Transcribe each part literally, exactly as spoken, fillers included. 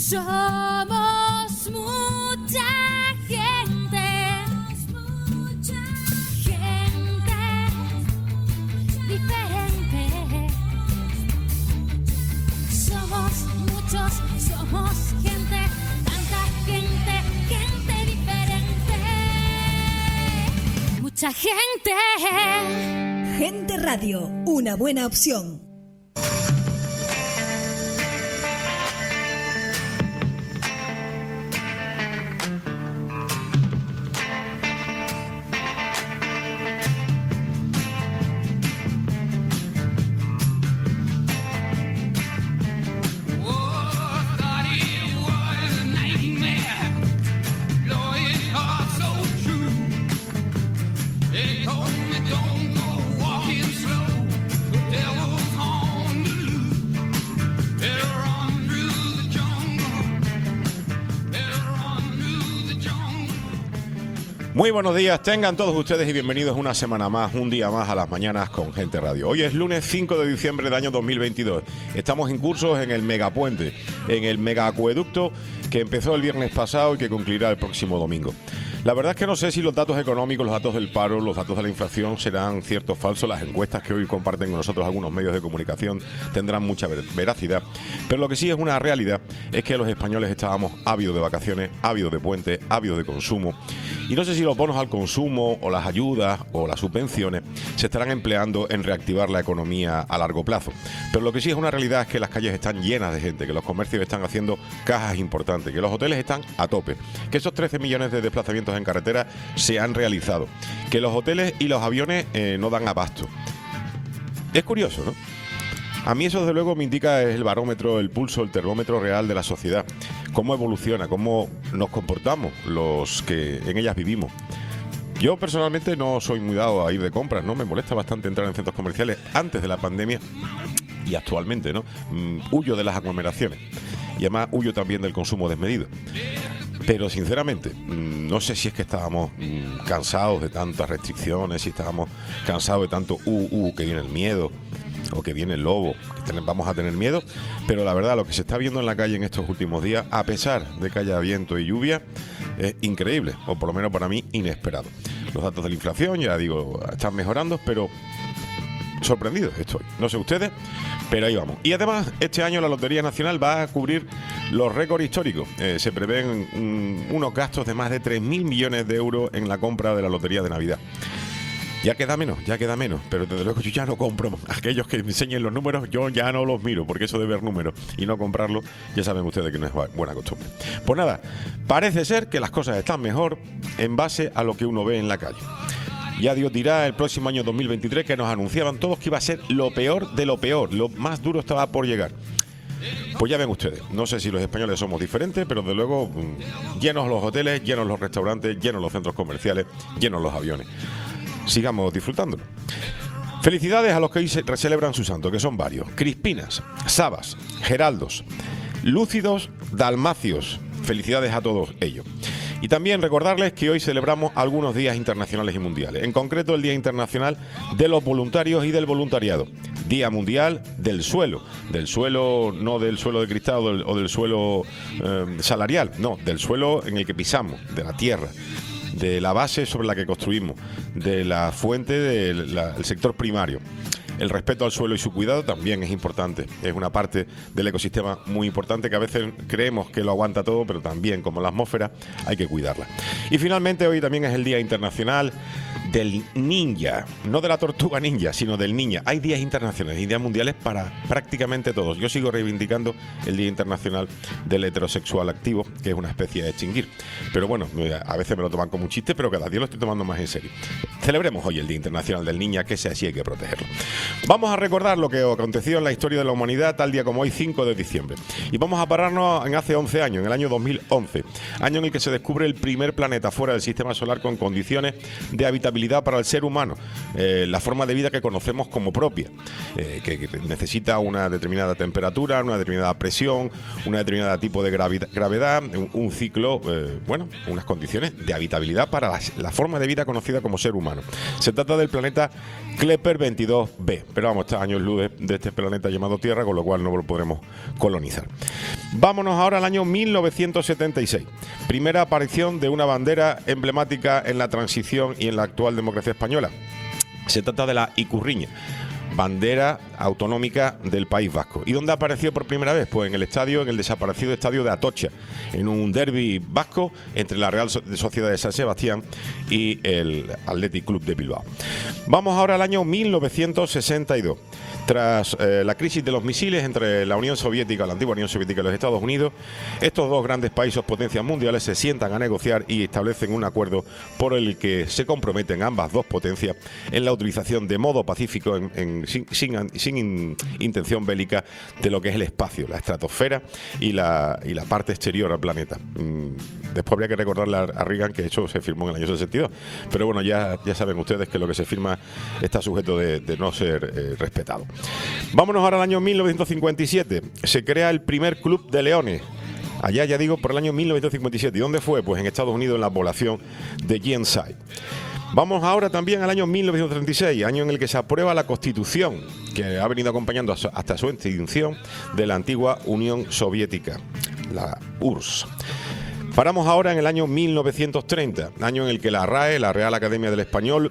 Somos mucha gente, mucha gente diferente. Somos muchos, somos gente, tanta gente, gente diferente. Mucha gente. Gente Radio, una buena opción. Muy buenos días, tengan todos ustedes y bienvenidos una semana más, un día más a las mañanas con Gente Radio. Hoy es lunes cinco de diciembre del año dos mil veintidós. Estamos en cursos en el megapuente, en el megaacueducto que empezó el viernes pasado y que concluirá el próximo domingo. La verdad es que no sé si los datos económicos, los datos del paro, los datos de la inflación serán ciertos o falsos. Las encuestas que hoy comparten con nosotros algunos medios de comunicación tendrán mucha veracidad. Pero lo que sí es una realidad es que los españoles estábamos ávidos de vacaciones, ávidos de puente, ávidos de consumo. Y no sé si los bonos al consumo o las ayudas o las subvenciones se estarán empleando en reactivar la economía a largo plazo. Pero lo que sí es una realidad es que las calles están llenas de gente, que los comercios están haciendo cajas importantes, que los hoteles están a tope, que esos trece millones de desplazamientos en carretera se han realizado, que los hoteles y los aviones eh, no dan abasto. Es curioso, ¿no? A mí eso desde luego me indica el barómetro, el pulso, el termómetro real de la sociedad, cómo evoluciona, cómo nos comportamos los que en ellas vivimos. Yo personalmente no soy muy dado a ir de compras, ¿no? Me molesta bastante entrar en centros comerciales antes de la pandemia y actualmente, ¿no? Mm, huyo de las aglomeraciones y además huyo también del consumo desmedido. Pero sinceramente, no sé si es que estábamos cansados de tantas restricciones, si estábamos cansados de tanto uh, uh, que viene el miedo o que viene el lobo, que vamos a tener miedo, pero la verdad lo que se está viendo en la calle en estos últimos días, a pesar de que haya viento y lluvia, es increíble, o por lo menos para mí inesperado. Los datos de la inflación, ya digo, están mejorando, pero sorprendido estoy, no sé ustedes, pero ahí vamos. Y además, este año la Lotería Nacional va a cubrir los récords históricos. Eh, se prevén um, unos gastos de más de tres mil millones de euros en la compra de la Lotería de Navidad. Ya queda menos, ya queda menos, pero desde luego yo ya no compro. Aquellos que me enseñen los números, yo ya no los miro, porque eso de ver números y no comprarlos, ya saben ustedes que no es buena costumbre. Pues nada, parece ser que las cosas están mejor en base a lo que uno ve en la calle. Ya Dios dirá el próximo año dos mil veintitrés que nos anunciaban todos que iba a ser lo peor de lo peor, lo más duro estaba por llegar. Pues ya ven ustedes, no sé si los españoles somos diferentes, pero desde luego llenos los hoteles, llenos los restaurantes, llenos los centros comerciales, llenos los aviones. Sigamos disfrutándolo. Felicidades a los que hoy se celebran su santo, que son varios: Crispinas, Sabas, Geraldos, Lúcidos, Dalmacios. Felicidades a todos ellos. Y también recordarles que hoy celebramos algunos días internacionales y mundiales. En concreto, el Día Internacional de los Voluntarios y del Voluntariado. Día Mundial del Suelo. Del suelo, no del suelo de cristal o del, o del suelo eh, salarial. No, del suelo en el que pisamos, de la tierra, de la base sobre la que construimos, de la fuente del la, sector primario. El respeto al suelo y su cuidado también es importante. Es una parte del ecosistema muy importante que a veces creemos que lo aguanta todo, pero también, como la atmósfera, hay que cuidarla. Y finalmente hoy también es el Día Internacional del Ninja. No de la tortuga ninja, sino del niña. Hay días internacionales y días mundiales para prácticamente todos. Yo sigo reivindicando el Día Internacional del Heterosexual Activo, que es una especie de extinguir. Pero bueno, a veces me lo toman como un chiste, pero cada día lo estoy tomando más en serio. Celebremos hoy el Día Internacional del Niña, que sea así, hay que protegerlo. Vamos a recordar lo que aconteció en la historia de la humanidad tal día como hoy, cinco de diciembre. Y vamos a pararnos en hace once años, en el año dos mil once, año en el que se descubre el primer planeta fuera del sistema solar con condiciones de habitabilidad para el ser humano, eh, la forma de vida que conocemos como propia, eh, que, que necesita una determinada temperatura, una determinada presión, una determinada tipo de gravedad, gravedad un, un ciclo, eh, bueno, unas condiciones de habitabilidad para la, la forma de vida conocida como ser humano. lejano. Se trata del planeta Kepler veintidós b, pero vamos, está a años luz de, de este planeta llamado Tierra, con lo cual no lo podremos colonizar. Vámonos ahora al año mil novecientos setenta y seis. Primera aparición de una bandera emblemática en la transición y en la actual democracia española. Se trata de la Icurriña, bandera autonómica del País Vasco. ¿Y dónde apareció por primera vez? Pues en el estadio, en el desaparecido estadio de Atocha, en un derbi vasco entre la Real Sociedad de San Sebastián y el Athletic Club de Bilbao. Vamos ahora al año mil novecientos sesenta y dos. Tras eh, la crisis de los misiles entre la Unión Soviética, la antigua Unión Soviética y los Estados Unidos, estos dos grandes países potencias mundiales se sientan a negociar y establecen un acuerdo por el que se comprometen ambas dos potencias en la utilización de modo pacífico, en, en, sin, sin, sin in, intención bélica, de lo que es el espacio, la estratosfera y la, y la parte exterior al planeta. Después habría que recordarle a Reagan que eso se firmó en el año sesenta y dos, pero bueno, ya, ya saben ustedes que lo que se firma está sujeto de, de no ser eh, respetado. Vámonos ahora al año mil novecientos cincuenta y siete. Se crea el primer club de leones. Allá, ya digo, por el año mil novecientos cincuenta y siete. ¿Y dónde fue? Pues en Estados Unidos, en la población de Yenside. Vamos ahora también al año mil novecientos treinta y seis, año en el que se aprueba la Constitución, que ha venido acompañando hasta su extinción, de la antigua Unión Soviética, la U R S S. Paramos ahora en el año mil novecientos treinta, año en el que la R A E, la Real Academia del Español,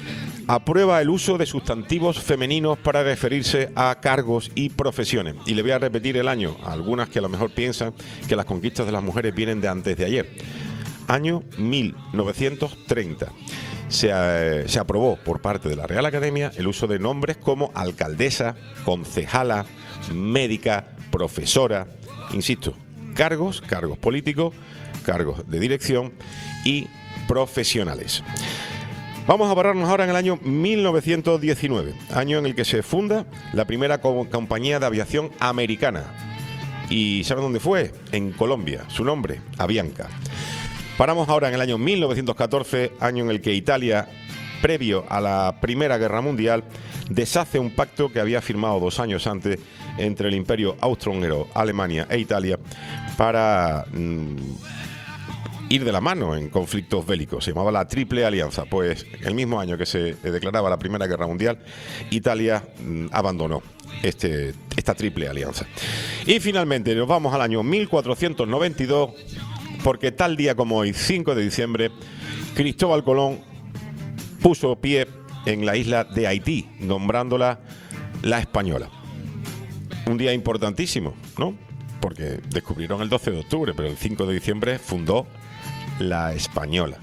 aprueba el uso de sustantivos femeninos para referirse a cargos y profesiones. Y le voy a repetir el año a algunas que a lo mejor piensan que las conquistas de las mujeres vienen de antes de ayer. Año mil novecientos treinta. Se, eh, se aprobó por parte de la Real Academia el uso de nombres como alcaldesa, concejala, médica, profesora, insisto, cargos, cargos políticos, cargos de dirección y profesionales. Vamos a pararnos ahora en el año mil novecientos diecinueve, año en el que se funda la primera co- compañía de aviación americana. ¿Y saben dónde fue? En Colombia. Su nombre, Avianca. Paramos ahora en el año mil novecientos catorce, año en el que Italia, previo a la Primera Guerra Mundial, deshace un pacto que había firmado dos años antes entre el Imperio Austrohúngaro, Alemania e Italia para mmm, ir de la mano en conflictos bélicos. Se llamaba la Triple Alianza. Pues el mismo año que se declaraba la Primera Guerra Mundial, Italia mmm, abandonó este, esta Triple Alianza. Y finalmente nos vamos al año mil cuatrocientos noventa y dos, porque tal día como hoy, cinco de diciembre, Cristóbal Colón puso pie en la isla de Haití, nombrándola la Española. Un día importantísimo, ¿no? Porque descubrieron el doce de octubre, pero el cinco de diciembre fundó la Española.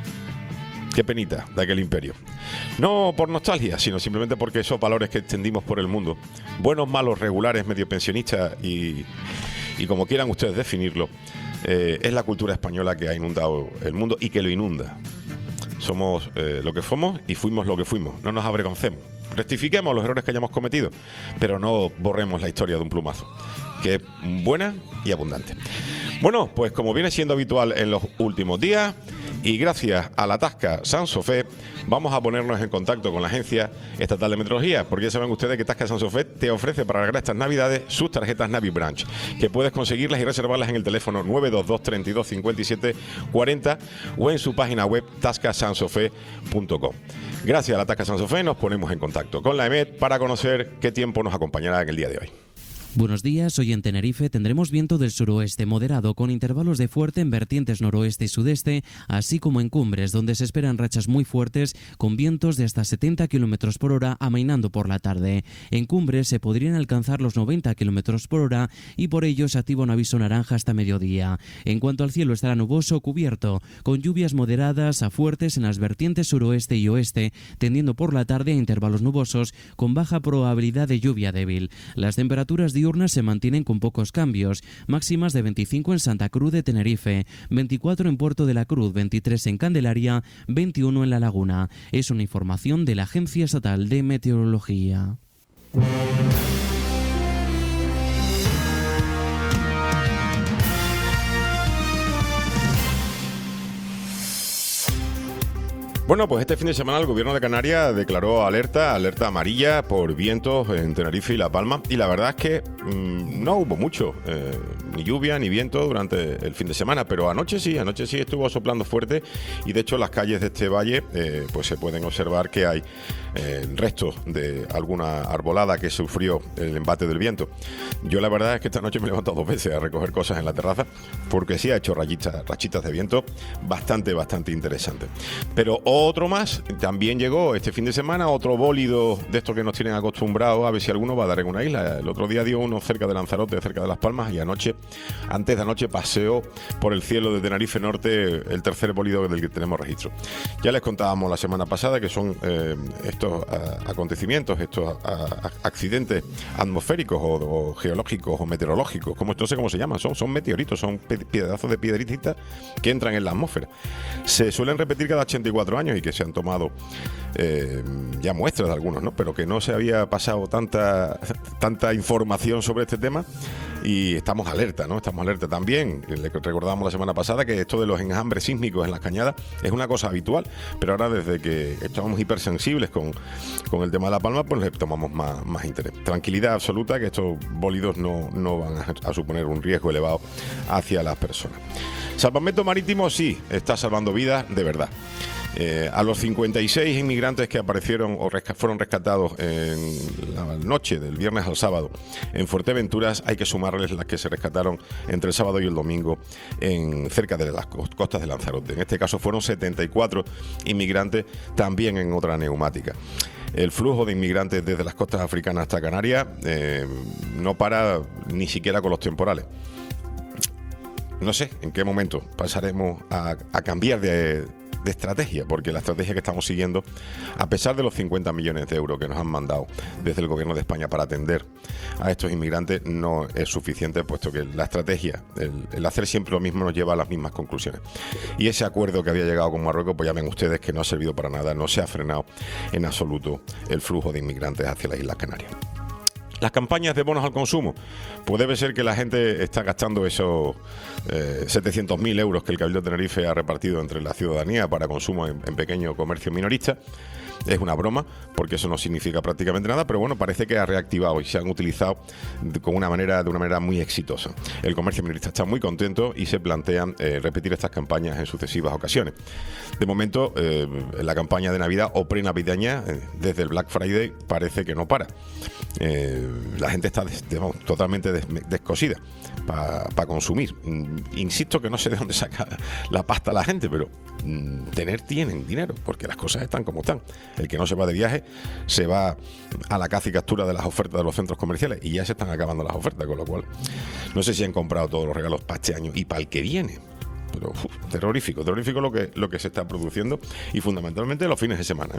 Qué penita de aquel imperio. No por nostalgia, sino simplemente porque esos valores que extendimos por el mundo, buenos, malos, regulares, medio pensionistas y, y como quieran ustedes definirlo, eh, es la cultura española que ha inundado el mundo y que lo inunda. Somos eh, lo que somos y fuimos lo que fuimos. No nos avergoncemos. Rectifiquemos los errores que hayamos cometido, pero no borremos la historia de un plumazo, que es buena y abundante. Bueno, pues como viene siendo habitual en los últimos días, y gracias a la Tasca Sansofé, vamos a ponernos en contacto con la Agencia Estatal de Metrología, porque ya saben ustedes que Tasca Sansofé te ofrece para regalar estas Navidades sus tarjetas Navi Branch, que puedes conseguirlas y reservarlas en el teléfono nueve dos dos, treinta y dos, cincuenta y siete, cuarenta o en su página web tasca sansofé punto com. Gracias a la Tasca Sansofé nos ponemos en contacto con la E M E T para conocer qué tiempo nos acompañará en el día de hoy. Buenos días, hoy en Tenerife tendremos viento del suroeste moderado con intervalos de fuerte en vertientes noroeste y sudeste, así como en cumbres donde se esperan rachas muy fuertes con vientos de hasta setenta kilómetros por hora amainando por la tarde. En cumbres se podrían alcanzar los noventa kilómetros por hora y por ello se activa un aviso naranja hasta mediodía. En cuanto al cielo, estará nuboso o cubierto, con lluvias moderadas a fuertes en las vertientes suroeste y oeste, tendiendo por la tarde a intervalos nubosos con baja probabilidad de lluvia débil. Las temperaturas diurnas se mantienen con pocos cambios, máximas de veinticinco en Santa Cruz de Tenerife, veinticuatro en Puerto de la Cruz, veintitrés en Candelaria, veintiuno en La Laguna. Es una información de la Agencia Estatal de Meteorología. Bueno, pues este fin de semana el gobierno de Canarias declaró alerta, alerta amarilla por vientos en Tenerife y La Palma, y la verdad es que mmm, no hubo mucho, eh, ni lluvia ni viento durante el fin de semana, pero anoche sí, anoche sí estuvo soplando fuerte, y de hecho las calles de este valle eh, pues se pueden observar que hay eh, restos de alguna arbolada que sufrió el embate del viento. Yo la verdad es que esta noche me he levantado dos veces a recoger cosas en la terraza, porque sí ha hecho rayitas, rachitas de viento bastante, bastante interesantes. Pero otro más, también llegó este fin de semana otro bólido de estos que nos tienen acostumbrados a ver si alguno va a dar en una isla. El otro día dio uno cerca de Lanzarote, cerca de Las Palmas, y anoche, antes de anoche, paseó por el cielo de Tenerife Norte el tercer bólido del que tenemos registro. Ya les contábamos la semana pasada que son eh, estos a, acontecimientos, estos a, a, accidentes atmosféricos o, o geológicos o meteorológicos, como no sé cómo se llaman, son, son meteoritos, son pedazos de piedrecitas que entran en la atmósfera. Se suelen repetir cada ochenta y cuatro años y que se han tomado eh, ya muestras de algunos, ¿no? Pero que no se había pasado tanta, tanta información sobre este tema, y estamos alerta, ¿no? Estamos alerta también. Le recordábamos la semana pasada que esto de los enjambres sísmicos en las cañadas es una cosa habitual, pero ahora desde que estábamos hipersensibles con, con el tema de La Palma, pues le tomamos más, más interés. Tranquilidad absoluta, que estos bólidos no, no van a, a suponer un riesgo elevado hacia las personas. Salvamento marítimo sí, está salvando vidas de verdad. Eh, a los cincuenta y seis inmigrantes que aparecieron o resca- fueron rescatados en la noche del viernes al sábado en Fuerteventuras, hay que sumarles las que se rescataron entre el sábado y el domingo en cerca de las costas de Lanzarote. En este caso fueron setenta y cuatro inmigrantes, también en otra neumática. El flujo de inmigrantes desde las costas africanas hasta Canarias eh, no para ni siquiera con los temporales. No sé en qué momento pasaremos a, a cambiar de, de estrategia, porque la estrategia que estamos siguiendo, a pesar de los cincuenta millones de euros que nos han mandado desde el gobierno de España para atender a estos inmigrantes, no es suficiente, puesto que la estrategia, el, el hacer siempre lo mismo, nos lleva a las mismas conclusiones. Y ese acuerdo que había llegado con Marruecos, pues ya ven ustedes que no ha servido para nada, no se ha frenado en absoluto el flujo de inmigrantes hacia las Islas Canarias. Las campañas de bonos al consumo, pues debe ser que la gente está gastando esos eh, setecientos mil euros que el Cabildo de Tenerife ha repartido entre la ciudadanía para consumo en, en pequeño comercio minorista. Es una broma, porque eso no significa prácticamente nada, pero bueno, parece que ha reactivado y se han utilizado de, con una manera, de una manera muy exitosa. El comercio minorista está muy contento y se plantean eh, repetir estas campañas en sucesivas ocasiones. De momento, eh, la campaña de Navidad o pre-navideña, eh, desde el Black Friday, parece que no para. Eh, la gente está des, digamos, totalmente des, descosida para pa consumir. Mm, insisto que no sé de dónde saca la pasta la gente, pero mm, tener tienen dinero, porque las cosas están como están. El que no se va de viaje se va a la caza y captura de las ofertas de los centros comerciales, y ya se están acabando las ofertas, con lo cual no sé si han comprado todos los regalos para este año y para el que viene. Pero uf, terrorífico, terrorífico lo que, lo que se está produciendo, y fundamentalmente los fines de semana, ¿eh?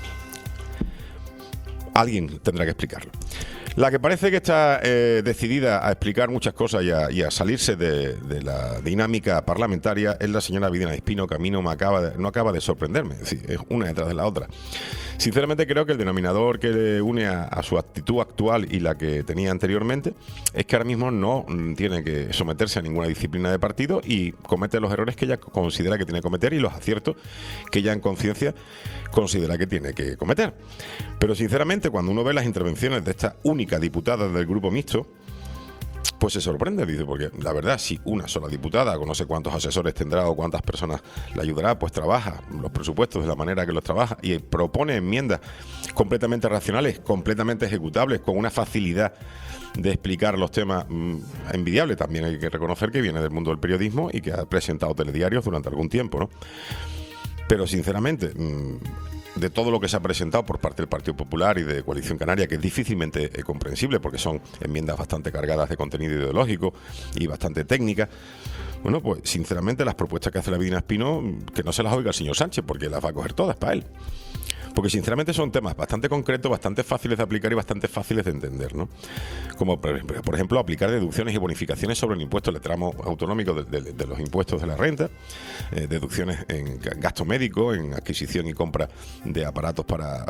Alguien tendrá que explicarlo. La que parece que está eh, decidida a explicar muchas cosas y a, y a salirse de, de la dinámica parlamentaria es la señora Videna Espino, que a mí no, me acaba de, no acaba de sorprenderme. Es decir, es una detrás de la otra. Sinceramente creo que el denominador que le une a, a su actitud actual y la que tenía anteriormente es que ahora mismo no tiene que someterse a ninguna disciplina de partido y comete los errores que ella considera que tiene que cometer y los aciertos que ella en conciencia considera que tiene que cometer. Pero sinceramente, cuando uno ve las intervenciones de esta única diputada del grupo mixto, pues se sorprende, dice, porque la verdad, si una sola diputada, con no sé cuántos asesores tendrá o cuántas personas la ayudará, pues trabaja los presupuestos de la manera que los trabaja y propone enmiendas completamente racionales, completamente ejecutables, con una facilidad de explicar los temas mmm, envidiable. También hay que reconocer que viene del mundo del periodismo y que ha presentado telediarios durante algún tiempo, ¿no? Pero sinceramente, mmm, de todo lo que se ha presentado por parte del Partido Popular y de Coalición Canaria, que es difícilmente eh, comprensible porque son enmiendas bastante cargadas de contenido ideológico y bastante técnicas, bueno, pues sinceramente las propuestas que hace la Videna Espino, que no se las oiga el señor Sánchez, porque las va a coger todas para él. Porque sinceramente son temas bastante concretos, bastante fáciles de aplicar y bastante fáciles de entender, ¿no? Como por ejemplo aplicar deducciones y bonificaciones sobre el impuesto, el tramo autonómico de, de, de los impuestos de la renta, eh, deducciones en gasto médico, en adquisición y compra de aparatos para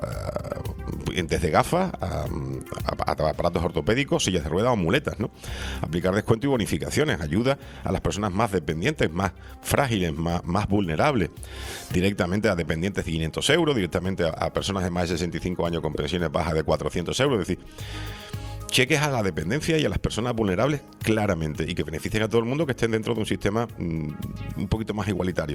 uh, desde gafas a, a, a aparatos ortopédicos, sillas de ruedas o muletas, ¿no? Aplicar descuento y bonificaciones, ayuda a las personas más dependientes, más frágiles, más, más vulnerables, directamente a dependientes de quinientos euros, directamente a a personas de más de sesenta y cinco años con pensiones bajas de cuatrocientos euros, es decir, cheques a la dependencia y a las personas vulnerables claramente y que beneficien a todo el mundo, que estén dentro de un sistema mmm, un poquito más igualitario.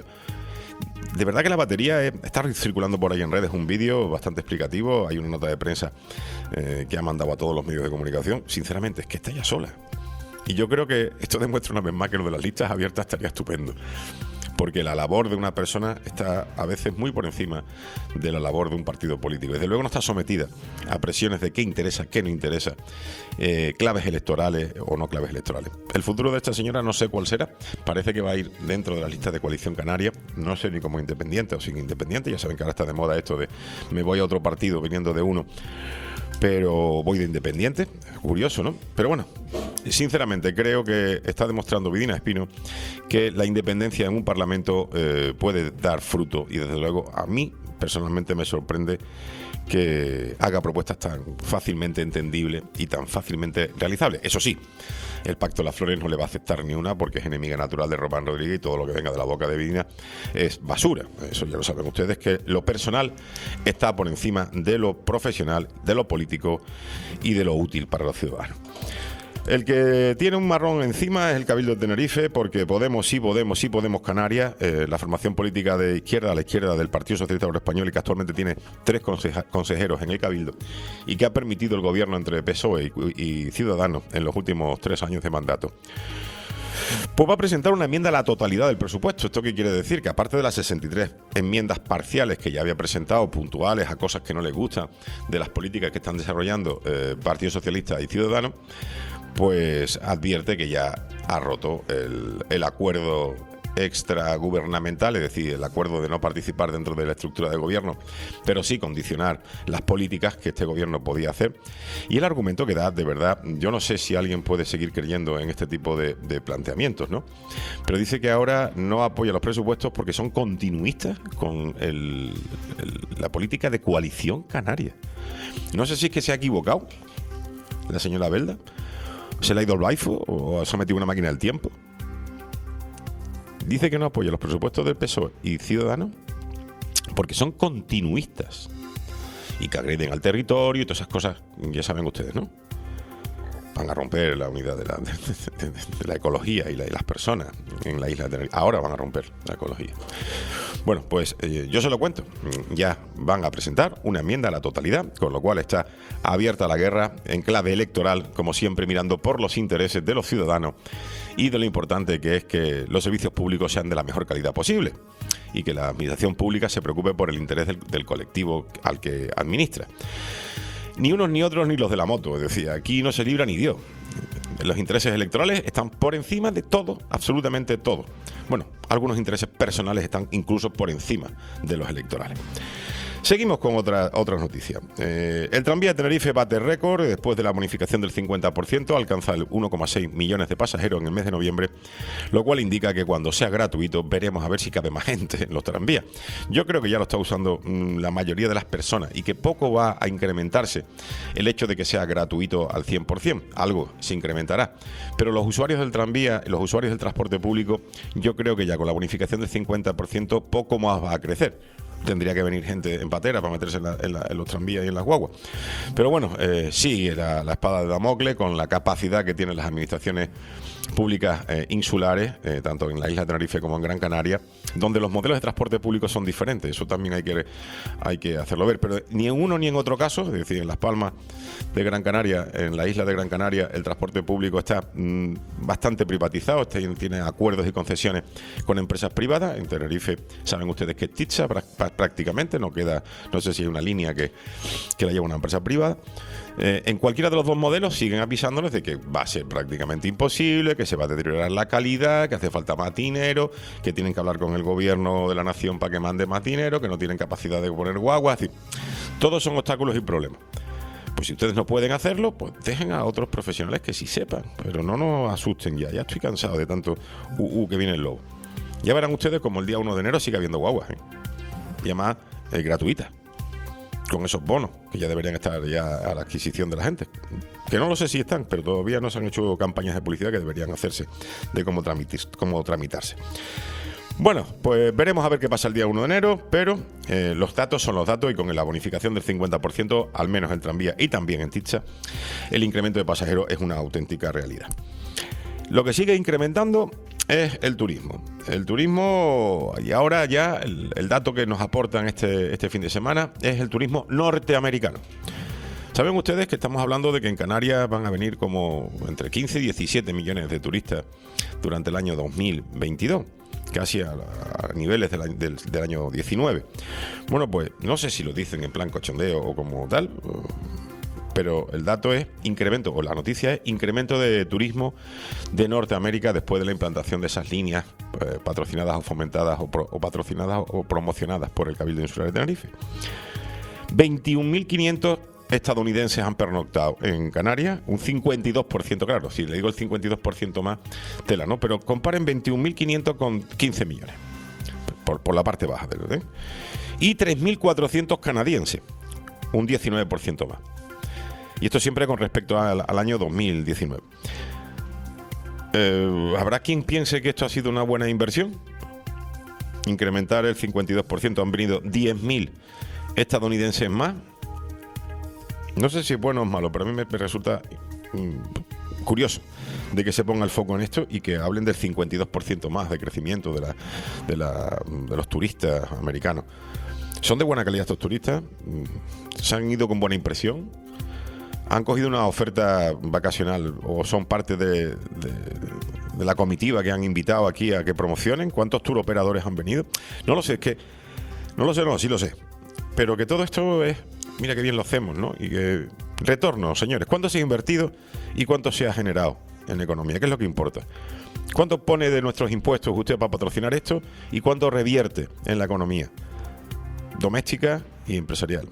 De verdad que la batería es, está circulando por ahí en redes un vídeo bastante explicativo, hay una nota de prensa eh, que ha mandado a todos los medios de comunicación. Sinceramente, es que está ya sola. Y yo creo que esto demuestra una vez más que lo de las listas abiertas estaría estupendo. Porque la labor de una persona está a veces muy por encima de la labor de un partido político. Desde luego no está sometida a presiones de qué interesa, qué no interesa, eh, claves electorales o no claves electorales. El futuro de esta señora no sé cuál será. Parece que va a ir dentro de la lista de Coalición Canaria. No sé ni como independiente o sin independiente. Ya saben que ahora está de moda esto de me voy a otro partido viniendo de uno, pero voy de independiente. Curioso, ¿no? Pero bueno, sinceramente creo que está demostrando Vidina Espino que la independencia en un parlamento eh, puede dar fruto, y desde luego a mí personalmente me sorprende que haga propuestas tan fácilmente entendibles y tan fácilmente realizables. Eso sí, el Pacto de las Flores no le va a aceptar ni una porque es enemiga natural de Román Rodríguez y todo lo que venga de la boca de Vidina es basura. Eso ya lo saben ustedes, que lo personal está por encima de lo profesional, de lo político y de lo útil para los ciudadanos. El que tiene un marrón encima es el Cabildo de Tenerife, porque Podemos, sí Podemos, sí Podemos Canarias, eh, la formación política de izquierda a la izquierda del Partido Socialista Obrero Español, y que actualmente tiene tres conseja- consejeros en el Cabildo, y que ha permitido el gobierno entre P S O E y, y Ciudadanos en los últimos tres años de mandato, pues va a presentar una enmienda a la totalidad del presupuesto. ¿Esto qué quiere decir? Que aparte de las sesenta y tres enmiendas parciales que ya había presentado, puntuales a cosas que no les gustan de las políticas que están desarrollando eh, Partido Socialista y Ciudadanos, pues advierte que ya ha roto el, el acuerdo extragubernamental, es decir, el acuerdo de no participar dentro de la estructura de gobierno, pero sí condicionar las políticas que este gobierno podía hacer. Y el argumento que da, de verdad, yo no sé si alguien puede seguir creyendo en este tipo de, de planteamientos, ¿no? Pero dice que ahora no apoya los presupuestos porque son continuistas con el, el, la política de coalición canaria. No sé si es que se ha equivocado la señora Belda, se le ha ido el baifo o ha sometido una máquina del tiempo. Dice que no apoya los presupuestos del P S O E y Ciudadanos porque son continuistas y que agreden al territorio y todas esas cosas, ya saben ustedes, ¿no? Van a romper la unidad de la, de, de, de, de la ecología y, la, y las personas en la isla de Tenerife. Ahora van a romper la ecología. Bueno, pues eh, yo se lo cuento. Ya van a presentar una enmienda a la totalidad, con lo cual está abierta la guerra en clave electoral, como siempre mirando por los intereses de los ciudadanos y de lo importante que es que los servicios públicos sean de la mejor calidad posible y que la administración pública se preocupe por el interés del, del colectivo al que administra. Ni unos ni otros ni los de la moto, es decir, aquí no se libra ni Dios. Los intereses electorales están por encima de todo, absolutamente todo. Bueno, algunos intereses personales están incluso por encima de los electorales. Seguimos con otra, otras noticias. Eh, el tranvía de Tenerife bate récord después de la bonificación del cincuenta por ciento, alcanza el uno coma seis millones de pasajeros en el mes de noviembre, lo cual indica que cuando sea gratuito veremos a ver si cabe más gente en los tranvías. Yo creo que ya lo está usando mmm, la mayoría de las personas y que poco va a incrementarse el hecho de que sea gratuito al cien por ciento. Algo se incrementará. Pero los usuarios del tranvía, los usuarios del transporte público, yo creo que ya con la bonificación del cincuenta por ciento poco más va a crecer. Tendría que venir gente en patera para meterse en, la, en, la, en los tranvías y en las guaguas. Pero bueno, eh, sí, era la espada de Damocles con la capacidad que tienen las administraciones públicas eh, insulares, eh, tanto en la isla de Tenerife como en Gran Canaria, donde los modelos de transporte público son diferentes. Eso también hay que, hay que hacerlo ver. Pero ni en uno ni en otro caso, es decir, en Las Palmas de Gran Canaria, en la isla de Gran Canaria, el transporte público está mmm, bastante privatizado, está, tiene acuerdos y concesiones con empresas privadas. En Tenerife saben ustedes que Titsa prácticamente, no queda, no sé si hay una línea que, que la lleva una empresa privada. Eh, en cualquiera de los dos modelos siguen avisándoles de que va a ser prácticamente imposible, que se va a deteriorar la calidad, que hace falta más dinero, que tienen que hablar con el gobierno de la nación para que mande más dinero, que no tienen capacidad de poner guaguas. Es decir, todos son obstáculos y problemas. Pues si ustedes no pueden hacerlo, pues dejen a otros profesionales que sí sepan, pero no nos asusten ya. Ya estoy cansado de tanto uh, uh, que viene el lobo. Ya verán ustedes como el día uno de enero sigue habiendo guaguas, ¿eh? Y además eh, gratuitas, con esos bonos que ya deberían estar ya a la adquisición de la gente. Que no lo sé si están, pero todavía no se han hecho campañas de publicidad que deberían hacerse de cómo, tramitis, cómo tramitarse. Bueno, pues veremos a ver qué pasa el día uno de enero, pero eh, los datos son los datos y con la bonificación del cincuenta por ciento, al menos en tranvía y también en Titsa, el incremento de pasajeros es una auténtica realidad. Lo que sigue incrementando es el turismo. El turismo, y ahora ya el, el dato que nos aportan este, este fin de semana es el turismo norteamericano. Saben ustedes que estamos hablando de que en Canarias van a venir como entre quince y diecisiete millones de turistas durante el año dos mil veintidós. Casi a, a niveles del, del, del año diecinueve. Bueno, pues no sé si lo dicen en plan cochondeo o como tal, pero el dato es incremento, o la noticia es incremento de turismo de Norteamérica después de la implantación de esas líneas eh, patrocinadas o fomentadas o, pro, o patrocinadas o promocionadas por el Cabildo Insular de Tenerife. veintiún mil quinientos estadounidenses han pernoctado en Canarias, un cincuenta y dos por ciento, claro, si le digo el cincuenta y dos por ciento más, tela, ¿no? Pero comparen veintiún mil quinientos con quince millones, por, por la parte baja, ¿eh? Y tres mil cuatrocientos canadienses, un diecinueve por ciento más. Y esto siempre con respecto al, al año dos mil diecinueve. Eh, ¿Habrá quien piense que esto ha sido una buena inversión? Incrementar el cincuenta y dos por ciento, han venido diez mil estadounidenses más. No sé si es bueno o malo, pero a mí me, me resulta mm, curioso de que se ponga el foco en esto y que hablen del cincuenta y dos por ciento más de crecimiento de, la, de, la, de los turistas americanos. ¿Son de buena calidad estos turistas? ¿Se han ido con buena impresión? ¿Han cogido una oferta vacacional o son parte de, de, de la comitiva que han invitado aquí a que promocionen? ¿Cuántos tour operadores han venido? No lo sé, es que... No lo sé, no, sí lo sé. Pero que todo esto es... Mira qué bien lo hacemos, ¿no? Y que retorno, señores. ¿Cuánto se ha invertido y cuánto se ha generado en economía? ¿Qué es lo que importa? ¿Cuánto pone de nuestros impuestos usted para patrocinar esto y cuánto revierte en la economía doméstica y empresarial?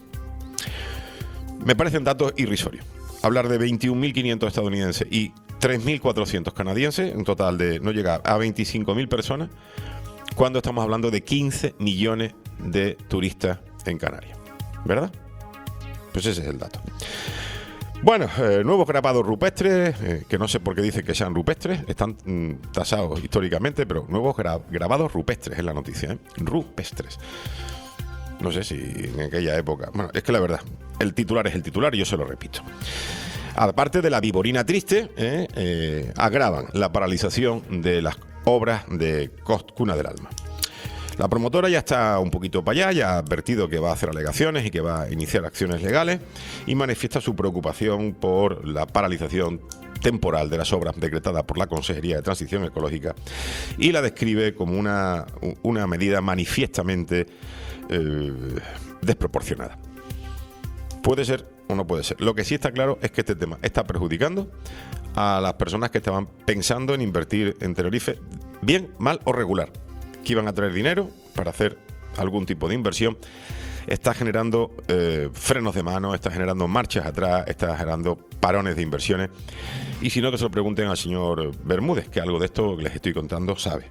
Me parecen datos irrisorios. Hablar de veintiún mil quinientos estadounidenses y tres mil cuatrocientos canadienses, un total de no llega a veinticinco mil personas, cuando estamos hablando de quince millones de turistas en Canarias. ¿Verdad? Pues ese es el dato. Bueno, eh, nuevos grabados rupestres, eh, que no sé por qué dicen que sean rupestres, están mm, tasados históricamente, pero nuevos gra- grabados rupestres es la noticia, ¿eh? Rupestres. No sé si en aquella época... Bueno, es que la verdad, el titular es el titular y yo se lo repito. Aparte de la viborina triste, eh, eh, agravan la paralización de las obras de Cost Cuna del Alma. La promotora ya está un poquito para allá, ya ha advertido que va a hacer alegaciones y que va a iniciar acciones legales y manifiesta su preocupación por la paralización temporal de las obras decretada por la Consejería de Transición Ecológica y la describe como una, una medida manifiestamente eh, desproporcionada. Puede ser o no puede ser. Lo que sí está claro es que este tema está perjudicando a las personas que estaban pensando en invertir en Tenerife, bien, mal o regular, que iban a traer dinero para hacer algún tipo de inversión. Está generando eh, frenos de mano, está generando marchas atrás, está generando parones de inversiones. Y si no, que se lo pregunten al señor Bermúdez, que algo de esto que les estoy contando sabe.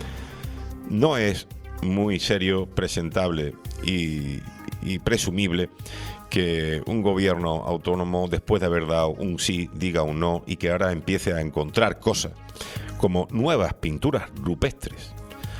No es muy serio, presentable y, y presumible que un gobierno autónomo, después de haber dado un sí, diga un no y que ahora empiece a encontrar cosas como nuevas pinturas rupestres.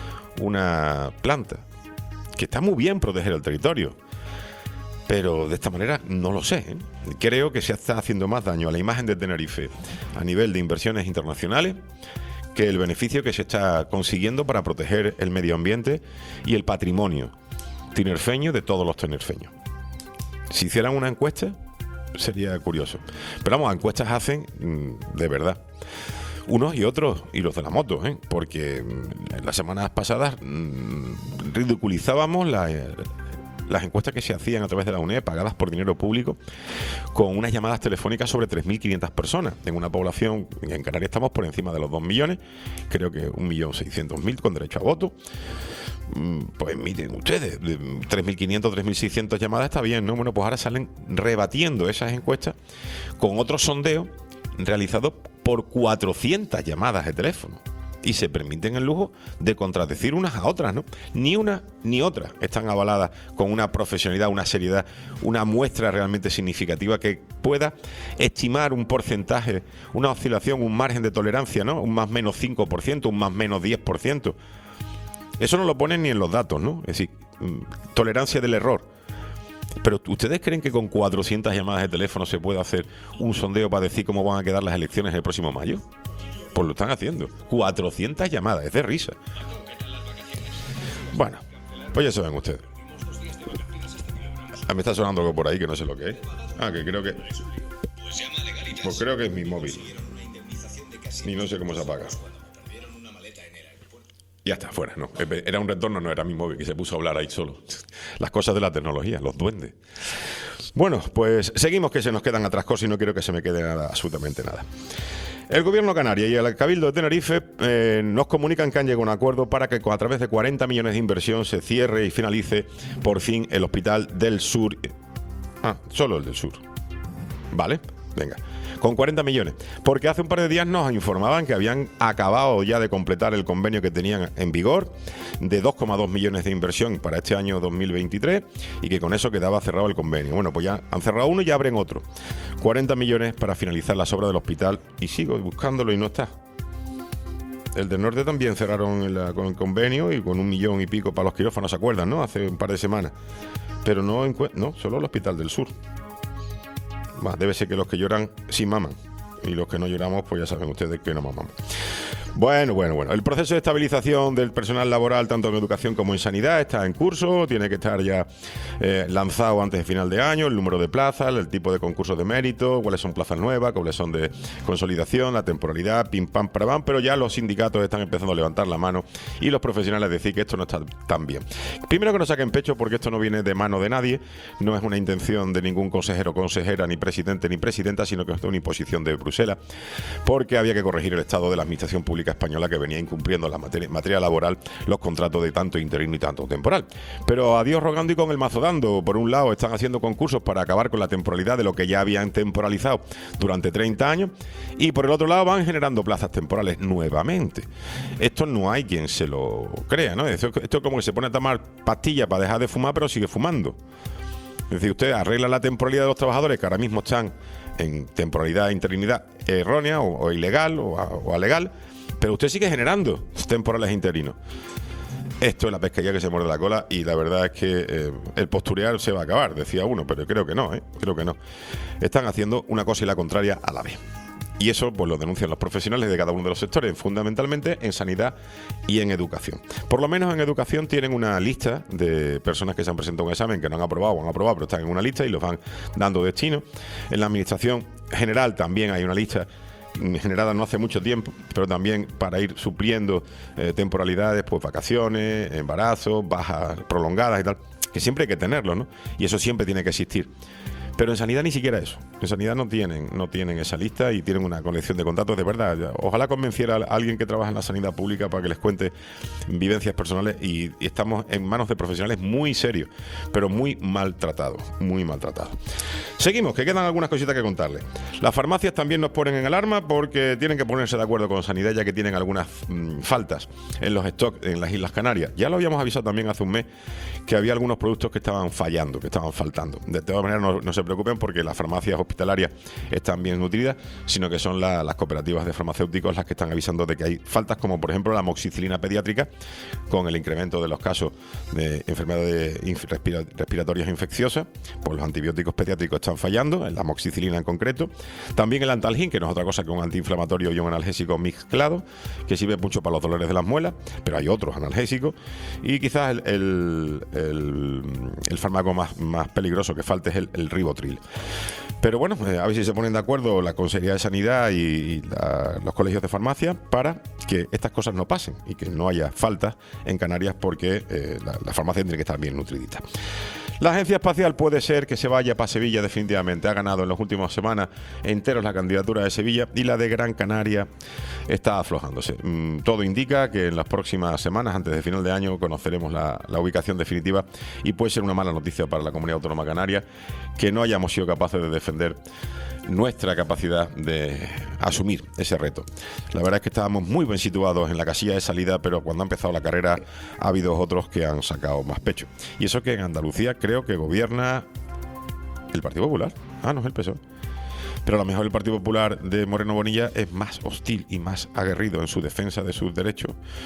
Una planta que está muy bien proteger el territorio, pero de esta manera no lo sé, ¿eh? Creo que se está haciendo más daño a la imagen de Tenerife a nivel de inversiones internacionales que el beneficio que se está consiguiendo para proteger el medio ambiente y el patrimonio tinerfeño de todos los tinerfeños. Si hicieran una encuesta sería curioso, pero vamos, encuestas hacen mmm, de verdad unos y otros, y los de la moto, ¿eh? Porque en las semanas pasadas mmm, ridiculizábamos la, las encuestas que se hacían a través de la U N E D, pagadas por dinero público, con unas llamadas telefónicas sobre tres mil quinientas personas, en una población, en Canarias estamos por encima de los dos millones, creo que un millón seiscientos mil con derecho a voto. Pues miren ustedes, tres mil quinientas, tres mil seiscientas llamadas está bien, ¿no? Bueno, pues ahora salen rebatiendo esas encuestas con otro sondeo realizado por cuatrocientas llamadas de teléfono. Y se permiten el lujo de contradecir unas a otras, ¿no? Ni una ni otra están avaladas con una profesionalidad, una seriedad, una muestra realmente significativa que pueda estimar un porcentaje, una oscilación, un margen de tolerancia, ¿no? Un más menos cinco por ciento, un más menos diez por ciento. Eso no lo ponen ni en los datos, ¿no? Es decir, tolerancia del error. Pero ¿ustedes creen que con cuatrocientas llamadas de teléfono se puede hacer un sondeo para decir cómo van a quedar las elecciones el próximo mayo? Pues lo están haciendo. cuatrocientas llamadas, es de risa. Bueno, pues ya saben ustedes. Ah, me está sonando algo por ahí que no sé lo que es. Ah, que creo que... Pues creo que es mi móvil. Ni no sé cómo se apaga. Ya está, fuera, no. Era un retorno, no era mi móvil, que se puso a hablar ahí solo. Las cosas de la tecnología, los duendes. Bueno, pues seguimos, que se nos quedan atrás cosas y no quiero que se me quede nada, absolutamente nada. El Gobierno Canaria y el Cabildo de Tenerife eh, nos comunican que han llegado a un acuerdo para que a través de cuarenta millones de inversión se cierre y finalice por fin el Hospital del Sur. Ah, solo el del Sur. Vale, venga. Con cuarenta millones. Porque hace un par de días nos informaban que habían acabado ya de completar el convenio que tenían en vigor de dos coma dos millones de inversión para este año dos mil veintitrés y que con eso quedaba cerrado el convenio. Bueno, pues ya han cerrado uno y ya abren otro. cuarenta millones para finalizar las obras del hospital y sigo buscándolo y no está. El del norte también cerraron el, con el convenio y con un millón y pico para los quirófanos, ¿se acuerdan, no? Hace un par de semanas. Pero no, no solo el Hospital del Sur. Bah, debe ser que los que lloran sí maman y los que no lloramos pues ya saben ustedes que no mamamos. Bueno, bueno, bueno. El proceso de estabilización del personal laboral tanto en educación como en sanidad está en curso, tiene que estar ya eh, lanzado antes de final de año, el número de plazas, el tipo de concursos de mérito, cuáles son plazas nuevas, cuáles son de consolidación, la temporalidad, pim pam para pam, pero ya los sindicatos están empezando a levantar la mano y los profesionales a decir que esto no está tan bien. Primero que no saquen pecho porque esto no viene de mano de nadie, no es una intención de ningún consejero, consejera, ni presidente ni presidenta, sino que es una imposición de Bruselas, porque había que corregir el estado de la administración pública española que venía incumpliendo la materia, materia laboral, los contratos de tanto interino y tanto temporal. Pero a Dios rogando y con el mazo dando. Por un lado están haciendo concursos para acabar con la temporalidad de lo que ya habían temporalizado durante treinta años y por el otro lado van generando plazas temporales nuevamente. Esto no hay quien se lo crea, ¿no? Esto, esto es como que se pone a tomar pastillas para dejar de fumar pero sigue fumando. Es decir, usted arregla la temporalidad de los trabajadores que ahora mismo están en temporalidad e interinidad errónea o, o ilegal o, o alegal, pero usted sigue generando temporales interinos. Esto es la pescadilla que se muerde la cola y la verdad es que eh, el posturear se va a acabar, decía uno, pero creo que no, ¿eh? creo que no. Están haciendo una cosa y la contraria a la vez. Y eso pues lo denuncian los profesionales de cada uno de los sectores, fundamentalmente en sanidad y en educación. Por lo menos en educación tienen una lista de personas que se han presentado a un examen, que no han aprobado o han aprobado, pero están en una lista y los van dando destino. En la administración general también hay una lista generada no hace mucho tiempo, pero también para ir supliendo eh, temporalidades, pues vacaciones, embarazos, bajas prolongadas y tal, que siempre hay que tenerlo, ¿no? Y eso siempre tiene que existir. Pero en sanidad ni siquiera eso. En sanidad no tienen, no tienen esa lista y tienen una colección de contratos de verdad. Ojalá convenciera a alguien que trabaja en la sanidad pública para que les cuente vivencias personales y, y estamos en manos de profesionales muy serios, pero muy maltratados, muy maltratados. Seguimos, que quedan algunas cositas que contarles. Las farmacias también nos ponen en alarma porque tienen que ponerse de acuerdo con sanidad ya que tienen algunas mmm, faltas en los stocks en las Islas Canarias. Ya lo habíamos avisado también hace un mes que había algunos productos que estaban fallando, que estaban faltando. De todas maneras no, no se preocupen porque las farmacias hospitalarias están bien nutridas, sino que son la, las cooperativas de farmacéuticos las que están avisando de que hay faltas como por ejemplo la amoxicilina pediátrica con el incremento de los casos de enfermedades respira, respiratorias infecciosas, pues los antibióticos pediátricos están fallando, en la amoxicilina en concreto. También el Antalgin, que no es otra cosa que un antiinflamatorio y un analgésico mezclado, que sirve mucho para los dolores de las muelas, pero hay otros analgésicos. Y quizás el, el, el, el fármaco más, más peligroso que falta es el, el Rivotril. ribotril. Pero bueno, eh, a ver si se ponen de acuerdo la Consejería de Sanidad y, y la, los colegios de farmacia para que estas cosas no pasen y que no haya faltas en Canarias, porque eh, la, la farmacia tiene que estar bien nutridita. La Agencia Espacial puede ser que se vaya para Sevilla definitivamente. Ha ganado en las últimas semanas enteros la candidatura de Sevilla y la de Gran Canaria está aflojándose. Mm, todo indica que en las próximas semanas, antes de final de año, conoceremos la, la ubicación definitiva, y puede ser una mala noticia para la Comunidad Autónoma Canaria que no hayamos sido capaces de defender nuestra capacidad de asumir ese reto. La verdad es que estábamos muy bien situados en la casilla de salida, pero cuando ha empezado la carrera ha habido otros que han sacado más pecho. Y eso que en Andalucía creo que gobierna el Partido Popular. Ah, no es el P S O E. Pero a lo mejor el Partido Popular de Moreno Bonilla es más hostil y más aguerrido en su defensa de sus derechos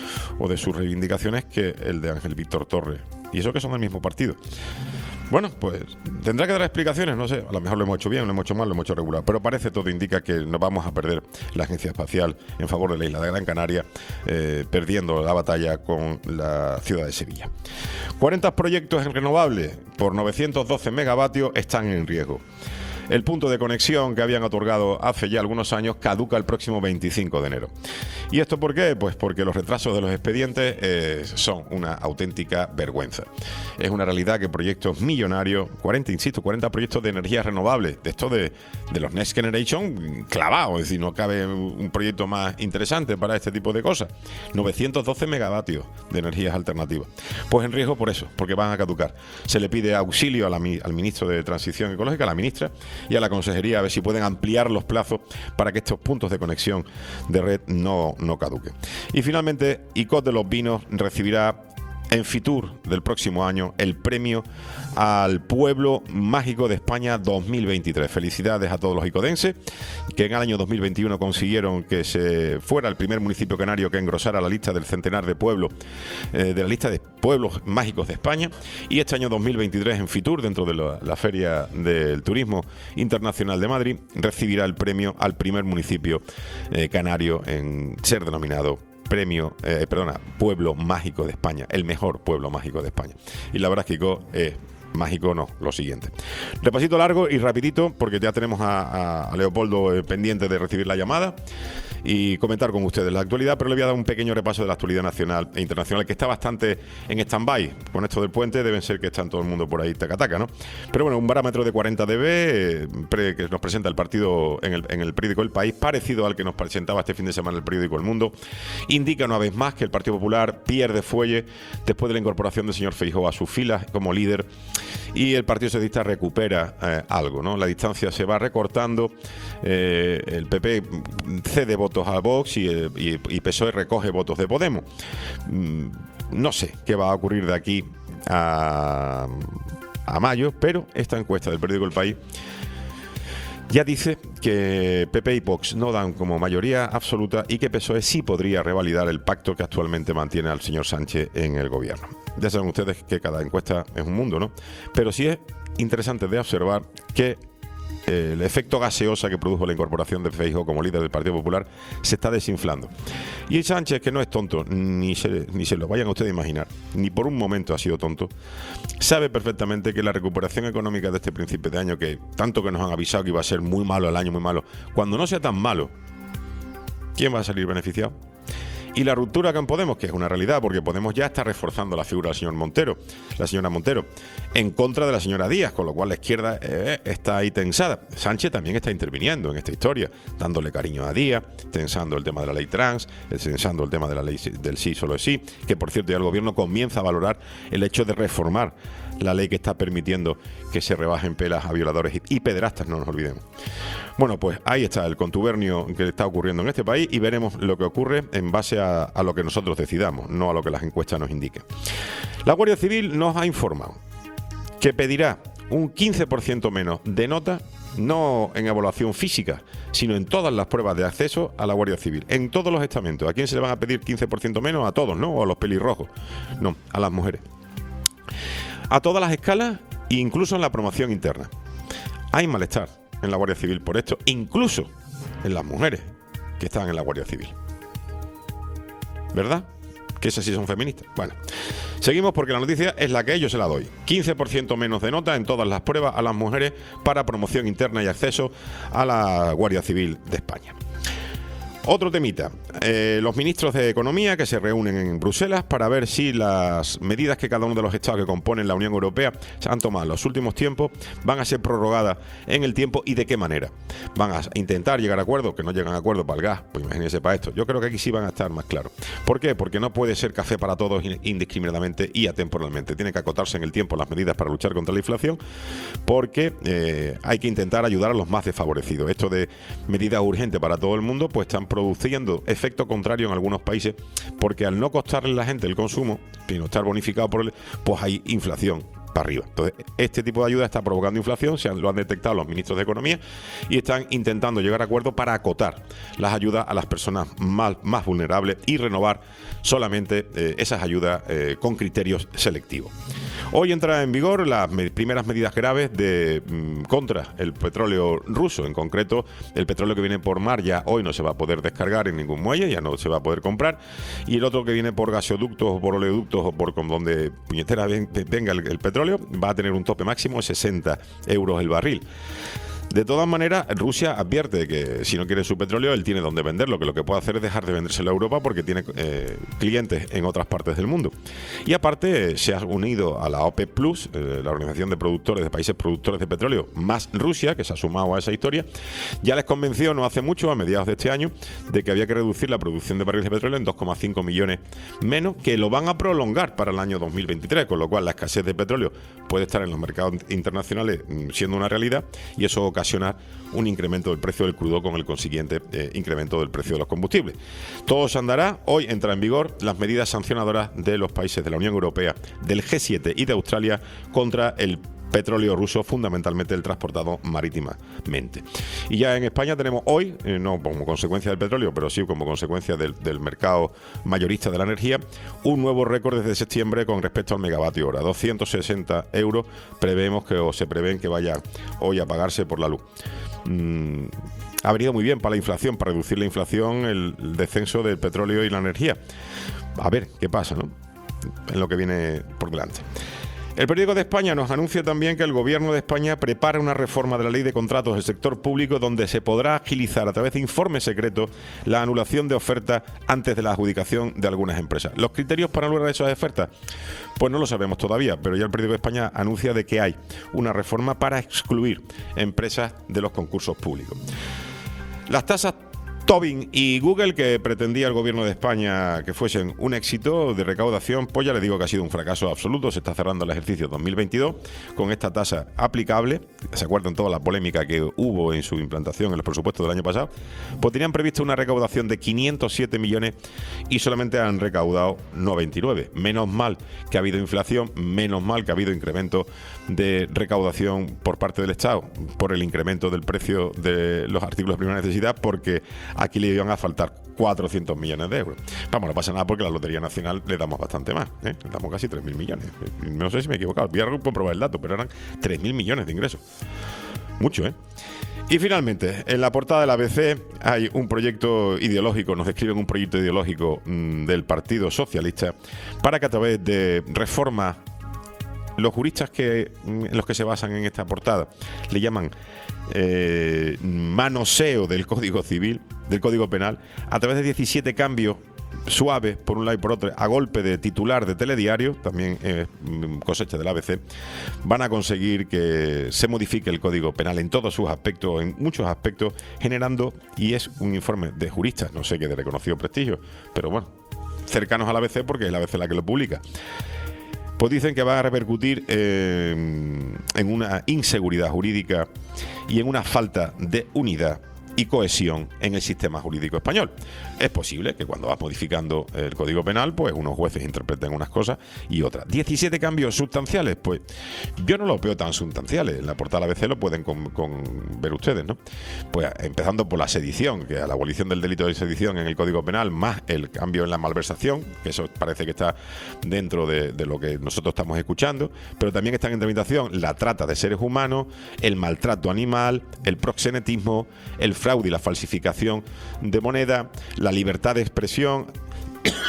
o de sus reivindicaciones que el de Ángel Víctor Torres. Y eso que son del mismo partido. Bueno, pues tendrá que dar explicaciones, no sé, a lo mejor lo hemos hecho bien, lo hemos hecho mal, lo hemos hecho regular, pero parece, todo indica que nos vamos a perder la Agencia Espacial en favor de la isla de Gran Canaria, eh, perdiendo la batalla con la ciudad de Sevilla. cuarenta proyectos en renovables por novecientos doce megavatios están en riesgo. El punto de conexión que habían otorgado hace ya algunos años caduca el próximo veinticinco de enero. ¿Y esto por qué? Pues porque los retrasos de los expedientes eh, son una auténtica vergüenza. Es una realidad que proyectos millonarios, cuarenta, insisto, cuarenta proyectos de energías renovables, de esto de, de los Next Generation, clavados, es decir, no cabe un proyecto más interesante para este tipo de cosas. novecientos doce megavatios de energías alternativas. Pues en riesgo por eso, porque van a caducar. Se le pide auxilio a la, al ministro de Transición Ecológica, a la ministra, y a la Consejería a ver si pueden ampliar los plazos para que estos puntos de conexión de red no, no caduquen. Y finalmente, ICOT de los Vinos recibirá en Fitur del próximo año el premio al Pueblo Mágico de España dos mil veintitrés. Felicidades a todos los icodenses que en el año dos mil veintiuno consiguieron que se fuera el primer municipio canario que engrosara la lista del centenar de pueblos, eh, de la lista de pueblos mágicos de España, y este año dos mil veintitrés en Fitur, dentro de la, la Feria del Turismo Internacional de Madrid, recibirá el premio al primer municipio eh, canario en ser denominado Premio, eh, perdona, Pueblo Mágico de España, el mejor pueblo mágico de España. Y la verdad es que ICOT es mágico, no, lo siguiente. Repasito largo y rapidito, porque ya tenemos a, a Leopoldo eh, pendiente de recibir la llamada y comentar con ustedes la actualidad, pero le voy a dar un pequeño repaso de la actualidad nacional e internacional, que está bastante en stand-by. Con esto del puente deben ser que están todo el mundo por ahí taca-taca, ¿no? Pero bueno, un barómetro de cuarenta decibelios eh, pre, que nos presenta el partido en el, en el periódico El País, parecido al que nos presentaba este fin de semana el periódico El Mundo, indica una vez más que el Partido Popular pierde fuelle después de la incorporación del señor Feijóo a sus filas como líder, y el Partido Socialista recupera eh, algo, ¿no? La distancia se va recortando, eh, el P P cede votos a Vox y, eh, y, y P S O E recoge votos de Podemos. Mm, no sé qué va a ocurrir de aquí a, a mayo, pero esta encuesta del periódico El País ya dice que P P y Vox no dan como mayoría absoluta y que P S O E sí podría revalidar el pacto que actualmente mantiene al señor Sánchez en el gobierno. Ya saben ustedes que cada encuesta es un mundo, ¿no? Pero sí es interesante de observar que eh, el efecto gaseosa que produjo la incorporación de Feijóo como líder del Partido Popular se está desinflando. Y Sánchez, que no es tonto, ni se, ni se lo vayan a ustedes a imaginar, ni por un momento ha sido tonto, sabe perfectamente que la recuperación económica de este principio de año, que tanto que nos han avisado que iba a ser muy malo el año, muy malo, cuando no sea tan malo, ¿quién va a salir beneficiado? Y la ruptura con Podemos, que es una realidad, porque Podemos ya está reforzando la figura del señor Montero, la señora Montero, en contra de la señora Díaz, con lo cual la izquierda eh, está ahí tensada. Sánchez también está interviniendo en esta historia, dándole cariño a Díaz, tensando el tema de la ley trans, tensando el tema de la ley del sí solo es sí, que por cierto ya el gobierno comienza a valorar el hecho de reformar la ley que está permitiendo que se rebajen pelas a violadores y pederastas, no nos olvidemos. Bueno, pues ahí está el contubernio que está ocurriendo en este país y veremos lo que ocurre en base a, a lo que nosotros decidamos, no a lo que las encuestas nos indiquen. La Guardia Civil nos ha informado que pedirá un quince por ciento menos de nota, no en evaluación física, sino en todas las pruebas de acceso a la Guardia Civil, en todos los estamentos. ¿A quién se le van a pedir quince por ciento menos? A todos, ¿no? O a los pelirrojos. No, a las mujeres. A todas las escalas, incluso en la promoción interna. Hay malestar en la Guardia Civil por esto, incluso en las mujeres que están en la Guardia Civil. ¿Verdad? que esas sí son feministas. Bueno, seguimos porque la noticia es la que ellos se la doy. quince por ciento menos de nota en todas las pruebas a las mujeres para promoción interna y acceso a la Guardia Civil de España. Otro temita, eh, los ministros de Economía que se reúnen en Bruselas para ver si las medidas que cada uno de los estados que componen la Unión Europea se han tomado en los últimos tiempos van a ser prorrogadas en el tiempo y de qué manera. Van a intentar llegar a acuerdos, que no llegan a acuerdos para el gas, pues imagínense para esto. Yo creo que aquí sí van a estar más claros. ¿Por qué? Porque no puede ser café para todos indiscriminadamente y atemporalmente. Tiene que acotarse en el tiempo las medidas para luchar contra la inflación, porque eh, hay que intentar ayudar a los más desfavorecidos. Esto de medidas urgentes para todo el mundo, pues están produciendo efecto contrario en algunos países, porque al no costarle a la gente el consumo, sino estar bonificado por el, pues hay inflación para arriba. Entonces, este tipo de ayuda está provocando inflación, se han, lo han detectado los ministros de Economía y están intentando llegar a acuerdos para acotar las ayudas a las personas más, más vulnerables y renovar solamente eh, esas ayudas eh, con criterios selectivos. Hoy entra en vigor las me- primeras medidas graves de mm, contra el petróleo ruso. En concreto, el petróleo que viene por mar ya hoy no se va a poder descargar en ningún muelle, ya no se va a poder comprar. Y el otro que viene por gasoductos o por oleoductos o por con donde puñetera ven- venga el, el petróleo va a tener un tope máximo de sesenta euros el barril. De todas maneras, Rusia advierte que si no quiere su petróleo, él tiene donde venderlo, que lo que puede hacer es dejar de vendérselo a Europa porque tiene eh, clientes en otras partes del mundo. Y aparte, eh, se ha unido a la OPEP Plus, eh, la Organización de Productores de Países Productores de Petróleo, más Rusia, que se ha sumado a esa historia. Ya les convenció no hace mucho, a mediados de este año, de que había que reducir la producción de barriles de petróleo en dos coma cinco millones menos, que lo van a prolongar para el año dos mil veintitrés, con lo cual la escasez de petróleo puede estar en los mercados internacionales mm, siendo una realidad, y eso ocasionar un incremento del precio del crudo con el consiguiente eh, incremento del precio de los combustibles. Todo se andará. Hoy entra en vigor las medidas sancionadoras de los países de la Unión Europea, del G siete y de Australia contra el petróleo ruso, fundamentalmente el transportado marítimamente. Y ya en España tenemos hoy, eh, no como consecuencia del petróleo, pero sí como consecuencia del, del mercado mayorista de la energía, un nuevo récord desde septiembre con respecto al megavatio hora. doscientos sesenta euros prevemos que o se prevén que vaya hoy a pagarse por la luz. Mm, ha venido muy bien para la inflación, para reducir la inflación, el, el descenso del petróleo y la energía. A ver qué pasa, ¿no? En lo que viene por delante. El Periódico de España nos anuncia también que el Gobierno de España prepara una reforma de la Ley de Contratos del sector público donde se podrá agilizar a través de informes secretos la anulación de ofertas antes de la adjudicación de algunas empresas. ¿Los criterios para anular esas ofertas? Pues no lo sabemos todavía, pero ya el Periódico de España anuncia de que hay una reforma para excluir empresas de los concursos públicos. Las tasas Tobin y Google, que pretendía el Gobierno de España que fuesen un éxito de recaudación, pues ya les digo que ha sido un fracaso absoluto. Se está cerrando el ejercicio dos mil veintidós con esta tasa aplicable. ¿Se acuerdan toda la polémica que hubo en su implantación en los presupuestos del año pasado? Pues tenían previsto una recaudación de quinientos siete millones y solamente han recaudado noventa y nueve. Menos mal que ha habido inflación, menos mal que ha habido incremento de recaudación por parte del Estado por el incremento del precio de los artículos de primera necesidad, porque aquí le iban a faltar cuatrocientos millones de euros. Vamos, no pasa nada porque la Lotería Nacional le damos bastante más, ¿eh? Le damos casi tres mil millones. No sé si me he equivocado, voy a comprobar el dato, pero eran tres mil millones de ingresos. Mucho, ¿eh? Y finalmente, en la portada del A B C hay un proyecto ideológico, nos describen un proyecto ideológico mmm, del Partido Socialista para que a través de reformas, los juristas que, en los que se basan en esta portada le llaman eh, manoseo del Código Civil, del Código Penal, a través de diecisiete cambios suaves por un lado y por otro, a golpe de titular de telediario, también eh, cosecha del A B C, van a conseguir que se modifique el Código Penal en todos sus aspectos, en muchos aspectos, generando, y es un informe de juristas, no sé qué de reconocido prestigio, pero bueno, cercanos al A B C porque es la A B C la que lo publica. Pues dicen que va a repercutir eh, en una inseguridad jurídica y en una falta de unidad y cohesión en el sistema jurídico español. Es posible que cuando vas modificando el Código Penal, pues unos jueces interpreten unas cosas y otras. diecisiete cambios sustanciales, pues yo no los veo tan sustanciales. En la portada A B C lo pueden con, con ver ustedes, ¿no? Pues empezando por la sedición, que a la abolición del delito de sedición en el Código Penal, más el cambio en la malversación, que eso parece que está dentro de, de lo que nosotros estamos escuchando, pero también están en tramitación la trata de seres humanos, el maltrato animal, el proxenetismo, el fraude y la falsificación de moneda, la libertad de expresión,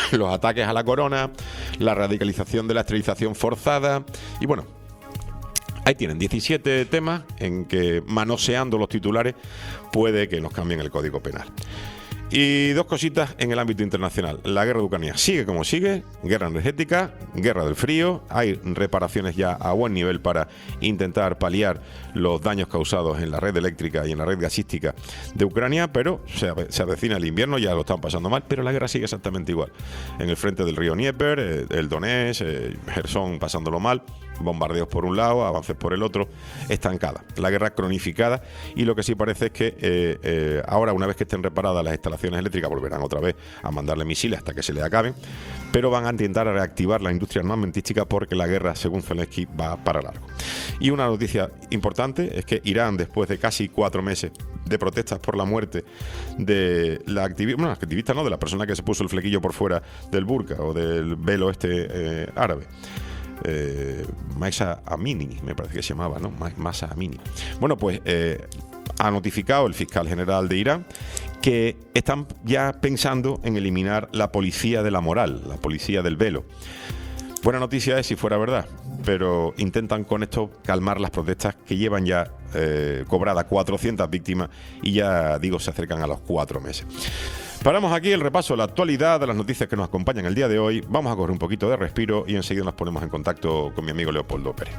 los ataques a la corona, la radicalización de la esterilización forzada y bueno, ahí tienen diecisiete temas en que manoseando los titulares puede que nos cambien el Código Penal. Y dos cositas en el ámbito internacional. La guerra de Ucrania sigue como sigue, guerra energética, guerra del frío, hay reparaciones ya a buen nivel para intentar paliar los daños causados en la red eléctrica y en la red gasística de Ucrania, pero se, ave- se avecina el invierno, ya lo están pasando mal, pero la guerra sigue exactamente igual. En el frente del río Dnieper, eh, el Donetsk, eh, Gerson pasándolo mal, bombardeos por un lado, avances por el otro, estancada. La guerra cronificada y lo que sí parece es que eh, eh, ahora, una vez que estén reparadas las instalaciones eléctricas, volverán otra vez a mandarle misiles hasta que se le acaben, pero van a intentar reactivar la industria armamentística porque la guerra, según Zelensky, va para largo. Y una noticia importante es que Irán, después de casi cuatro meses de protestas por la muerte de la activista, bueno, la activista no, de la persona que se puso el flequillo por fuera del burka o del velo este eh, árabe, Eh, Mahsa Amini, me parece que se llamaba, ¿no? Mahsa Amini. Bueno, pues eh, ha notificado el fiscal general de Irán que están ya pensando en eliminar la policía de la moral, la policía del velo. Buena noticia es si fuera verdad, pero intentan con esto calmar las protestas que llevan ya eh, cobradas cuatrocientas víctimas y ya, digo, se acercan a los cuatro meses. Paramos aquí el repaso de la actualidad, de las noticias que nos acompañan el día de hoy. Vamos a coger un poquito de respiro y enseguida nos ponemos en contacto con mi amigo Leopoldo Pérez.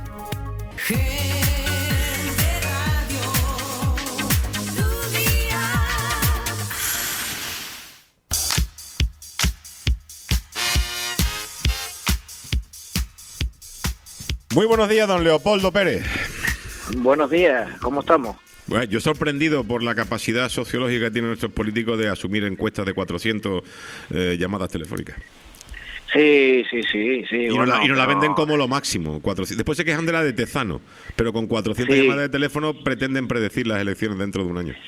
Muy buenos días, don Leopoldo Pérez. Buenos días, ¿cómo estamos? Bueno, yo sorprendido por la capacidad sociológica que tienen nuestros políticos de asumir encuestas de cuatrocientas eh, llamadas telefónicas. Sí, sí, sí, sí. Y, bueno, nos la, y nos la pero- venden como lo máximo. cuatrocientas. Después se quejan de la de Tezano, pero con cuatrocientas Sí. llamadas de teléfono pretenden predecir las elecciones dentro de un año.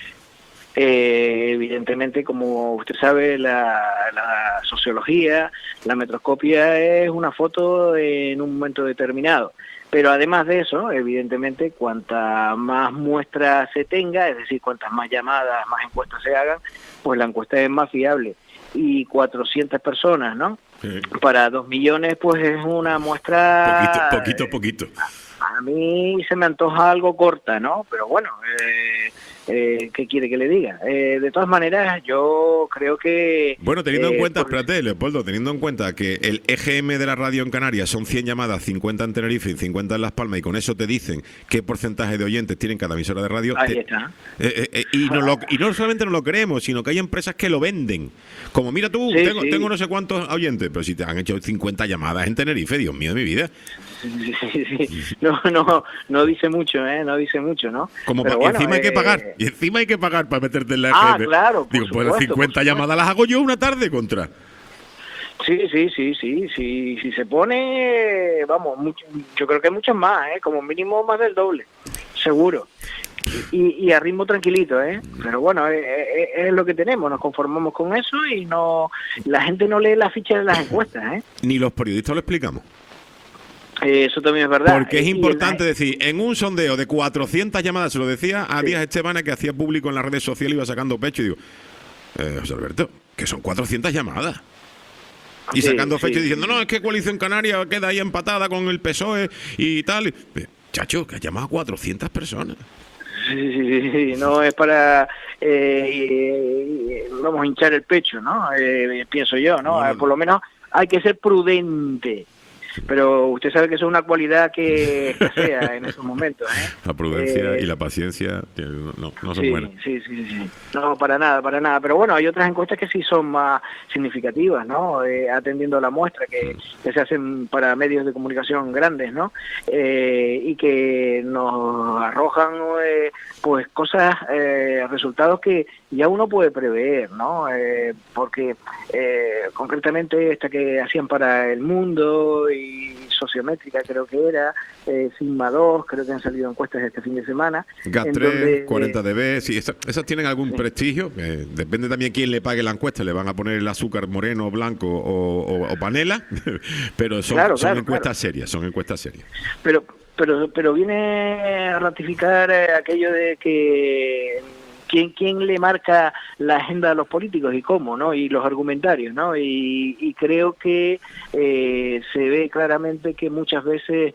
Eh, evidentemente, como usted sabe, la, la sociología, la metroscopia es una foto en un momento determinado. Pero además de eso, evidentemente, cuanta más muestras se tenga, es decir, cuantas más llamadas, más encuestas se hagan, pues la encuesta es más fiable. Y cuatrocientas personas, ¿no? Sí. Para dos millones, pues es una muestra... Poquito, poquito, poquito. A mí se me antoja algo corta, ¿no? Pero bueno, eh, eh, ¿qué quiere que le diga? Eh, de todas maneras, yo creo que... Bueno, teniendo en eh, cuenta, por- espérate, Leopoldo, teniendo en cuenta que el E G M de la radio en Canarias son cien llamadas, cincuenta en Tenerife y cincuenta en Las Palmas, y con eso te dicen qué porcentaje de oyentes tienen cada emisora de radio. Ahí te- está. eh, eh, eh, y, no lo- y no solamente no lo creemos, sino que hay empresas que lo venden. Como mira tú, Sí, tengo, sí. tengo no sé cuántos oyentes, pero si te han hecho cincuenta llamadas en Tenerife, Dios mío de mi vida. Sí, sí, sí. No, no, no dice mucho, ¿eh? No dice mucho, ¿no? Como Pero pa- bueno, y encima hay que eh, pagar, y encima hay que pagar para meterte en la Ah, E G M. claro, por Digo, pues las supuesto, cincuenta por supuesto. llamadas las hago yo una tarde contra. Sí, sí, sí, sí, sí, si se pone, vamos, mucho, yo creo que muchas más, ¿eh? Como mínimo más del doble, seguro. Y, y a ritmo tranquilito, ¿eh? Pero bueno, es, es- es lo que tenemos, nos conformamos con eso y no, la gente no lee las fichas de las encuestas, ¿eh? Ni los periodistas lo explicamos. Eh, Eso también es verdad. Porque es Y en importante la- decir, en un sondeo de cuatrocientas llamadas, se lo decía a Sí. Díaz Estebana, que hacía público en las redes sociales, iba sacando pecho, y digo, eh, José Alberto, que son cuatrocientas llamadas. Y Sí, sacando sí, fecha y sí. diciendo, no, es que Coalición Canaria queda ahí empatada con el P S O E y tal. Y, eh, chacho, que ha llamado a cuatrocientas personas. Sí, sí, sí, sí, no es para, eh, eh, vamos a hinchar el pecho, ¿no? Eh, pienso yo, ¿no? No, no, Eh, Por lo menos hay que ser prudente. Pero usted sabe que eso es una cualidad que escasea en estos momentos, ¿eh? La prudencia Eh, y la paciencia eh, no, no son sí, buenas. sí, sí, sí. No, para nada, para nada. Pero bueno, hay otras encuestas que sí son más significativas, ¿no? Eh, atendiendo a la muestra que, que se hacen para medios de comunicación grandes, ¿no? Eh, y que nos arrojan, eh, pues, cosas, eh, resultados que ya uno puede prever, ¿no? Eh, porque eh, concretamente esta que hacían para El Mundo y Sociométrica creo que era, eh, Sigma dos, creo que han salido encuestas este fin de semana. GAT en tres, donde, cuarenta D B, sí, esas, esas tienen algún Sí. prestigio. eh, depende también quién le pague la encuesta. Le van a poner el azúcar moreno, blanco o, o- o panela, pero son, Claro, son claro, encuestas claro. serias, son encuestas serias. Pero, pero, pero viene a ratificar eh, aquello de que ¿quién, quién le marca la agenda a los políticos y cómo, ¿no? Y los argumentarios, ¿no? Y, y creo que eh, se ve claramente que muchas veces,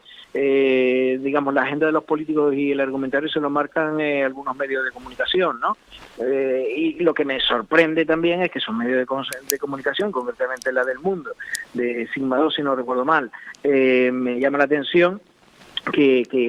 eh, digamos, la agenda de los políticos y el argumentario se lo marcan eh, algunos medios de comunicación, ¿no? Eh, y lo que me sorprende también es que son medios de, de comunicación, concretamente la del Mundo, de Sigma dos, si no recuerdo mal, eh, me llama la atención que, que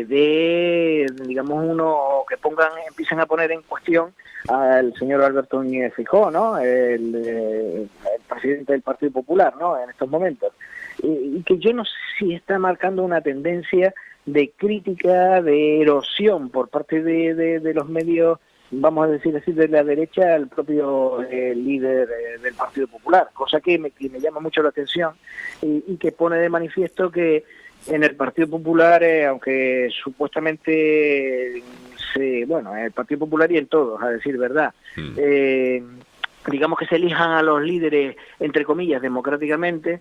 de, digamos, uno, que pongan, empiecen a poner en cuestión al señor Alberto Núñez Feijóo, ¿no? El, el presidente del Partido Popular, ¿no? En estos momentos. Y, y que yo no sé si está marcando una tendencia de crítica, de erosión por parte de, de, de los medios, vamos a decir así, de la derecha al propio eh, líder eh, del Partido Popular, cosa que me, que me llama mucho la atención y, y que pone de manifiesto que en el Partido Popular, eh, aunque supuestamente, se, bueno, en el Partido Popular y en todos, a decir verdad, mm. eh, digamos que se elijan a los líderes, entre comillas, democráticamente,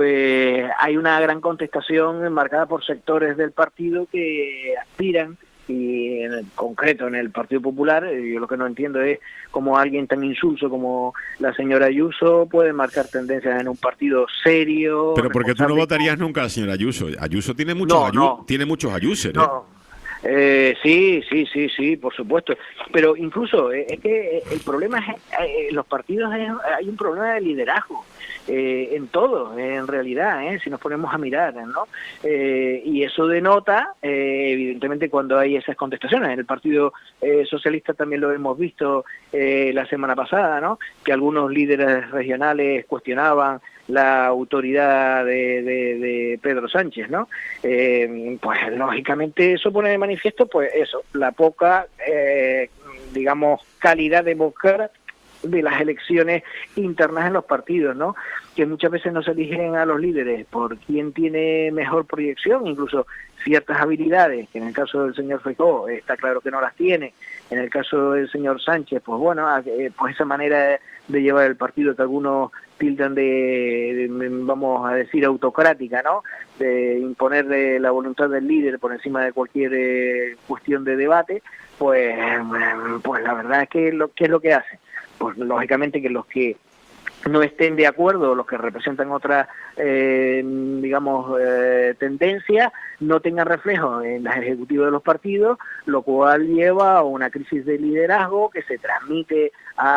pues hay una gran contestación marcada por sectores del partido que aspiran, y en concreto en el Partido Popular, yo lo que no entiendo es cómo alguien tan insulso como la señora Ayuso puede marcar tendencias en un partido serio. Pero porque tú no votarías nunca a la señora Ayuso. Ayuso tiene muchos, no, ayu no. tiene muchos ayusos, ¿eh? No. Eh, sí, sí, sí, sí, por supuesto. Pero incluso eh, es que el problema es, eh, los partidos es, hay un problema de liderazgo. Eh, en todo, en realidad, eh, si nos ponemos a mirar, ¿no? Eh, y eso denota, eh, evidentemente, cuando hay esas contestaciones. En el Partido eh, Socialista también lo hemos visto eh, la semana pasada, ¿no? Que algunos líderes regionales cuestionaban la autoridad de, de, de Pedro Sánchez, ¿no? Eh, pues lógicamente eso pone de manifiesto, pues eso, la poca, eh, digamos, calidad democrática de las elecciones internas en los partidos, ¿no? Que muchas veces no se eligen a los líderes por quién tiene mejor proyección, incluso ciertas habilidades, que en el caso del señor Feijóo está claro que no las tiene, en el caso del señor Sánchez, pues bueno, eh, pues esa manera de llevar el partido que algunos tildan de, de, vamos a decir, autocrática, ¿no? De imponer de la voluntad del líder por encima de cualquier eh, cuestión de debate, pues, pues la verdad es que lo, ¿qué es lo que hace? Pues lógicamente que los que no estén de acuerdo, los que representan otra, eh, digamos, eh, tendencia, no tengan reflejo en las ejecutivas de los partidos, lo cual lleva a una crisis de liderazgo que se transmite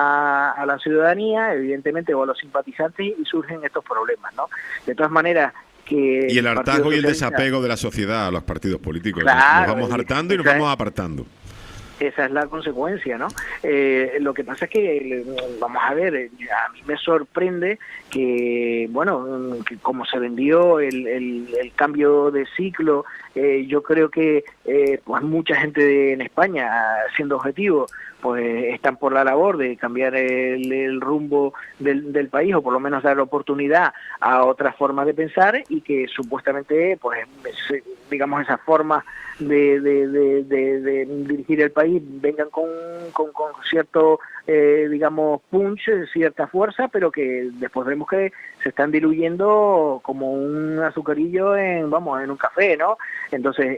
a, a la ciudadanía, evidentemente, o a los simpatizantes, y surgen estos problemas, ¿no? De todas maneras, que y el hartazgo y el Socialista... desapego de la sociedad a los partidos políticos. Claro, nos vamos hartando y nos vamos apartando. Esa es la consecuencia, ¿no? Eh, lo que pasa es que, vamos a ver, a mí me sorprende que, bueno, que como se vendió el, el, el cambio de ciclo, eh, yo creo que eh, pues mucha gente de, en España, siendo objetivo, pues están por la labor de cambiar el, el rumbo del, del país, o por lo menos dar oportunidad a otras formas de pensar, y que supuestamente, pues, digamos, esas formas de, de, de, de, de dirigir el país vengan con, con, con cierto, eh, digamos, punch, cierta fuerza, pero que después vemos que se están diluyendo como un azucarillo en, vamos, en un café, ¿no? Entonces,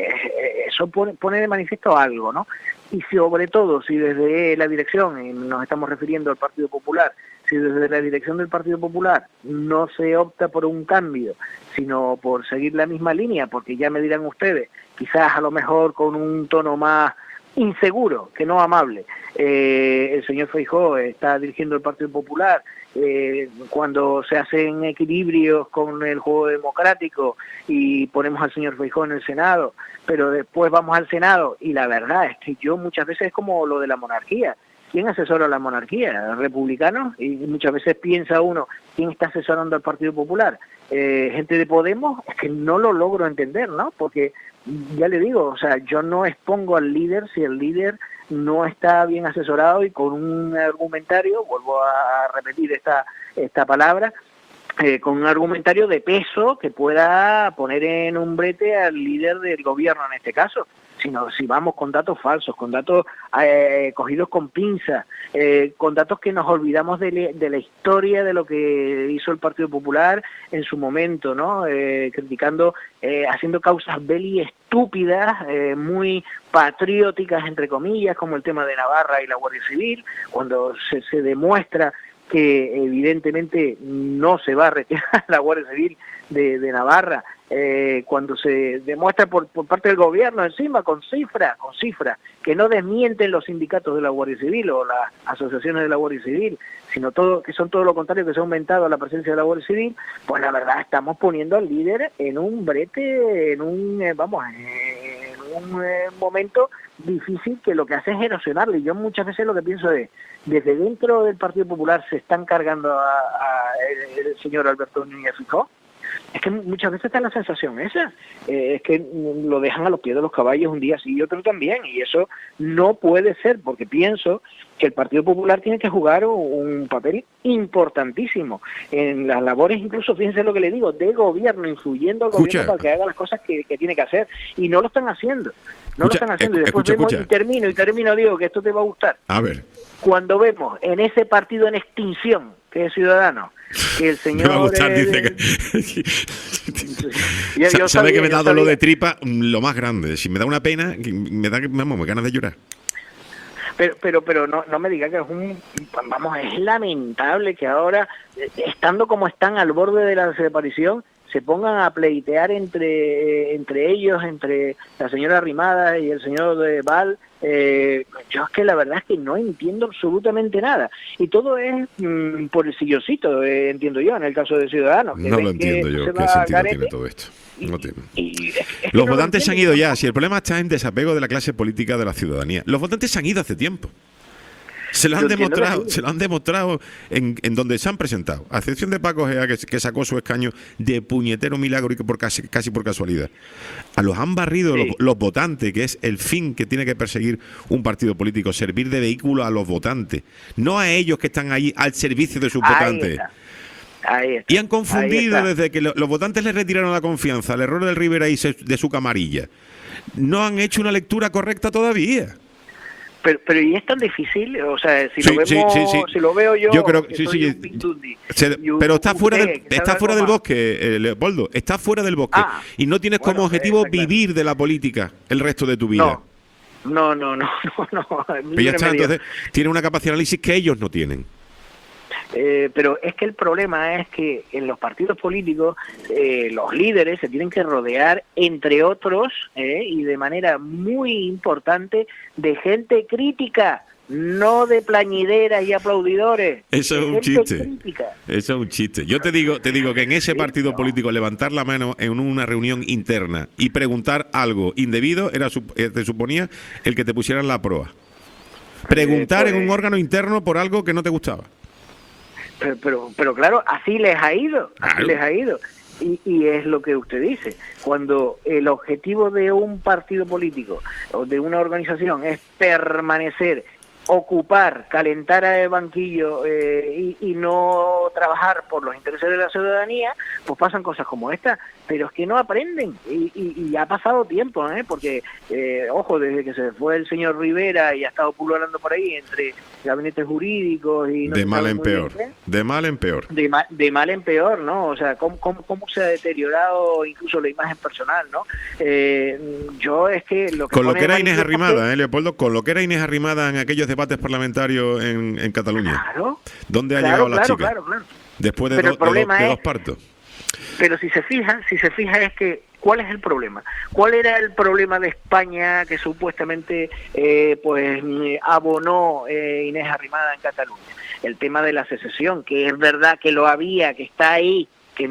eh, eso pone, pone de manifiesto algo, ¿no? Y sobre todo, si desde la dirección, y nos estamos refiriendo al Partido Popular, si desde la dirección del Partido Popular no se opta por un cambio, sino por seguir la misma línea, porque ya me dirán ustedes, quizás a lo mejor con un tono más inseguro, que no amable, eh, el señor Feijóo está dirigiendo el Partido Popular, eh, cuando se hacen equilibrios con el juego democrático y ponemos al señor Feijóo en el Senado, pero después vamos al Senado, y la verdad es que yo muchas veces es como lo de la monarquía. ¿Quién asesora a la monarquía? ¿Los republicanos? Y muchas veces piensa uno, ¿quién está asesorando al Partido Popular? Eh, ¿gente de Podemos? Es que no lo logro entender, ¿no? Porque, ya le digo, o sea, yo no expongo al líder si el líder no está bien asesorado y con un argumentario, vuelvo a repetir esta, esta palabra, eh, con un argumentario de peso que pueda poner en un brete al líder del gobierno en este caso. sino si vamos con datos falsos, con datos eh, cogidos con pinzas, eh, con datos que nos olvidamos de, le, de la historia de lo que hizo el Partido Popular en su momento, ¿no? Eh, criticando, eh, haciendo causas belli estúpidas, eh, muy patrióticas, entre comillas, como el tema de Navarra y la Guardia Civil, cuando se, se demuestra que evidentemente no se va a retirar la Guardia Civil de, de Navarra, eh, cuando se demuestra por, por parte del gobierno encima con cifras, con cifras que no desmienten los sindicatos de la Guardia Civil o las asociaciones de la Guardia Civil, sino todo que son todo lo contrario, que se ha aumentado la presencia de la Guardia Civil, pues la verdad estamos poniendo al líder en un brete, en un, eh, vamos, en un eh, momento difícil que lo que hace es erosionarle. Yo muchas veces lo que pienso es, desde dentro del Partido Popular se están cargando a, a el, el señor Alberto Núñez Feijóo. Es que muchas veces está la sensación esa, eh, es que lo dejan a los pies de los caballos un día sí y otro también, y eso no puede ser, porque pienso que el Partido Popular tiene que jugar un papel importantísimo en las labores, incluso, fíjense lo que le digo, de gobierno, influyendo al gobierno Escucha. para que haga las cosas que, que tiene que hacer, y no lo están haciendo, no Escucha, lo están haciendo, y después escucha, vemos, escucha. y termino, y termino, digo, que esto te va a gustar. A ver. Cuando vemos en ese partido en extinción, que es Ciudadanos, que el señor... Me va a gustar, eh, dice que... yo- yo Sa- Sabe sabía- que me da yo dolor sabía- de tripa mm, lo más grande. Si me da una pena, que me da vamos, me ganas de llorar. Pero, pero, pero no, no me diga que es un, vamos, es lamentable que ahora, eh, estando como están al borde de la desaparición, se pongan a pleitear entre, entre ellos, entre la señora Arrimada y el señor de Val. Eh, yo es que la verdad es que no entiendo absolutamente nada. Y todo es mm, por el silloncito, eh, entiendo yo, en el caso de Ciudadanos. que No ven lo que entiendo yo. se ¿Qué va sentido garete tiene todo esto? No tiene. y- es- es que Los no lo votantes se han entiendo. ido ya. Si el problema está en desapego de la clase política de la ciudadanía. Los votantes se han ido hace tiempo. Se lo han Yo entiendo demostrado, que sí. se lo han demostrado en, en donde se han presentado. A excepción de Paco Gea, que, que sacó su escaño de puñetero milagro y que por casi, casi por casualidad. A los han barrido Sí. los, los votantes, que es el fin que tiene que perseguir un partido político, servir de vehículo a los votantes, no a ellos que están ahí al servicio de sus Ahí votantes. está. Ahí está. Y han Ahí confundido está. desde que lo- los votantes le retiraron la confianza al error del Rivera y se- de su camarilla. No han hecho una lectura correcta todavía. Pero, pero ¿y es tan difícil? O sea, si Sí, lo vemos, sí, sí, sí. si lo veo yo, Yo creo que que sí, soy sí. un Pindundi, Se- y un- pero está fuera usted, del, que está sabe fuera algo del más. bosque, eh, Leopoldo. Está fuera del bosque. Ah, y no tienes bueno, como objetivo está claro. vivir de la política el resto de tu vida. No, no, no, no, no, no. Pero ya está, entonces tiene una capacidad de análisis que ellos no tienen. Eh, pero es que el problema es que en los partidos políticos eh, los líderes se tienen que rodear, entre otros, eh, y de manera muy importante, de gente crítica, no de plañideras y aplaudidores. Eso es de un gente chiste. crítica. Eso es un chiste. Yo te digo, te digo que en ese partido político levantar la mano en una reunión interna y preguntar algo indebido era su- eh, te suponía el que te pusieran la proa. Preguntar Eh, pues- en un órgano interno por algo que no te gustaba. Pero, pero, pero claro, así les ha ido, así Claro. les ha ido. Y, y es lo que usted dice, cuando el objetivo de un partido político o de una organización es permanecer, ocupar, calentar el banquillo eh, y, y no trabajar por los intereses de la ciudadanía, pues pasan cosas como esta, pero es que no aprenden y, y, y ha pasado tiempo, ¿eh? Porque, eh, ojo, desde que se fue el señor Rivera y ha estado pululando por ahí entre gabinetes jurídicos y... no De se mal sabe en muy bien peor. qué, De mal en peor. de, ma- de mal en peor, ¿no? O sea, cómo, cómo, cómo se ha deteriorado incluso la imagen personal, ¿no? Eh, yo es que lo que Con lo pone que era de Inés manifiesto Arrimada, que- ¿eh, Leopoldo? Con lo que era Inés Arrimada en aquellos debates parlamentarios en, en Cataluña. Claro, ¿Dónde ha claro, llegado la claro, chica? claro, claro. Después de, Pero do- el problema de do- de es- dos partos. Pero si se fija, si se fija es que ¿cuál es el problema? ¿Cuál era el problema de España que supuestamente eh, pues mm, abonó eh, Inés Arrimada en Cataluña? El tema de la secesión, que es verdad que lo había, que está ahí, que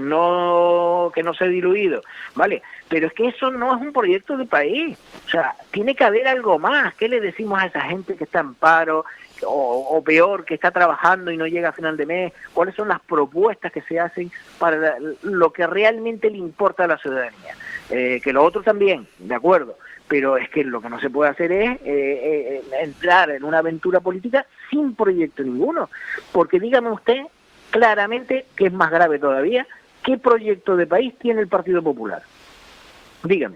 no que no se ha diluido, ¿vale? Pero es que eso no es un proyecto de país. O sea, tiene que haber algo más. ¿Qué le decimos a esa gente que está en paro o, o peor, que está trabajando y no llega a final de mes? ¿Cuáles son las propuestas que se hacen para lo que realmente le importa a la ciudadanía? Eh, que lo otro también, de acuerdo, pero es que lo que no se puede hacer es eh, eh, entrar en una aventura política sin proyecto ninguno, porque dígame usted claramente, que es más grave todavía, ¿qué proyecto de país tiene el Partido Popular? Dígame.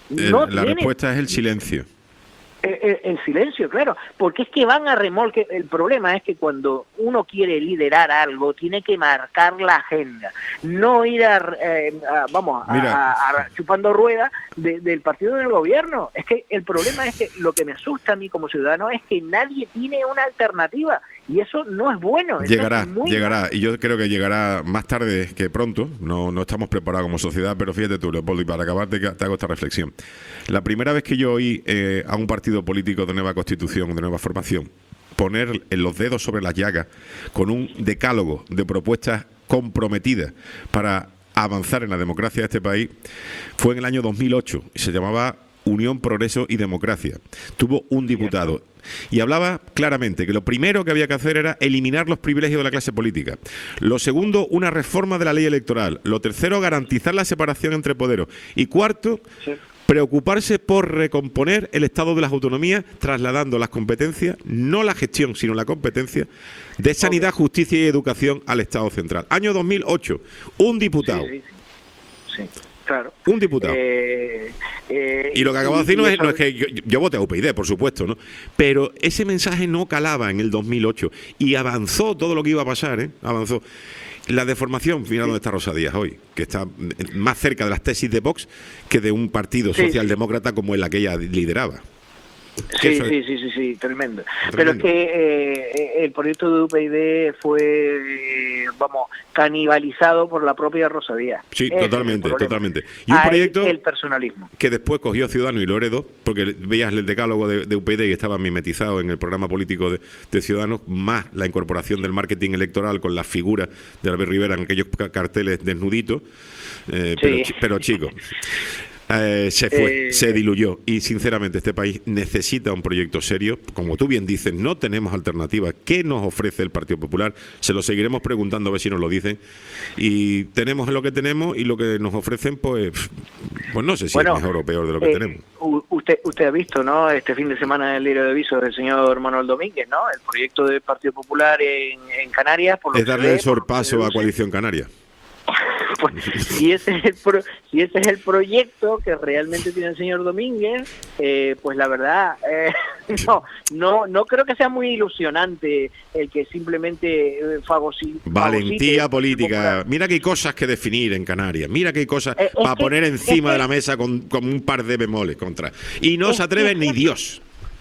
El, no la tiene... respuesta es el silencio. El, el silencio, claro, porque es que van a remolque. El problema es que cuando uno quiere liderar algo, tiene que marcar la agenda, no ir a, eh, a vamos, a, a, a chupando rueda de, del partido del gobierno. Es que el problema es que lo que me asusta a mí como ciudadano es que nadie tiene una alternativa, y eso no es bueno. Llegará, es muy llegará, malo. y yo creo que llegará más tarde que pronto. No, no estamos preparados como sociedad, pero fíjate tú, Leopoldo, y para acabar te, te hago esta reflexión. La primera vez que yo oí eh, a un partido político de nueva constitución, de nueva formación, poner en los dedos sobre las llagas con un decálogo de propuestas comprometidas para avanzar en la democracia de este país, fue en el año dos mil ocho, y se llamaba Unión, Progreso y Democracia. Tuvo un diputado y hablaba claramente que lo primero que había que hacer era eliminar los privilegios de la clase política. Lo segundo, una reforma de la ley electoral. Lo tercero, garantizar la separación entre poderes. Y cuarto, sí. preocuparse por recomponer el estado de las autonomías, trasladando las competencias, no la gestión, sino la competencia, de sanidad, justicia y educación al Estado central. Año dos mil ocho, un diputado. Sí, sí, sí. Claro. Un diputado. Eh, eh, y lo que acabo de decir no es, no es que yo, yo voté a U P yD, por supuesto, ¿no? Pero ese mensaje no calaba en el dos mil ocho y avanzó todo lo que iba a pasar, ¿eh? Avanzó. La deformación, mira dónde está Rosa Díaz hoy, que está más cerca de las tesis de Vox que de un partido sí, socialdemócrata como el que ella lideraba. Sí, es... sí, sí, sí, sí, tremendo. tremendo. Pero es que eh, el proyecto de U P yD fue, eh, vamos, canibalizado por la propia Rosa Díaz. Sí, Ese totalmente, es totalmente. Y un Ahí proyecto el personalismo. que después cogió Ciudadanos y lo heredó, porque veías el decálogo de, de U P yD y estaba mimetizado en el programa político de, de Ciudadanos, más la incorporación del marketing electoral con las figuras de Albert Rivera en aquellos carteles desnuditos, eh, sí. pero, pero chicos... Eh, se fue, eh, se diluyó y sinceramente este país necesita un proyecto serio. Como tú bien dices, no tenemos alternativa. ¿Qué nos ofrece el Partido Popular? Se lo seguiremos preguntando a ver si nos lo dicen, y tenemos lo que tenemos y lo que nos ofrecen pues, pues no sé si bueno, es mejor o peor de lo que eh, tenemos. Usted usted ha visto, ¿no? Este fin de semana en el diario de avisos del señor Manuel Domínguez, ¿no? El proyecto del Partido Popular en, en Canarias, por lo es que darle ve, el sorpaso por a Coalición Canaria. Pues, si ese es el pro, si ese es el proyecto que realmente tiene el señor Domínguez, eh, pues la verdad eh, no no no creo que sea muy ilusionante el que simplemente eh, fagocite, valentía política. Mira que hay cosas que definir en Canarias, mira que hay cosas eh, para que, poner encima es que, de la mesa con, con un par de bemoles contra, y no se atreve ni Dios.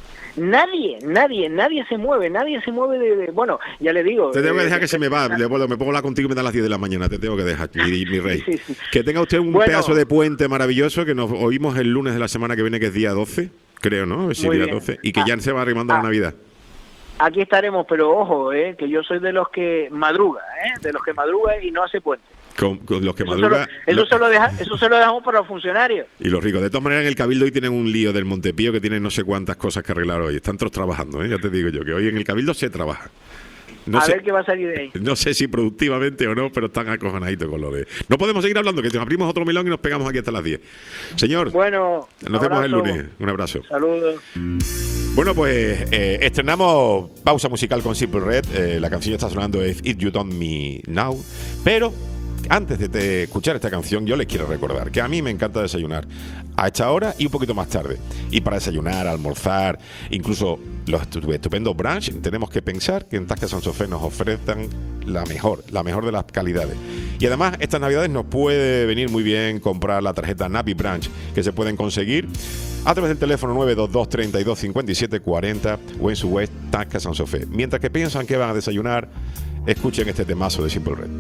Nadie, nadie, nadie se mueve, nadie se mueve de, de bueno, ya le digo. Te tengo que dejar de, que se me va, Leopoldo, me pongo la contigo y me da las diez de la mañana, te tengo que dejar, mi, mi rey. Sí, sí. Que tenga usted un bueno, pedazo de puente maravilloso, que nos oímos el lunes de la semana que viene, que es día doce, creo, ¿no? Sí, día bien. doce, y que ah, ya se va arrimando ah, la Navidad. Aquí estaremos, pero ojo, eh, que yo soy de los que madruga, eh, de los que madruga y no hace puente. Con, con los que eso madruga... Se lo, eso, lo, se lo deja, eso se lo dejamos para los funcionarios. Y los ricos. De todas maneras, en el Cabildo hoy tienen un lío del Montepío que tienen no sé cuántas cosas que arreglar hoy. Están todos trabajando, ¿eh? Ya te digo yo, que hoy en el Cabildo se trabaja. No a sé, ver qué va a salir de ahí. No sé si productivamente o no, pero están acojonaditos con lo de... No podemos seguir hablando, que nos abrimos otro melón y nos pegamos aquí hasta las diez. Señor, bueno, nos abrazo. vemos el lunes. Un abrazo. Saludos. Bueno, pues eh, estrenamos pausa musical con Simple Red. Eh, la canción está sonando es If You Don't Me Now. Pero antes de te escuchar esta canción, yo les quiero recordar que a mí me encanta desayunar a esta hora y un poquito más tarde. Y para desayunar, almorzar, incluso los estupendos brunch, tenemos que pensar que en Tasca Sansofé nos ofrezcan la mejor, la mejor de las calidades. Y además, estas navidades nos puede venir muy bien comprar la tarjeta Navi Brunch, que se pueden conseguir a través del teléfono nueve dos dos, treinta y dos, cincuenta y siete cuarenta o en su web Tasca Sansofé. Mientras que piensan que van a desayunar, escuchen este temazo de Simple Red.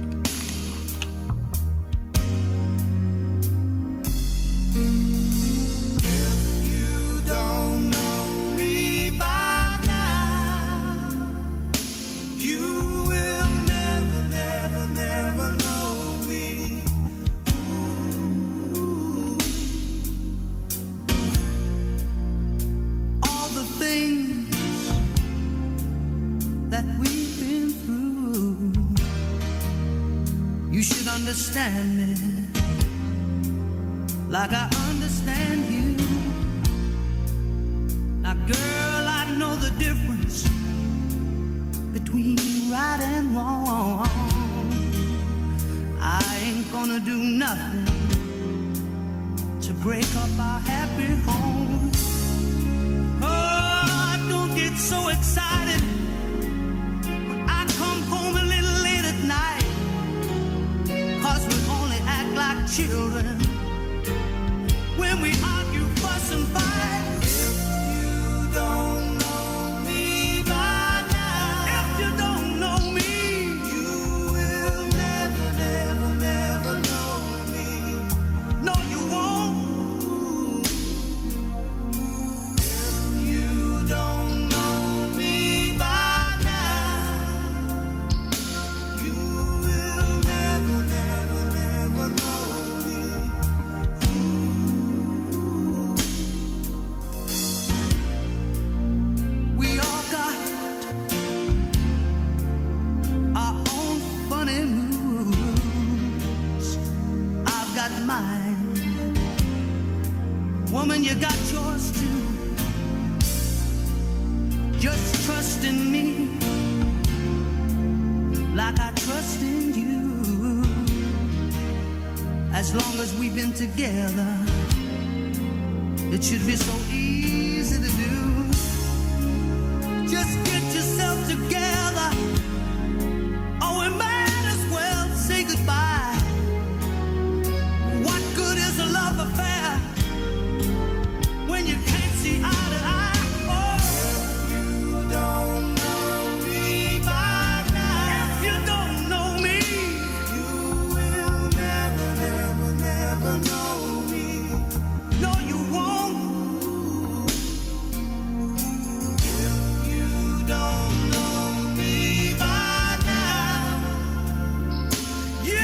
Understand me like I understand you. Now, girl, I know the difference between right and wrong. I ain't gonna do nothing to break up our happy home. Oh, don't get so excited when I come home a little late at night, 'cause we only act like children when we argue, fuss and fight. If you don't know me by now, if you don't know me, you will never, never, never know me. No, you won't. If you don't know me by now, you will never, never, never know me. We all got our own funny moods. I've got mine. Woman, you got yours too. Just trust in me like I trust in you. As long as we've been together, it should be so easy to do. Just get yourself together, or we might as well say goodbye. What good is a love affair when you can't see eye to eye? Oh, if you don't know me by now, if you don't know me, you will never, never, never know me. No, you won't. If you don't know me by now, you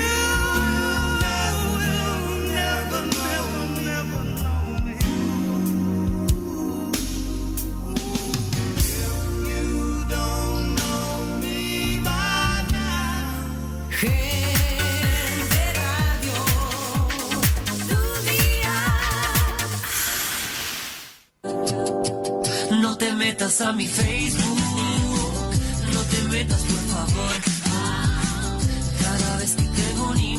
will never, never, never know me. If you don't know me by now. Gente Radio, tu día. No te metas a mi Facebook, no te metas por favor. Cada vez que tengo un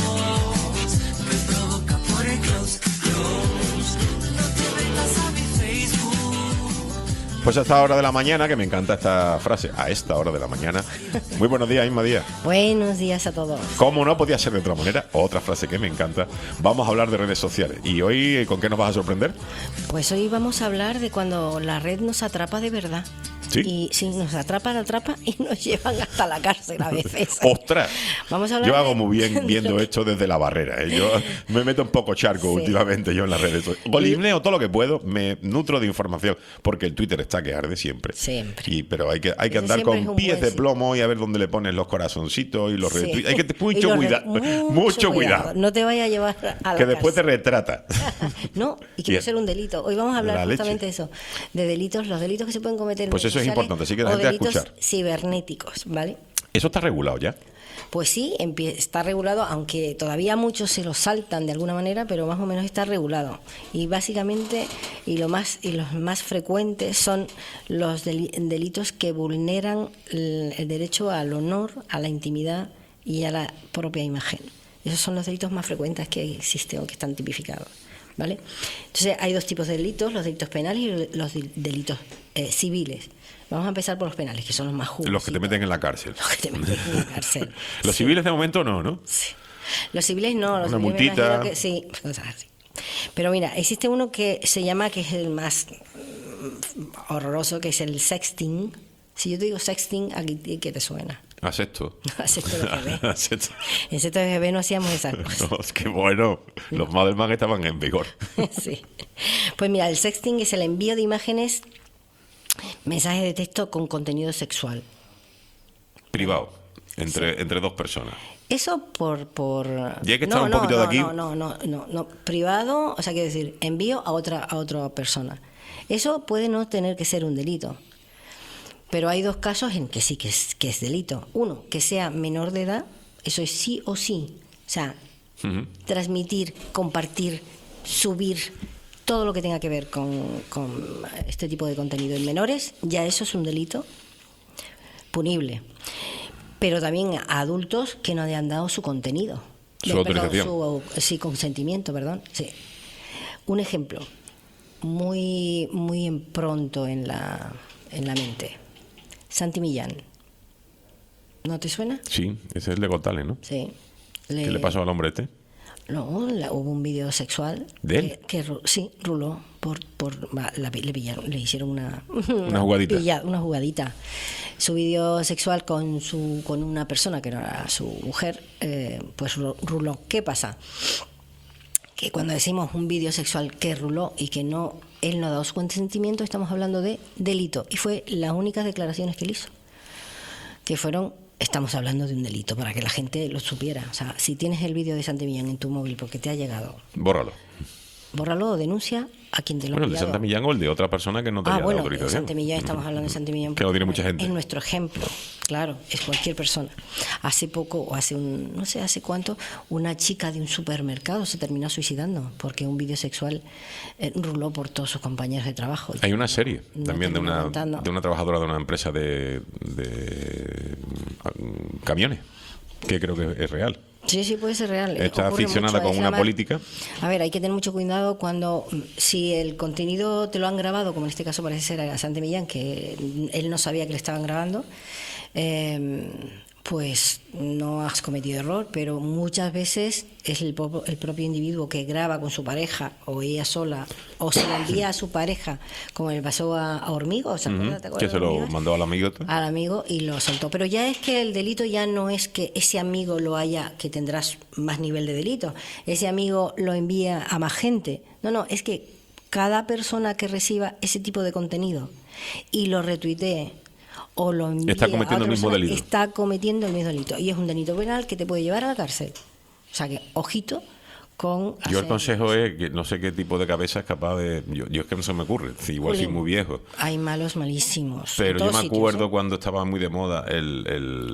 inbox me provoca por el close, close. No te metas a mi Facebook. Pues a esta hora de la mañana, que me encanta esta frase, a esta hora de la mañana. Muy buenos días, Inma Díaz. Buenos días a todos. Como no podía ser de otra manera, otra frase que me encanta. Vamos a hablar de redes sociales. ¿Y hoy con qué nos vas a sorprender? Pues hoy vamos a hablar de cuando la red nos atrapa de verdad. ¿Sí? Y sí, nos atrapa, la atrapa y nos llevan hasta la cárcel a veces. ¡Ostras! Vamos a hablar Yo hago de- muy bien de viendo lo que- esto desde la barrera, ¿eh? Yo me meto un poco charco Sí. últimamente yo en las redes. Golimneo todo lo que puedo, me nutro de información, porque el Twitter está que arde siempre. Siempre. Y, pero hay que, hay que Ese andar siempre es con un pies buen de sitio. plomo y a ver dónde le pones los corazoncitos y los Sí. retweets. Hay que tener Y mucho los re- cuidado. mucho Mucho cuidado. No te vaya a llevar a la Que después te cárcel. retrata. No, y que Bien. puede ser un delito. Hoy vamos a hablar La leche. justamente de eso, de delitos, los delitos que se pueden cometer en Pues redes eso es sociales importante, así que la o gente va a delitos escuchar. cibernéticos, ¿vale? Eso está regulado ya. Pues sí, empie- está regulado, aunque todavía muchos se lo saltan de alguna manera, pero más o menos está regulado. Y básicamente, y lo más y los más frecuentes son los deli- delitos que vulneran el, el derecho al honor, a la intimidad y a la propia imagen. Esos son los delitos más frecuentes que existen o que están tipificados, ¿vale? Entonces hay dos tipos de delitos, los delitos penales y los de- delitos eh, civiles. Vamos a empezar por los penales, que son los más justos. Los que te meten en la cárcel. Los que te meten en la cárcel. Los Sí. civiles de momento no, ¿no? Sí. Los civiles no, los Una civiles me multita. imagino que sí, cosas así. Pero mira, existe uno que se llama, que es el más mm, horroroso, que es el sexting. Si yo te digo sexting, ¿a qué qué te suena? A sexto. A sexto de G B. A sexto. En sexto de G B no hacíamos esas cosas. No, es que bueno, los Madelman estaban en vigor. Sí. Pues mira, el sexting es el envío de imágenes, mensajes de texto con contenido sexual. Privado, entre, entre dos personas. Eso por... por... Y hay que estar un poquito no, de aquí. No, no, no, no, no. Privado, o sea, quiero decir, envío a otra, a otra persona. Eso puede no tener que ser un delito. Pero hay dos casos en que sí que es, que es delito. Uno, que sea menor de edad, eso es sí o sí. O sea, Ujú. transmitir, compartir, subir, todo lo que tenga que ver con, con este tipo de contenido en menores, ya eso es un delito punible. Pero también a adultos que no le han dado su contenido. Su Eh, perdón, autorización. su- sí, consentimiento, perdón. Sí. Un ejemplo muy, muy en pronto en la, en la mente. Santi Millán. ¿No te suena? Sí, ese es el de Gotales, ¿no? Sí. ¿Qué le pasó al hombre este? No, la- hubo un vídeo sexual. ¿De él? Que, que ru- sí, ruló. Por, por, va, la- le pillaron, le hicieron una, Una jugadita. pilla- una jugadita. Su vídeo sexual con su con una persona que no era su mujer, eh, pues ru- ruló. ¿Qué pasa? Que cuando decimos un vídeo sexual que ruló y que no él no ha dado su consentimiento, estamos hablando de delito. Y fue las únicas declaraciones que él hizo. Que fueron, estamos hablando de un delito, para que la gente lo supiera. O sea, si tienes el vídeo de Santi Millán en tu móvil porque te ha llegado, Bórralo. bórralo o denuncia a quien te lo ha Bueno, el de enviado. Santa Millán o el de otra persona que no te Ah, haya dado bueno, de autorización. Santi Millán, estamos hablando de Santi Millán. Que lo tiene mucha porque gente. Es nuestro ejemplo, claro, es cualquier persona. Hace poco, o hace un, no sé, hace cuánto, una chica de un supermercado se terminó suicidando porque un vídeo sexual eh, ruló por todos sus compañeros de trabajo. Hay una serie No también de termino una, contando. de una trabajadora de una empresa de, de mm, camiones, que creo que es real. Sí, sí, puede ser real. Está Ocurre aficionada mucho, con es una además- política. A ver, hay que tener mucho cuidado cuando, mm, si el contenido te lo han grabado, como en este caso parece ser a Santi Millán, que él no sabía que le estaban grabando, eh, pues no has cometido error, pero muchas veces es el, po- el propio individuo que graba con su pareja o ella sola, o se lo envía a su pareja, como le pasó a, a Hormigo, ¿se acuerda? ¿Te Que acuerdas se de lo Hormigas? mandó al amigo. Al amigo y lo soltó. Pero ya es que el delito ya no es que ese amigo lo haya, que tendrás más nivel de delito, ese amigo lo envía a más gente. No, no, es que cada persona que reciba ese tipo de contenido y lo retuitee o lo envía Está a cometiendo otra el mismo persona, delito. está cometiendo el mismo delito. Y es un delito penal que te puede llevar a la cárcel. O sea que, ojito con... Yo el hacer- consejo es que no sé qué tipo de cabeza es capaz de... Yo, yo es que no se me ocurre, si igual soy Jolín, muy viejo. Hay malos malísimos. en Pero yo todos me sitios, acuerdo ¿eh? cuando estaba muy de moda el,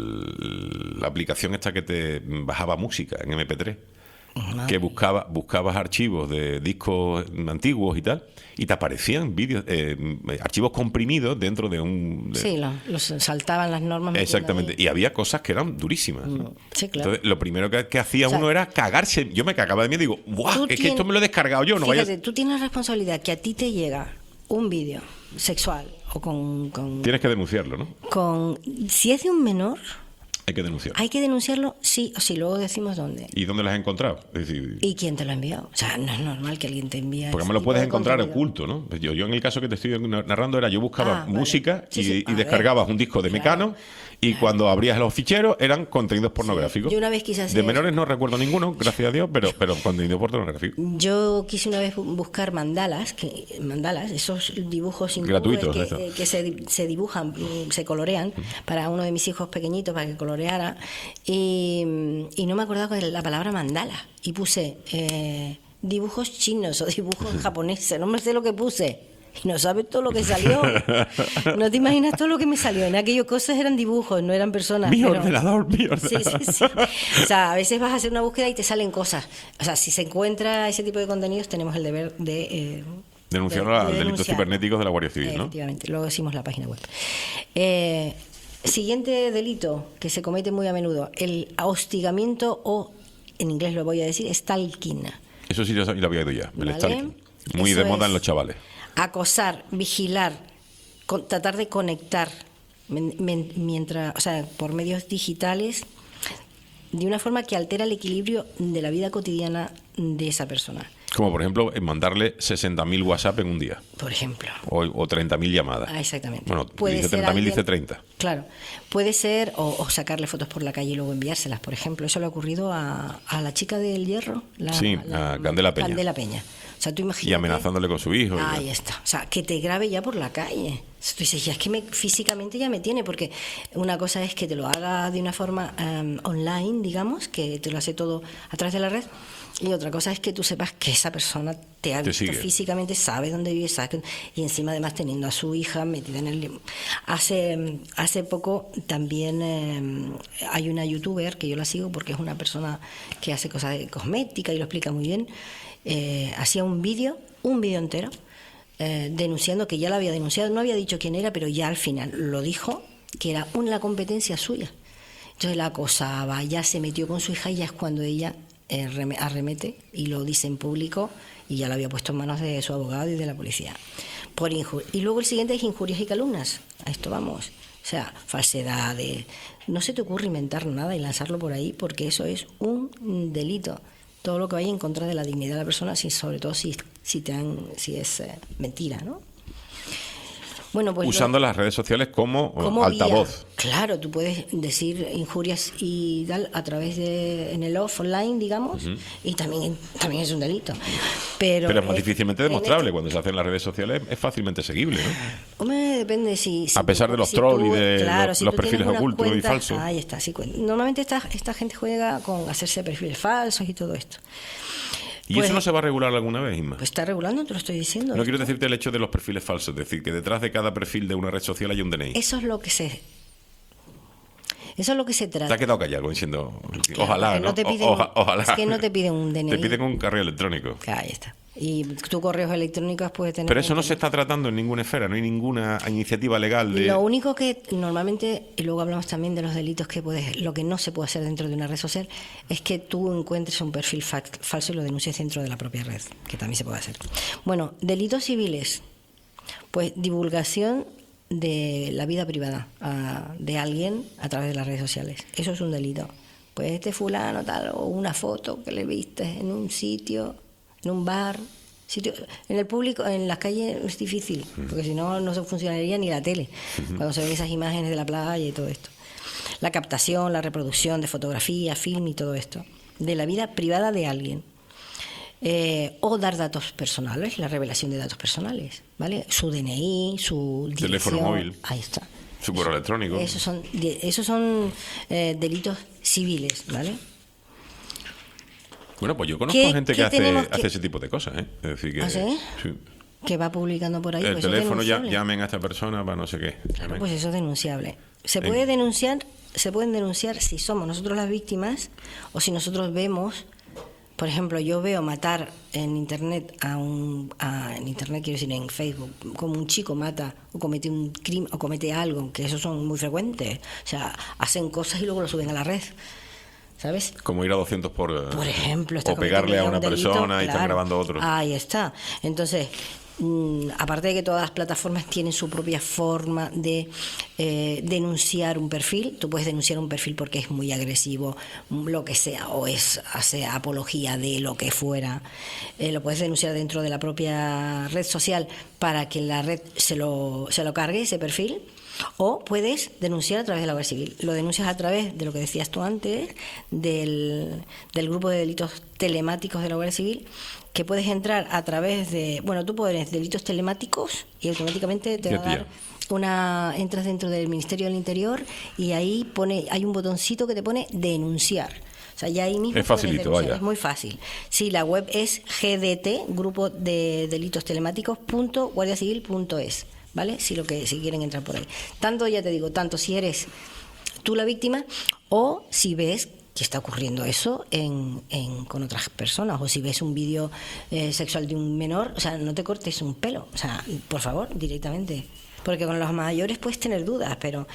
el- la aplicación esta que te bajaba música en eme pe tres. Madre Que buscaba, buscabas archivos de discos antiguos y tal, y te aparecían vídeos, eh, archivos comprimidos dentro de un... de- Sí, lo- los saltaban las normas. metiendo Exactamente, ahí. y había cosas que eran durísimas. ¿no? Mm, sí, claro. Entonces, lo primero que, que hacía O sea, uno era cagarse. Yo me cagaba de miedo y digo, ¡buah! Tú Es que tienes- esto me lo he descargado yo, no Fíjate, vayas. tú tienes la responsabilidad que a ti te llega un vídeo sexual o con, con, Tienes que denunciarlo, ¿no? con... Si es de un menor, Hay que denunciarlo. hay que denunciarlo sí o sí, luego decimos dónde. ¿Y dónde las has encontrado? Es decir, ¿Y quién te lo ha enviado? O sea, no es normal que alguien te envíe porque ese me lo tipo puedes de encontrar contenido. oculto, ¿no? Pues Yo, yo en el caso que te estoy narrando era, yo buscaba Ah, vale. música Sí, y, sí. y A ver. descargabas un disco de Claro. Mecano y cuando abrías los ficheros eran contenidos pornográficos. Yo una vez quise hacer- De menores no recuerdo ninguno, gracias a Dios, pero, pero contenido pornográfico. Yo quise una vez bu- buscar mandalas, que, mandalas, esos dibujos hindúes Gratuitos, que, eso. eh, que se, di- se dibujan, mm, se colorean, para uno de mis hijos pequeñitos, para que coloreara, y, y no me acordaba de la palabra mandala, y puse eh, dibujos chinos o dibujos japoneses, no me sé lo que puse. Y no sabes todo lo que salió. No te imaginas todo lo que me salió. En aquellas cosas eran dibujos, no eran personas. Mi pero- ordenador, mi ordenador. Sí, sí, sí. O sea, a veces vas a hacer una búsqueda y te salen cosas. O sea, si se encuentra ese tipo de contenidos, tenemos el deber de... eh, Denunciarlo de- al de delitos denunciarlo. cibernéticos de la Guardia Civil, ¿no? Efectivamente, luego decimos la página web. Eh, siguiente delito que se comete muy a menudo, el hostigamiento o, en inglés lo voy a decir, stalking. Eso sí, yo lo había oído ya, el ¿Vale? stalking. Muy Eso de moda es en los chavales. Acosar, vigilar, con- tratar de conectar, men- men- mientras, o sea, por medios digitales, de una forma que altera el equilibrio de la vida cotidiana de esa persona. Como por ejemplo, en mandarle sesenta mil WhatsApp en un día. Por ejemplo. O, o treinta mil llamadas. Ah, exactamente. Bueno, Puede dice ser treinta mil, alguien- dice treinta. Claro. Puede ser, o, o sacarle fotos por la calle y luego enviárselas, por ejemplo. Eso le ha ocurrido a, a la chica del Hierro. La, Sí, la- a Candela Peña. Candela Peña. O sea, tú imagínate. Y amenazándole con su hijo. y Ahí ya. está. O sea, que te grabe ya por la calle. Tú dices, ya es que me, físicamente ya me tiene, porque una cosa es que te lo haga de una forma em, online, digamos, que te lo hace todo a través de la red, y otra cosa es que tú sepas que esa persona te ha Te visto sigue. físicamente, sabe dónde vive, sabe que- y encima además teniendo a su hija metida en el... Hace, em, hace poco también em, hay una youtuber que yo la sigo porque es una persona que hace cosas de cosmética y lo explica muy bien. Eh, hacía un vídeo, un vídeo entero, eh, denunciando que ya la había denunciado, no había dicho quién era, pero ya al final lo dijo, que era una competencia suya. Entonces la acosaba, ya se metió con su hija y ya es cuando ella eh, reme- arremete y lo dice en público, y ya lo había puesto en manos de su abogado y de la policía. Por inju- y luego el siguiente es injurias y calumnias. A esto vamos. O sea, falsedades. No se te ocurre inventar nada y lanzarlo por ahí, porque eso es un delito. Todo lo que vaya en contra de la dignidad de la persona, si, sobre todo si, si, te han, si es eh, mentira, ¿no? Bueno, pues Usando lo- las redes sociales como, como altavoz. vía. Claro, tú puedes decir injurias y tal a través de en el offline, digamos, y también también es un delito. Pero, Pero es más eh, difícilmente en demostrable. este- Cuando se hace en las redes sociales es fácilmente seguible, ¿no? Hombre, depende si, si A pesar tú- de los si trolls tú- y de claro, los- si los tú tienes perfiles una ocultos y cuenta- falsos. Ahí está, sí. cuen- Normalmente esta, esta gente juega con hacerse perfiles falsos y todo esto. ¿Y Pues- eso no se va a regular alguna vez, Inma? Pues está regulando, te lo estoy diciendo. No quiero decirte el hecho de los perfiles falsos, es decir, que detrás de cada perfil de una red social hay un D N I. Eso es lo que se Eso es lo que se Te trata. has quedado callado diciendo, Claro, ojalá, porque ¿no? no te O- piden- oja- ojalá. es que no te piden un D N I. Te piden un correo electrónico. Claro, ahí está. Y tu correos electrónicos puede tener... Pero eso no un- se está tratando en ninguna esfera, no hay ninguna iniciativa legal de... Lo único que normalmente, y luego hablamos también de los delitos que puedes, lo que no se puede hacer dentro de una red social, es que tú encuentres un perfil fa- falso y lo denuncies dentro de la propia red, que también se puede hacer. Bueno, delitos civiles, pues divulgación de la vida privada a- de alguien a través de las redes sociales. Eso es un delito. Pues este fulano tal, o una foto que le viste en un sitio, en un bar, sitio, en el público, en las calles es difícil, porque si no, no se funcionaría ni la tele, cuando se ven esas imágenes de la playa y todo esto. La captación, la reproducción de fotografía, film y todo esto, de la vida privada de alguien. Eh, o dar datos personales, la revelación de datos personales, ¿vale? Su D N I, su Teléfono dirección, móvil. ahí está. Su correo electrónico. Esos son, de- esos son eh, delitos civiles, ¿vale? Bueno, pues yo conozco ¿Qué- gente que qué hace, tenemos que- hace ese tipo de cosas, ¿eh? Es decir, que... ¿Ah, sí? sí. Que va publicando por ahí. El pues eso es teléfono, ya, denunciable. llamen a esta persona para no sé qué. Llamen. Pues eso es denunciable. Se En- puede denunciar, se pueden denunciar si somos nosotros las víctimas o si nosotros vemos, por ejemplo, yo veo matar en internet a un, a- en internet quiero decir en Facebook, como un chico mata o comete un crimen o comete algo, que esos son muy frecuentes. O sea, hacen cosas y luego lo suben a la red, ¿sabes? Como ir a doscientos por... eh, Por ejemplo, está o pegarle a cometiendo una un delito, persona y están claro. grabando a otro. Ahí está. Entonces, mm, aparte de que todas las plataformas tienen su propia forma de eh, denunciar un perfil, tú puedes denunciar un perfil porque es muy agresivo, mm, lo que sea, o es hace apología de lo que fuera. Eh, lo puedes denunciar dentro de la propia red social para que la red se lo, se lo cargue, ese perfil. O puedes denunciar a través de la Guardia Civil. Lo denuncias a través de lo que decías tú antes, del, del grupo de delitos telemáticos de la Guardia Civil, que puedes entrar a través de... Bueno, tú pones delitos telemáticos y automáticamente te Ya, va a dar tía. una... Entras dentro del Ministerio del Interior y ahí pone hay un botoncito que te pone denunciar. O sea, ya ahí mismo Es puedes facilito, denunciar. vaya. Es muy fácil. Sí, la web es G D T, Grupo de Delitos Telemáticos, punto guardia civil punto es. ¿Vale? Si lo que si quieren entrar por ahí. Tanto, ya te digo, tanto si eres tú la víctima o si ves que está ocurriendo eso en, en- con otras personas, o si ves un vídeo eh, sexual de un menor, o sea, no te cortes un pelo, o sea, por favor, directamente. Porque con los mayores puedes tener dudas, pero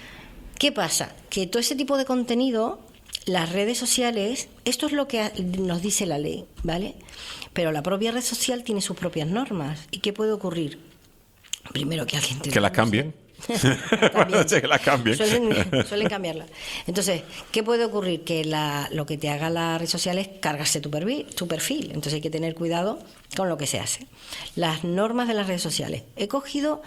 ¿qué pasa? Que todo ese tipo de contenido, las redes sociales, esto es lo que ha- nos dice la ley, ¿vale? Pero la propia red social tiene sus propias normas. ¿Y qué puede ocurrir? Primero que alguien te Que las denuncie. cambien. También. Sí, que las cambien. Suelen, suelen cambiarla. Entonces, ¿qué puede ocurrir? Que la, lo que te haga la red social es cargarse tu perfil, tu perfil. Entonces hay que tener cuidado con lo que se hace. Las normas de las redes sociales. He cogido,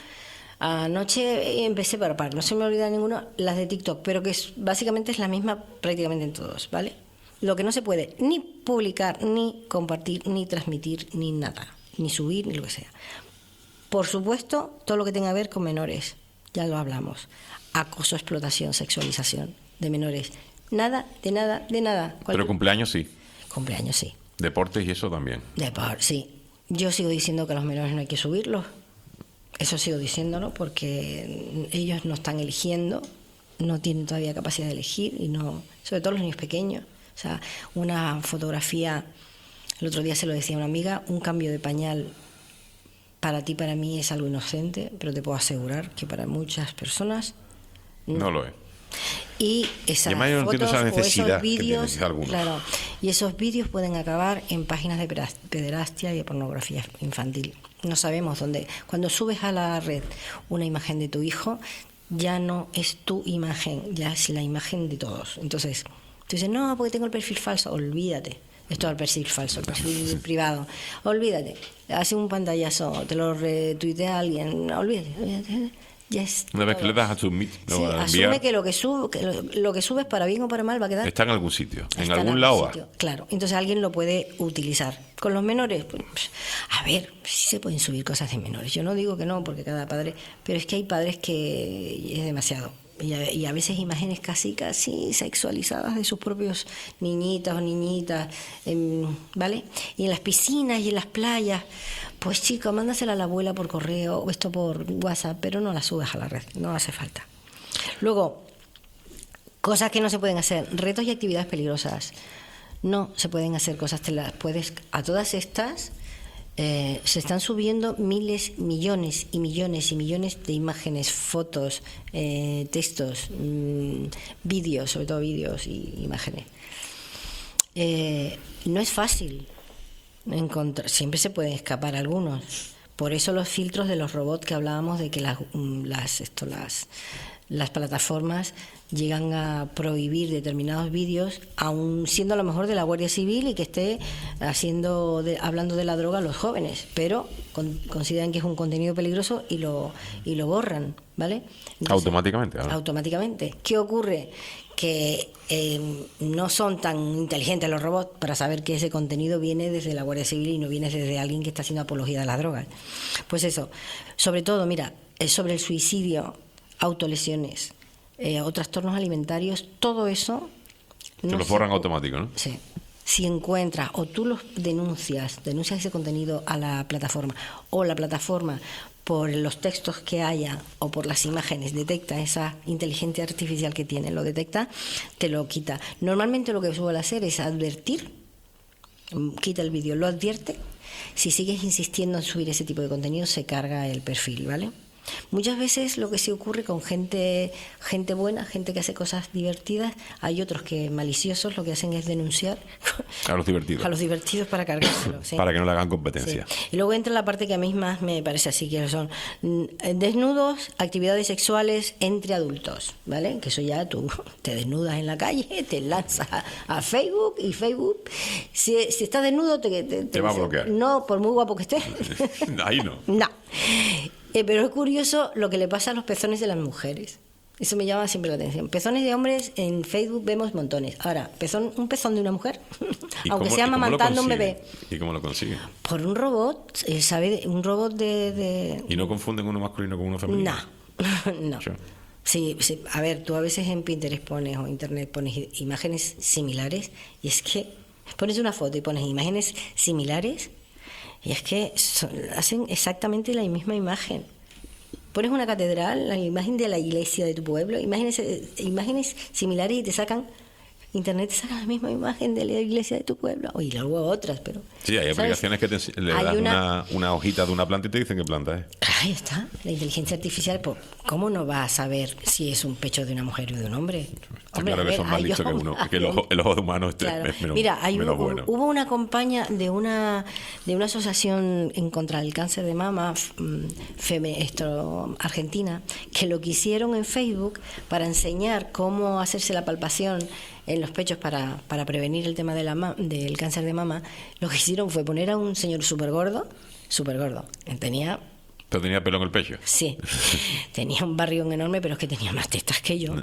anoche empecé para par, no se me olvida ninguna, las de TikTok, pero que es, básicamente es la misma prácticamente en todos, ¿vale? Lo que no se puede ni publicar, ni compartir, ni transmitir, ni nada, ni subir, ni lo que sea. Por supuesto, todo lo que tenga que ver con menores, ya lo hablamos. Acoso, explotación, sexualización de menores. Nada, de nada, de nada. Pero Cualquier- cumpleaños sí. Cumpleaños, sí. Deportes y eso también. De por, sí. Yo sigo diciendo que a los menores no hay que subirlos. Eso sigo diciéndolo porque ellos no están eligiendo, no tienen todavía capacidad de elegir, y no, sobre todo los niños pequeños. O sea, una fotografía, el otro día se lo decía a una amiga, un cambio de pañal para ti, para mí es algo inocente, pero te puedo asegurar que para muchas personas No lo es. Y esas Y además yo no entiendo fotos esa o necesidad esos que tienen vídeos, algunos. claro, y esos vídeos pueden acabar en páginas de pera- pederastia y de pornografía infantil. No sabemos dónde. Cuando subes a la red una imagen de tu hijo, ya no es tu imagen, ya es la imagen de todos. Entonces, tú dices, no, porque tengo el perfil falso. Olvídate. Esto es el perfil falso, el perfil privado. Olvídate. Hace un pantallazo, te lo retuitea alguien. Olvídate. olvídate. Ya es Una vez que todo. le das a submit, lo Sí, va a asume enviar, que lo que, sube, que lo, lo que subes para bien o para mal va a quedar. está en algún sitio, en está algún lado va. sitio. Claro, entonces alguien lo puede utilizar. Con los menores, pues, a ver, sí se pueden subir cosas de menores. Yo no digo que no, porque cada padre, pero es que hay padres que es demasiado. Y a, y a veces imágenes casi, casi sexualizadas de sus propios niñitas o niñitas, em, ¿vale? Y en las piscinas y en las playas, pues chico, mándasela a la abuela por correo o esto por WhatsApp, pero no la subas a la red, no hace falta. Luego, cosas que no se pueden hacer, retos y actividades peligrosas. No se pueden hacer cosas, te las puedes, a todas estas eh, se están subiendo miles, millones y millones y millones de imágenes, fotos, eh, textos, mmm, vídeos, sobre todo vídeos y imágenes. Eh, no es fácil encontrar, siempre se pueden escapar algunos. Por eso los filtros de los robots que hablábamos de que las, las, esto, las, las plataformas llegan a prohibir determinados vídeos, aun siendo a lo mejor de la Guardia Civil y que esté haciendo de, hablando de la droga a los jóvenes, pero con, consideran que es un contenido peligroso y lo y lo borran, ¿vale? Entonces, Automáticamente, ¿no? Automáticamente. ¿Qué ocurre? Que eh, no son tan inteligentes los robots para saber que ese contenido viene desde la Guardia Civil y no viene desde alguien que está haciendo apología de las drogas. Pues eso, sobre todo, mira, sobre el suicidio, autolesiones, eh, o trastornos alimentarios, todo eso... Te no lo se borran pu- automático, ¿no? Sí. Si encuentras o tú los denuncias, denuncias ese contenido a la plataforma, o la plataforma por los textos que haya o por las imágenes detecta esa inteligencia artificial que tiene, lo detecta, te lo quita. Normalmente lo que suele hacer es advertir, quita el vídeo, lo advierte. Si sigues insistiendo en subir ese tipo de contenido, se carga el perfil, ¿vale? Muchas veces lo que sí ocurre con gente gente buena, gente que hace cosas divertidas, hay otros que maliciosos lo que hacen es denunciar A los divertidos. a los divertidos para cargárselo. ¿sí? Para que no le hagan competencia. Sí. Y luego entra la parte que a mí más me parece así, que son mm, desnudos, actividades sexuales entre adultos, ¿vale? Que eso ya tú te desnudas en la calle, te lanzas a, a Facebook y Facebook, si, si estás desnudo te, te, te, Te va a bloquear. No, por muy guapo que estés. Ahí no. No. Eh, pero es curioso lo que le pasa a los pezones de las mujeres. Eso me llama siempre la atención. Pezones de hombres en Facebook vemos montones. Ahora, pezón, un pezón de una mujer, ¿Y aunque cómo- sea y cómo lo amamantando un consigue? bebé, ¿Y cómo lo consigue? por un robot, él sabe, de- un robot de... de- ¿Y no confunden uno masculino con uno femenino? No, no. Sí. Sí, sí, a ver, tú a veces en Pinterest pones o Internet pones i- imágenes similares y es que pones una foto y pones imágenes similares y es que son- hacen exactamente la misma imagen. Pones una catedral, la imagen de la iglesia de tu pueblo, imágenes, eh, imágenes similares y te sacan, Internet te saca la misma imagen de la iglesia de tu pueblo. O y luego otras, pero... Sí, hay ¿sabes? aplicaciones que te, ense- le Hay das una... una- Una, hojita de una planta y te dicen qué planta es. Ahí está, la inteligencia artificial, pues, ¿cómo no va a saber si es un pecho de una mujer o de un hombre? Está Hombre, claro a que ver, son más hay listos que un- uno, que el hay un- ojo, el ojo de humano este Claro. es menos, Mira, hay menos un- bueno. hubo una campaña de una de una asociación en contra del cáncer de mama f- mm, feme- esto, argentina, que lo que hicieron en Facebook para enseñar cómo hacerse la palpación en los pechos para, para prevenir el tema de la ma- del cáncer de mama, lo que hicieron fue poner a un señor súper gordo, súper gordo, tenía... Pero tenía pelo en el pecho. Sí, tenía un barrigón enorme, pero es que tenía más tetas que yo.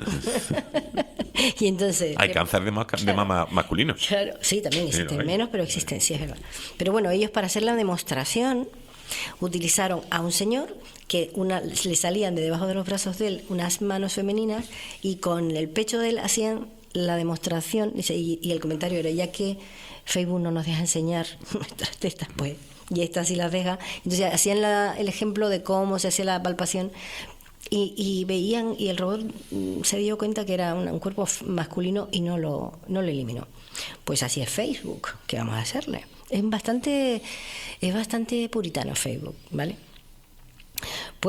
Y entonces... Hay cáncer de, masca- de mama masculino. Claro, sí, también Sí, existen lo hay. menos, pero existen, sí, es verdad. Pero bueno, ellos para hacer la demostración utilizaron a un señor que una, le salían de debajo de los brazos de él unas manos femeninas y con el pecho de él hacían la demostración. Dice, y, y el comentario era, ya que Facebook no nos deja enseñar nuestras tetas, pues, y estas sí las deja. Entonces hacían la- el ejemplo de cómo se hacía la palpación. Y, y veían, y el robot mm, se dio cuenta que era un, un cuerpo f- masculino y no lo, no lo eliminó. Pues así es Facebook, ¿qué vamos a hacerle? Es bastante, es bastante puritano Facebook, ¿vale? Pues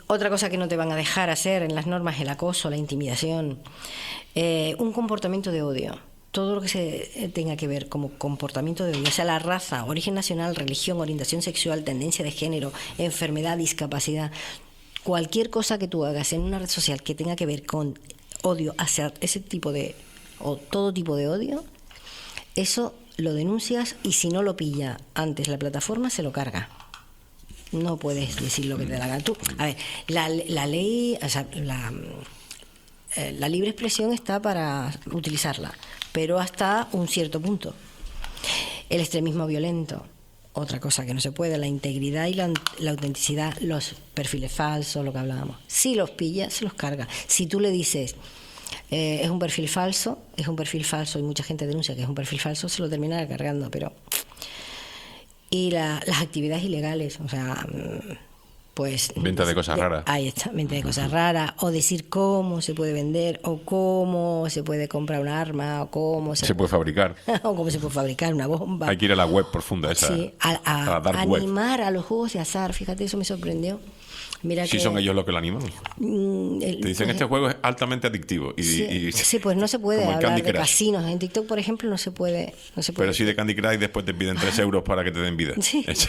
Otra cosa que no te van a dejar hacer en las normas es el acoso, la intimidación, eh, un comportamiento de odio. Todo lo que se tenga que ver como comportamiento de odio, o sea, la raza, origen nacional, religión, orientación sexual, tendencia de género, enfermedad, discapacidad, cualquier cosa que tú hagas en una red social que tenga que ver con odio hacia ese tipo de, o todo tipo de odio, eso lo denuncias y si no lo pilla antes la plataforma, se lo carga. No puedes decir lo que te da la gana. Tú, a ver, la, la ley, o sea, la, eh, la libre expresión está para utilizarla, pero hasta un cierto punto. El extremismo violento, otra cosa que no se puede, la integridad y la, la autenticidad, los perfiles falsos, lo que hablábamos. Si los pilla, se los carga. Si tú le dices, eh, es un perfil falso, es un perfil falso y mucha gente denuncia que es un perfil falso, se lo termina cargando, pero... Y la, las actividades ilegales, o sea, pues... Venta de cosas raras. Ahí está, venta de cosas raras, o decir cómo se puede vender, o cómo se puede comprar un arma, o cómo se, Se puede fabricar. o cómo se puede fabricar una bomba. Hay que ir a la web profunda esa. Sí, a, a- a la dark web. animar a los juegos de azar, fíjate, eso me sorprendió. Mira Sí, que, son ellos los que lo animan. mm, el- Te dicen pues, este juego es altamente adictivo. Y, sí, y- sí, pues no se puede como el hablar Candy de Crush. casinos. En TikTok, por ejemplo, no se puede. No se puede. Pero sí de Candy Crush y después te piden tres euros para que te den vida. Sí. Eso-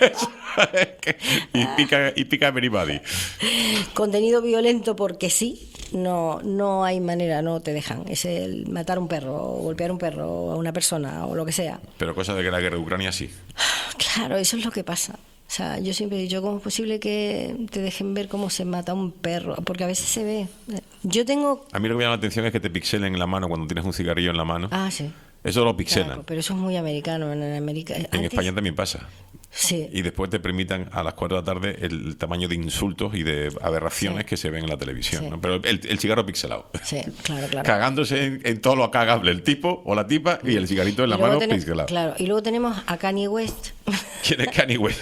y pica y pica everybody. Contenido violento porque sí, no, no hay manera, no te dejan. Es el matar un perro, o golpear un perro, o a una persona, o lo que sea. Pero cosa de que la guerra de Ucrania sí. Claro, eso es lo que pasa. O sea, yo siempre he dicho, ¿cómo es posible que te dejen ver cómo se mata un perro? Porque a veces se ve. Yo tengo... A mí lo que me llama la atención es que te pixelen en la mano cuando tienes un cigarrillo en la mano. Ah, sí. Eso lo pixelan. Claro, pero eso es muy americano. En América... En Antes- España también pasa. Sí. Y después te permitan a las cuatro de la tarde el tamaño de insultos y de aberraciones Sí. que se ven en la televisión. Sí. ¿no? Pero el, el cigarro pixelado. Sí, claro, claro. Cagándose en, en todo lo cagable, el tipo o la tipa y el cigarrito en la Y luego mano tenem- pixelado. Claro, y luego tenemos a Kanye West, ¿Quién es Kanye West?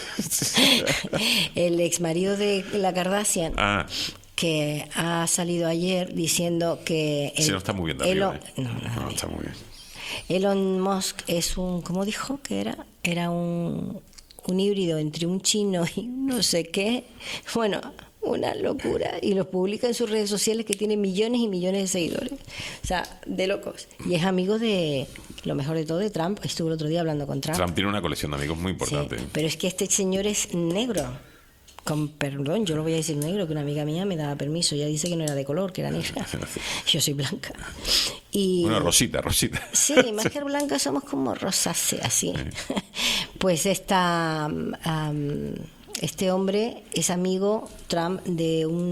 el ex marido de la Kardashian, ah, que ha salido ayer diciendo que... sí, el- no está muy bien de arriba, Elon, ¿eh? no, no, No, está muy bien. Elon Musk es un... ¿Cómo dijo que era? Era un, un híbrido entre un chino y no sé qué. Bueno, una locura. Y lo publica en sus redes sociales que tiene millones y millones de seguidores. O sea, de locos. Y es amigo de... Lo mejor de todo, de Trump. Estuve el otro día hablando con Trump. Trump tiene una colección de amigos muy importante. Sí, pero es que este señor es negro. Con perdón, yo lo voy a decir negro, que una amiga mía me daba permiso. Ella dice que no era de color, que era negra. Yo soy blanca. Y, Bueno, Rosita, Rosita. sí, más que blanca somos como rosácea, así. Pues esta, um, este hombre es amigo, Trump, de un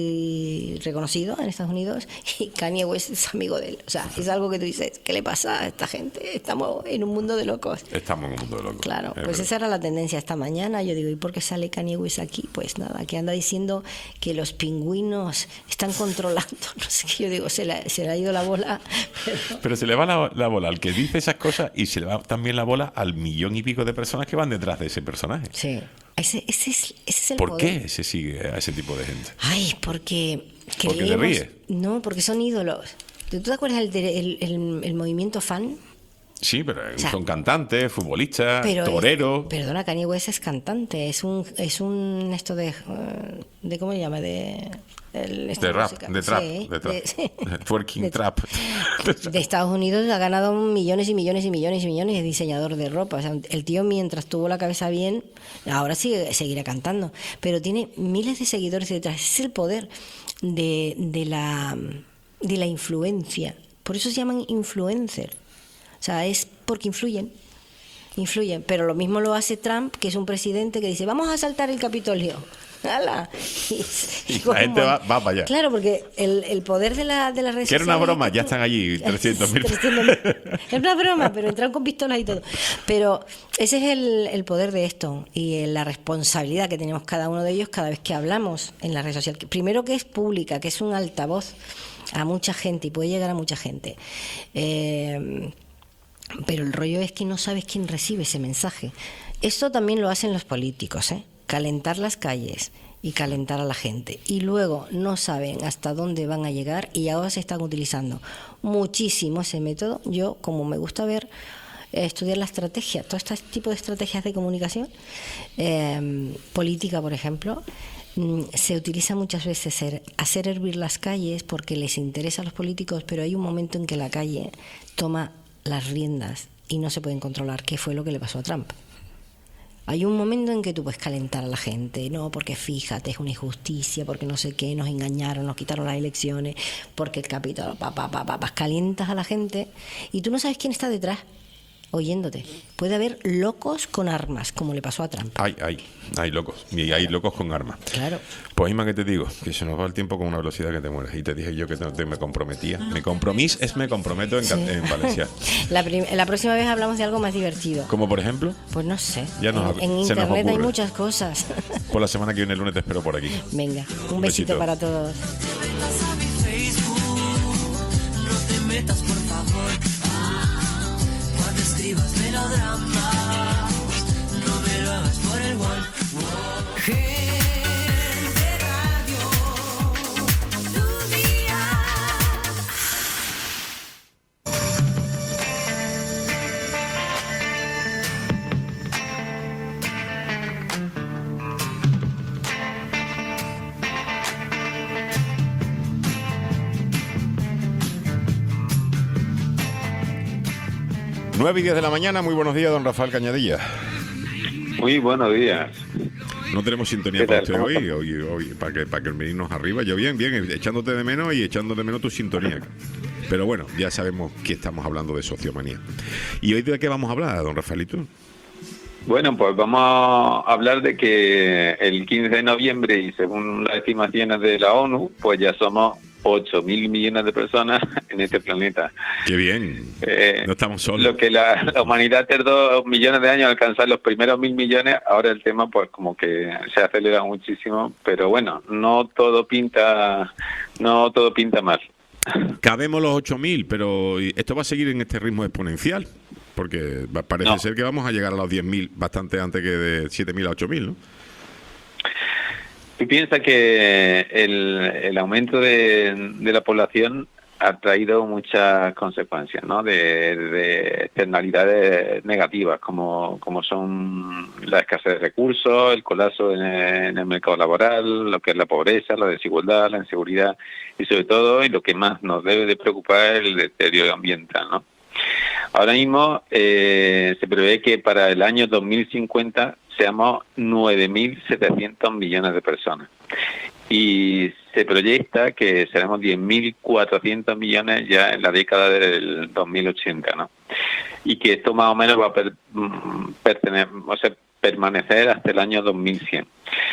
nazi reconocido en Estados Unidos y Kanye West es amigo de él. O sea, es algo que tú dices, ¿qué le pasa a esta gente? Estamos en un mundo de locos. Estamos en un mundo de locos. Claro, Es pues verdad. esa era la tendencia esta mañana. Yo digo, ¿y por qué sale Kanye West aquí? Pues nada, que anda diciendo que los pingüinos están controlando. No sé qué, yo digo, se le, se le ha ido la bola. Pero... Pero se le va la, la bola al que dice esas cosas y se le va también la bola al millón y pico de personas que van detrás de ese personaje. Sí, ese, ese, es, ese es el ¿Por poder. qué se sigue a ese tipo de gente? Ay, porque ¿Porque te creemos... ríes? No, porque son ídolos. ¿Tú te acuerdas el, el, el, el movimiento fan? Sí, pero sea, son cantantes, futbolistas, Pero es- toreros. perdona, Kanye West es cantante, es un es un esto de, eh, de ¿cómo se llama? De el, esta De rap, música. de trap, Sí, de trap. de- sí. Twerking De- trap. De Estados Unidos ha ganado millones y millones y millones y millones de diseñador de ropa. O sea, el tío mientras tuvo la cabeza bien, ahora sigue, seguirá cantando, pero tiene miles de seguidores detrás. Ese es el poder de, de la de la influencia. Por eso se llaman influencer. O sea, es porque influyen. Influyen. Pero lo mismo lo hace Trump, que es un presidente que dice, vamos a asaltar el Capitolio. ¡Hala! Y, Y con la gente un va- mon- va para allá. Claro, porque el, el poder de, la, de las redes Que era una sociales broma, es que ya tú- están allí trescientos mil. trescientos mil. Es una broma, pero entran con pistolas y todo. Pero ese es el, el poder de esto y eh, la responsabilidad que tenemos cada uno de ellos cada vez que hablamos en la red social. Primero, que es pública, que es un altavoz a mucha gente y puede llegar a mucha gente. Eh, pero el rollo es que no sabes quién recibe ese mensaje. Esto también lo hacen los políticos, ¿eh? Calentar las calles y calentar a la gente. Y luego no saben hasta dónde van a llegar y ahora se están utilizando muchísimo ese método. Yo, como me gusta ver, eh, estudiar la estrategia, todo este tipo de estrategias de comunicación, eh, política, por ejemplo, mm, se utiliza muchas veces ser- hacer hervir las calles porque les interesa a los políticos, pero hay un momento en que la calle toma las riendas y no se pueden controlar, que fue lo que le pasó a Trump. Hay un momento en que tú puedes calentar a la gente, no, porque fíjate, es una injusticia, porque no sé qué, nos engañaron, nos quitaron las elecciones, porque el Capitolio, pa, pa, pa, pa, pa, calientas a la gente y tú no sabes quién está detrás oyéndote. Puede haber locos con armas, como le pasó a Trump. Hay, hay, hay locos. Y hay locos con armas. Claro. Pues Inma, que te digo, que se nos va el tiempo con una velocidad que te mueres. Y te dije yo que te, te me comprometía. Me compromis es me comprometo en, Sí. en Valencia. La, prim- la próxima vez hablamos de algo más divertido. Como por ejemplo, Pues no sé. Ya nos- en en se nos internet hay ocurre. muchas cosas. por la semana que viene el lunes te espero por aquí. Venga, un, Un besito besito. para todos. metas a mi Facebook, no te metas por favor. Ah, cuando escribas melodramas, no me lo hagas por el wall. Gente Radio, tu día. nueve y diez de la mañana, muy buenos días, don Rafael Cañadilla. Muy buenos días. No tenemos sintonía ¿Qué para tal? usted ¿Cómo hoy, está? hoy, hoy, para que para que venirnos arriba. Yo bien, bien, echándote de menos y echando de menos tu sintonía. Pero bueno, ya sabemos que estamos hablando de sociomanía. ¿Y hoy de qué vamos a hablar, don Rafaelito? Bueno, pues vamos a hablar de que el quince de noviembre, y según las estimaciones de la ONU, pues ya somos ocho mil millones de personas en este planeta. Qué bien, Eh, no estamos solos. Lo que la, la humanidad tardó millones de años en alcanzar los primeros mil millones, ahora el tema pues como que se acelera muchísimo, pero bueno, no todo pinta, no todo pinta mal. Cabemos los ocho mil, pero esto va a seguir en este ritmo exponencial, porque va- parece No. ser que vamos a llegar a los diez mil bastante antes que de siete mil a ocho mil, ¿no? Tú piensas que el, el aumento de, de la población ha traído muchas consecuencias, ¿no? De, de externalidades negativas, como, como son la escasez de recursos, el colapso en el, en el mercado laboral, lo que es la pobreza, la desigualdad, la inseguridad y sobre todo, y lo que más nos debe de preocupar, es el deterioro ambiental, ¿no? Ahora mismo eh, se prevé que para el año dos mil cincuenta seamos nueve mil setecientos millones de personas y se proyecta que seremos diez mil cuatrocientos millones ya en la década del dos mil ochenta, ¿no? Y que esto más o menos va a per, mm, pertenecer, o sea, permanecer hasta el año dos mil cien.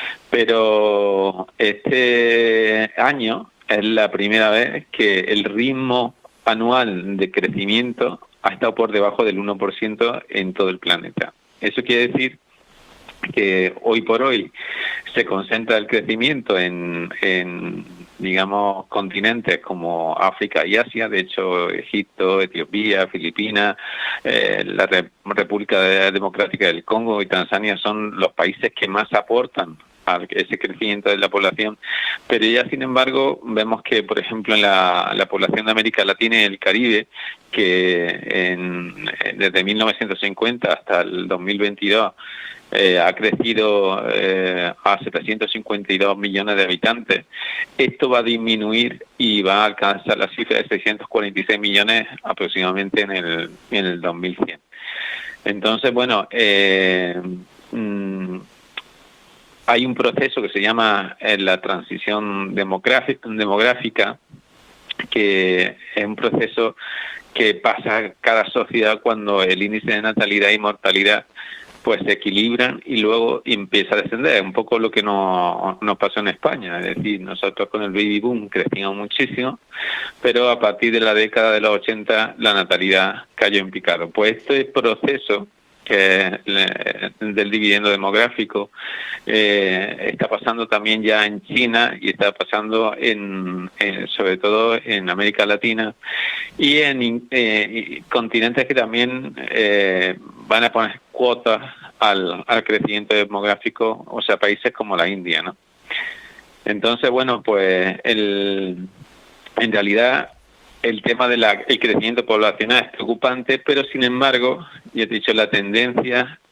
Pero este año es la primera vez que el ritmo anual de crecimiento ha estado por debajo del uno por ciento en todo el planeta. Eso quiere decir que hoy por hoy se concentra el crecimiento en, en digamos, continentes como África y Asia. De hecho, Egipto, Etiopía, Filipinas, eh, la Re- República Democrática del Congo y Tanzania son los países que más aportan a ese crecimiento de la población, pero ya sin embargo vemos que, por ejemplo, en la, la población de América Latina y el Caribe, que en, desde mil novecientos cincuenta hasta el dos mil veintidós eh, ha crecido eh, a setecientos cincuenta y dos millones de habitantes, esto va a disminuir y va a alcanzar la cifra de seiscientos cuarenta y seis millones aproximadamente en el, en el dos mil cien. Entonces, bueno, eh, mmm, hay un proceso que se llama eh, la transición demográfica, demográfica, que es un proceso que pasa cada sociedad cuando el índice de natalidad y mortalidad pues se equilibran y luego empieza a descender. Un poco lo que nos, nos pasó en España, es decir, nosotros con el baby boom crecimos muchísimo, pero a partir de la década de los ochenta la natalidad cayó en picado. Pues este proceso que del dividendo demográfico eh, está pasando también ya en China y está pasando en, en sobre todo en América Latina y en eh, continentes que también eh, van a poner cuotas al, al crecimiento demográfico, o sea, países como la India, ¿no? Entonces, bueno, pues el, en realidad el tema del crecimiento poblacional es preocupante, pero sin embargo, ya te he dicho, la tendencia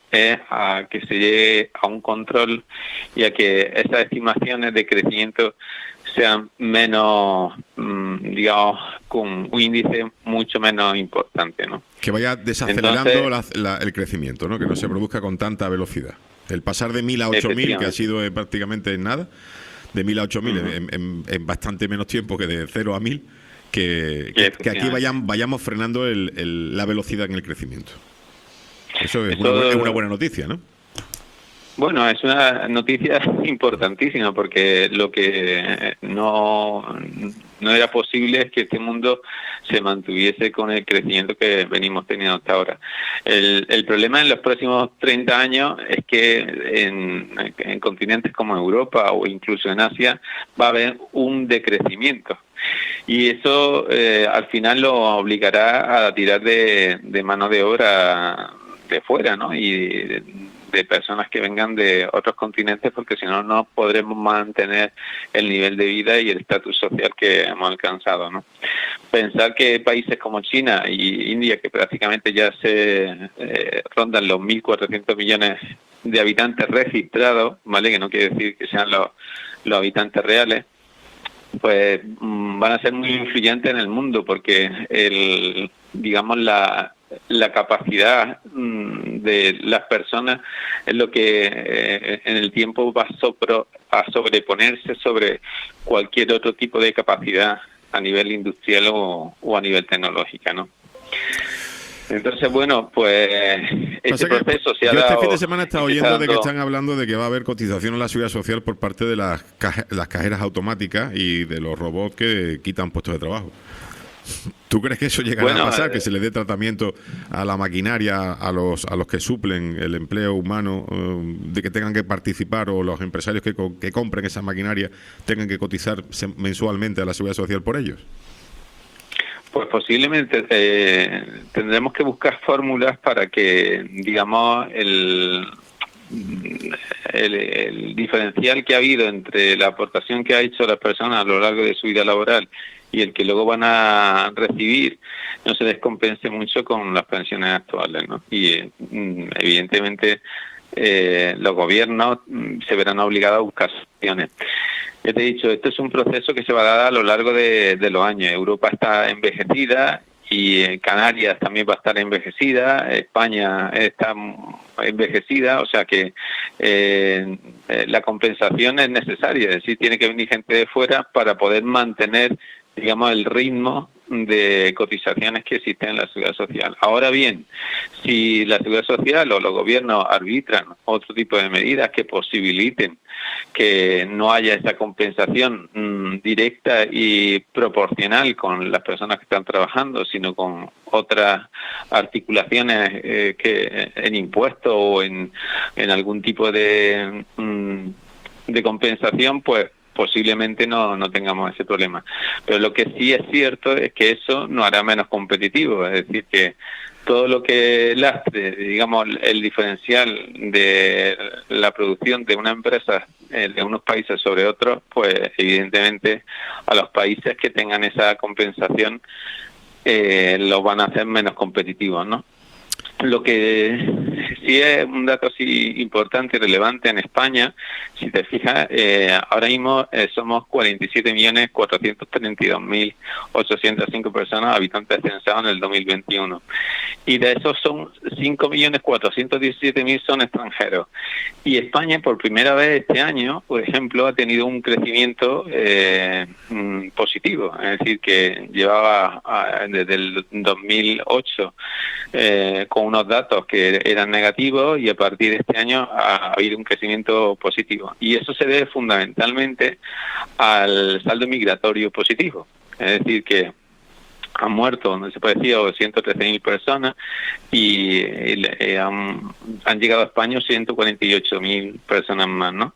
es a que se llegue a un control y a que esas estimaciones de crecimiento sean menos, mmm, digamos, con un índice mucho menos importante, ¿no? Que vaya desacelerando Entonces, la, la, el crecimiento, ¿no? Que no se produzca con tanta velocidad. El pasar de mil a ocho mil, que ha sido eh, prácticamente en nada, de mil a ocho mil uh-huh. en, en, en bastante menos tiempo que de cero a mil, que, que, que aquí vayan, vayamos frenando el, el, la velocidad en el crecimiento. Eso es, Eso, una, es una buena noticia, ¿no? Bueno, es una noticia importantísima porque lo que no, no era posible es que este mundo se mantuviese con el crecimiento que venimos teniendo hasta ahora. El, el problema en los próximos treinta años es que en, en continentes como Europa o incluso en Asia va a haber un decrecimiento. Y eso eh, al final lo obligará a tirar de, de mano de obra de fuera, ¿no? Y de, de personas que vengan de otros continentes, porque si no, no podremos mantener el nivel de vida y el estatus social que hemos alcanzado, ¿no? Pensar que países como China y India, que prácticamente ya se eh, rondan los mil cuatrocientos millones de habitantes registrados, ¿vale? Que no quiere decir que sean los, los habitantes reales, pues van a ser muy influyentes en el mundo, porque el, digamos, la la capacidad de las personas es lo que eh, en el tiempo va a, sopro, a sobreponerse sobre cualquier otro tipo de capacidad a nivel industrial o, o a nivel tecnológico, ¿no? Entonces, bueno, pues este proceso se ha yo dado... Yo este fin de semana he estado oyendo de que están hablando de que va a haber cotización en la seguridad social por parte de las, caje, las cajeras automáticas y de los robots que quitan puestos de trabajo. ¿Tú crees que eso llegará bueno, a pasar? Eh, que se le dé tratamiento a la maquinaria, a los a los que suplen el empleo humano, eh, de que tengan que participar, o los empresarios que, que compren esa maquinaria tengan que cotizar mensualmente a la seguridad social por ellos. Pues posiblemente eh, tendremos que buscar fórmulas para que, digamos, el, el, el diferencial que ha habido entre la aportación que ha hecho la persona a lo largo de su vida laboral y el que luego van a recibir no se descompense mucho con las pensiones actuales, ¿no? Y eh, evidentemente eh, los gobiernos se verán obligados a buscar soluciones. Ya te he dicho, esto es un proceso que se va a dar a lo largo de, de los años. Europa está envejecida y Canarias también va a estar envejecida, España está envejecida, o sea que eh, la compensación es necesaria, es decir, tiene que venir gente de fuera para poder mantener, digamos, el ritmo de cotizaciones que existen en la seguridad social. Ahora bien, si la seguridad social o los gobiernos arbitran otro tipo de medidas que posibiliten que no haya esa compensación mmm, directa y proporcional con las personas que están trabajando, sino con otras articulaciones eh, que en impuestos o en, en algún tipo de, mmm, de compensación, pues posiblemente no, no tengamos ese problema. Pero lo que sí es cierto es que eso nos hará menos competitivos, es decir, que todo lo que lastre, digamos, el diferencial de la producción de una empresa eh, de unos países sobre otros, pues evidentemente a los países que tengan esa compensación eh, los van a hacer menos competitivos, ¿no? Lo que sí es un dato así importante y relevante en España, si te fijas, eh, ahora mismo eh, somos cuarenta y siete millones cuatrocientos treinta y dos mil ochocientas cinco personas, habitantes censados en el dos mil veintiuno. Y de esos son cinco millones cuatrocientos diecisiete mil son extranjeros. Y España, por primera vez este año, por ejemplo, ha tenido un crecimiento eh, positivo. Es decir, que llevaba a, desde el dos mil ocho eh, con unos datos que eran negativos y a partir de este año ha habido un crecimiento positivo. Y eso se debe fundamentalmente al saldo migratorio positivo. Es decir, que han muerto, no se puede decir, ciento trece mil personas y eh, han, han llegado a España ciento cuarenta y ocho mil personas más, ¿no?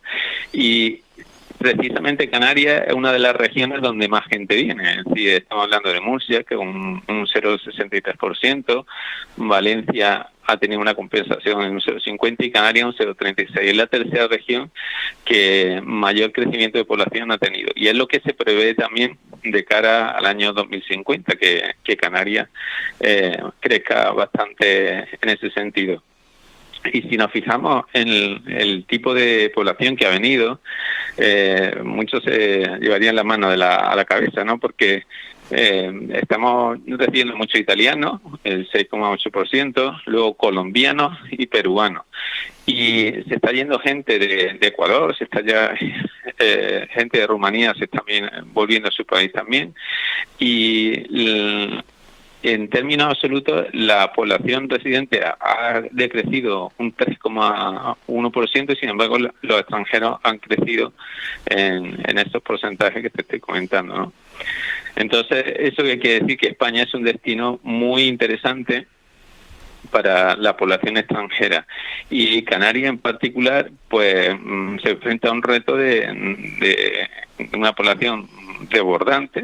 Y precisamente Canarias es una de las regiones donde más gente viene. Es decir, estamos hablando de Murcia, que es un, un cero coma sesenta y tres por ciento, Valencia ha tenido una compensación en un cero coma cincuenta y Canarias un cero coma treinta y seis. Es la tercera región que mayor crecimiento de población ha tenido. Y es lo que se prevé también de cara al año dos mil cincuenta, que, que Canarias eh, crezca bastante en ese sentido. Y si nos fijamos en el, el tipo de población que ha venido, eh, muchos se llevarían la mano de la, a la cabeza, ¿no? Porque eh, estamos recibiendo muchos italianos, el seis coma ocho por ciento, luego colombianos y peruanos. Y se está yendo gente de, de Ecuador, se está ya eh, gente de Rumanía, se está bien, volviendo a su país también. Y el, en términos absolutos, la población residente ha decrecido un tres coma uno por ciento y, sin embargo, los extranjeros han crecido en, en estos porcentajes que te estoy comentando, ¿no? Entonces, eso que quiere decir que España es un destino muy interesante para la población extranjera, y Canarias en particular pues se enfrenta a un reto de, de una población desbordante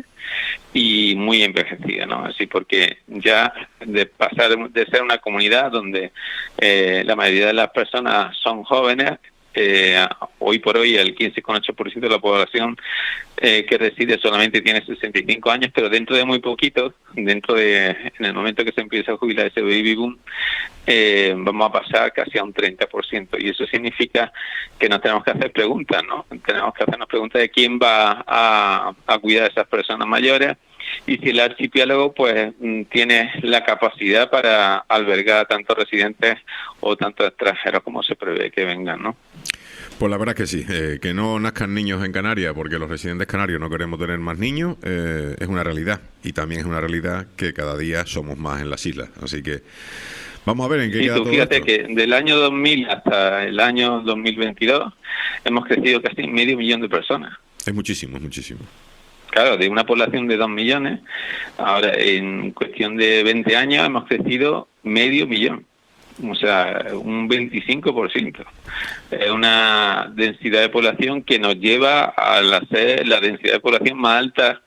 y muy envejecida, ¿no? Así, porque ya de pasar de ser una comunidad donde eh, la mayoría de las personas son jóvenes, eh, hoy por hoy el quince coma ocho por ciento de la población eh, que reside solamente tiene sesenta y cinco años, pero dentro de muy poquito, dentro de, en el momento que se empieza a jubilar ese baby boom, eh, vamos a pasar casi a un treinta por ciento, y eso significa que nos tenemos que hacer preguntas, ¿no? Tenemos que hacernos preguntas de quién va a, a cuidar a esas personas mayores, y si el archipiélago pues tiene la capacidad para albergar a tantos residentes o tantos extranjeros como se prevé que vengan, ¿no? Pues la verdad es que sí, eh, que no nazcan niños en Canarias porque los residentes canarios no queremos tener más niños, eh, es una realidad, y también es una realidad que cada día somos más en las islas, así que vamos a ver en qué sí, queda tú todo fíjate esto. Que del año dos mil hasta el año dos mil veintidós hemos crecido casi medio millón de personas. Es muchísimo, es muchísimo. Claro, de una población de dos millones, ahora en cuestión de veinte años hemos crecido medio millón. O sea, un veinticinco por ciento. Es una densidad de población que nos lleva a la, ser la densidad de población más alta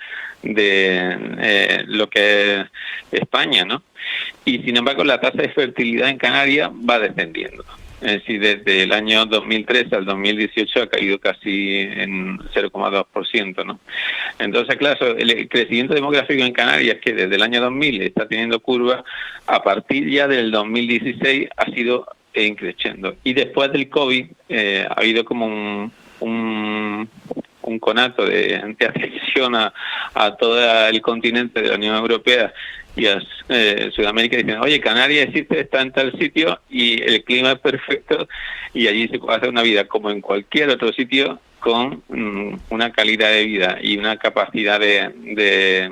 de eh, lo que es España, ¿no? Y sin embargo, la tasa de fertilidad en Canarias va descendiendo. Es decir, desde el año dos mil trece al dos mil dieciocho ha caído casi en cero coma dos por ciento, ¿no? Entonces, claro, el crecimiento demográfico en Canarias, que desde el año dos mil está teniendo curva, a partir ya del dos mil dieciséis ha sido increciendo. Y después del COVID eh, ha habido como un, un, un conato de, de atención a, a todo el continente de la Unión Europea y a eh, Sudamérica, diciendo, oye, Canarias existe, está en tal sitio y el clima es perfecto y allí se puede hacer una vida como en cualquier otro sitio, con mm, una calidad de vida y una capacidad de, de,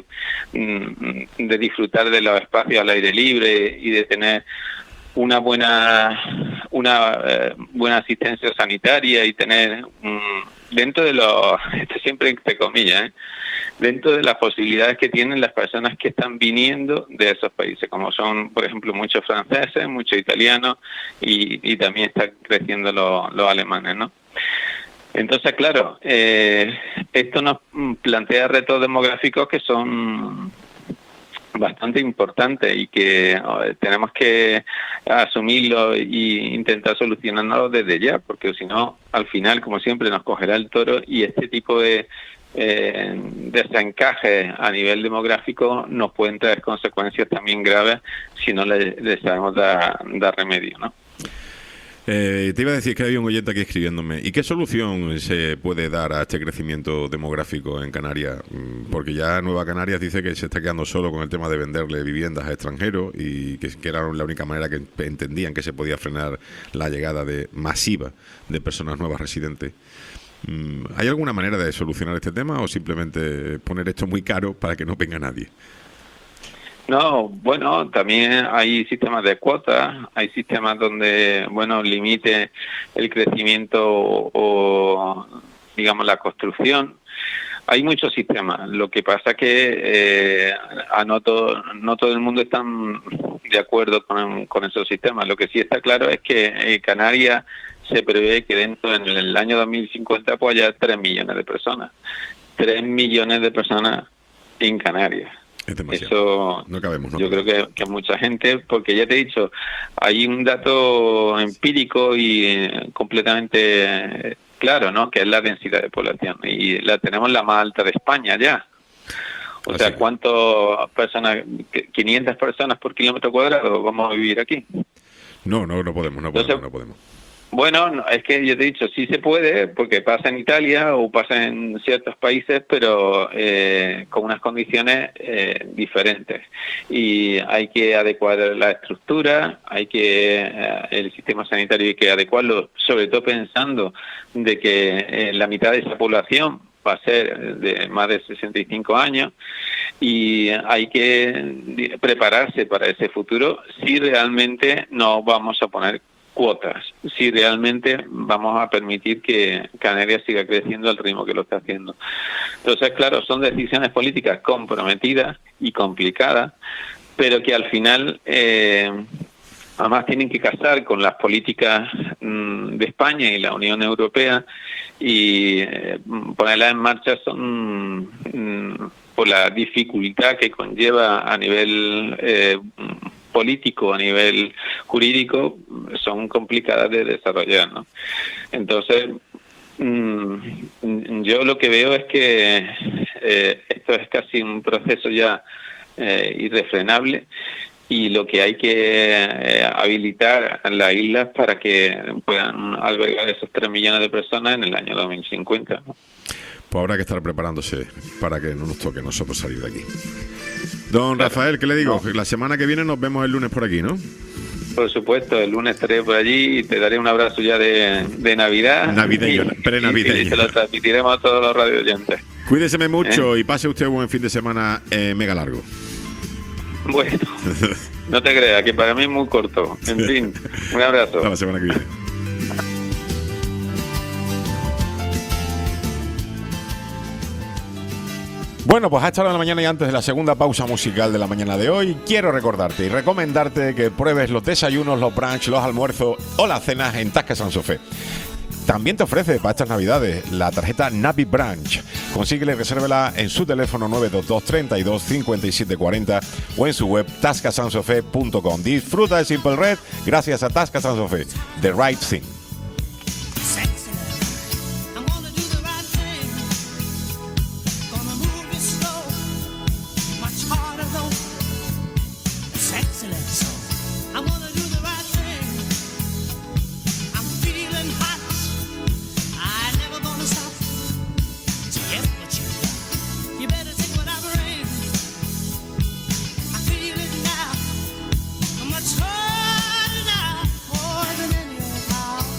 mm, de disfrutar de los espacios al aire libre y de tener una buena una eh, buena asistencia sanitaria y tener mm, dentro de los, esto siempre entre comillas, ¿eh? dentro de las posibilidades que tienen las personas que están viniendo de esos países, como son, por ejemplo, muchos franceses, muchos italianos y, y también están creciendo los, los alemanes, ¿no? Entonces, claro, eh, esto nos plantea retos demográficos que son bastante importantes y que eh, tenemos que asumirlo e intentar solucionarlo desde ya, porque si no, al final, como siempre, nos cogerá el toro y este tipo de eh, desencajes a nivel demográfico nos pueden traer consecuencias también graves si no le, le sabemos dar, dar remedio, ¿no? Eh, te iba a decir que había un oyente aquí escribiéndome. ¿Y qué solución se puede dar a este crecimiento demográfico en Canarias? Porque ya Nueva Canarias dice que se está quedando solo con el tema de venderle viviendas a extranjeros y que, que era la única manera que entendían que se podía frenar la llegada de masiva de personas nuevas residentes. ¿Hay alguna manera de solucionar este tema o simplemente poner esto muy caro para que no venga nadie? No, bueno, también hay sistemas de cuotas, hay sistemas donde, bueno, limite el crecimiento o, o digamos, la construcción. Hay muchos sistemas. Lo que pasa que eh, a no, todo, no todo el mundo está de acuerdo con, con esos sistemas. Lo que sí está claro es que en Canarias se prevé que dentro del año dos mil cincuenta pues haya tres millones de personas. tres millones de personas en Canarias. Eso no cabemos, no yo cabemos. creo que, que mucha gente, porque ya te he dicho, hay un dato empírico y eh, completamente claro, ¿no? Que es la densidad de población y la tenemos la más alta de España ya. O Así sea, es. ¿cuántas personas? quinientas personas por kilómetro cuadrado vamos a vivir aquí. No, no, no podemos, no podemos, Entonces, no podemos. Bueno, no, es que yo te he dicho, sí se puede, porque pasa en Italia o pasa en ciertos países, pero eh, con unas condiciones eh, diferentes. Y hay que adecuar la estructura, hay que eh, el sistema sanitario hay que adecuarlo, sobre todo pensando de que eh, la mitad de esa población va a ser de más de sesenta y cinco años, y hay que prepararse para ese futuro si realmente no vamos a poner cuotas, si realmente vamos a permitir que Canarias siga creciendo al ritmo que lo está haciendo. Entonces, claro, son decisiones políticas comprometidas y complicadas, pero que al final eh, además tienen que casar con las políticas mmm, de España y la Unión Europea, y eh, ponerlas en marcha son mmm, por la dificultad que conlleva a nivel eh, político, a nivel jurídico, son complicadas de desarrollar, ¿no? Entonces, mmm, yo lo que veo es que eh, esto es casi un proceso ya eh, irrefrenable, y lo que hay que eh, habilitar a las islas para que puedan albergar esos tres millones de personas en el año dos mil cincuenta, ¿no? Pues habrá que estar preparándose para que no nos toque nosotros salir de aquí. Don Rafael, ¿qué le digo? No. La semana que viene nos vemos el lunes por aquí, ¿no? Por supuesto, el lunes estaré por allí y te daré un abrazo ya de, de Navidad. Navideño, y, prenavideño. Y, y te lo transmitiremos a todos los radio oyentes. Cuídeseme mucho ¿Eh? y pase usted un buen fin de semana eh, mega largo. Bueno, no te creas, que para mí es muy corto. En fin, un abrazo. Hasta la semana que viene. Bueno, pues a esta hora de la mañana y antes de la segunda pausa musical de la mañana de hoy, quiero recordarte y recomendarte que pruebes los desayunos, los brunch, los almuerzos o las cenas en Tasca San Sofé. También te ofrece para estas navidades la tarjeta Navi Brunch. Consíguele y resérvela en su teléfono nueve dos dos, treinta y dos, cincuenta y siete cuarenta o en su web tasca san sofé punto com. Disfruta de Simple Red gracias a Tasca San Sofé. The Right Thing. Much harder now, more than any of our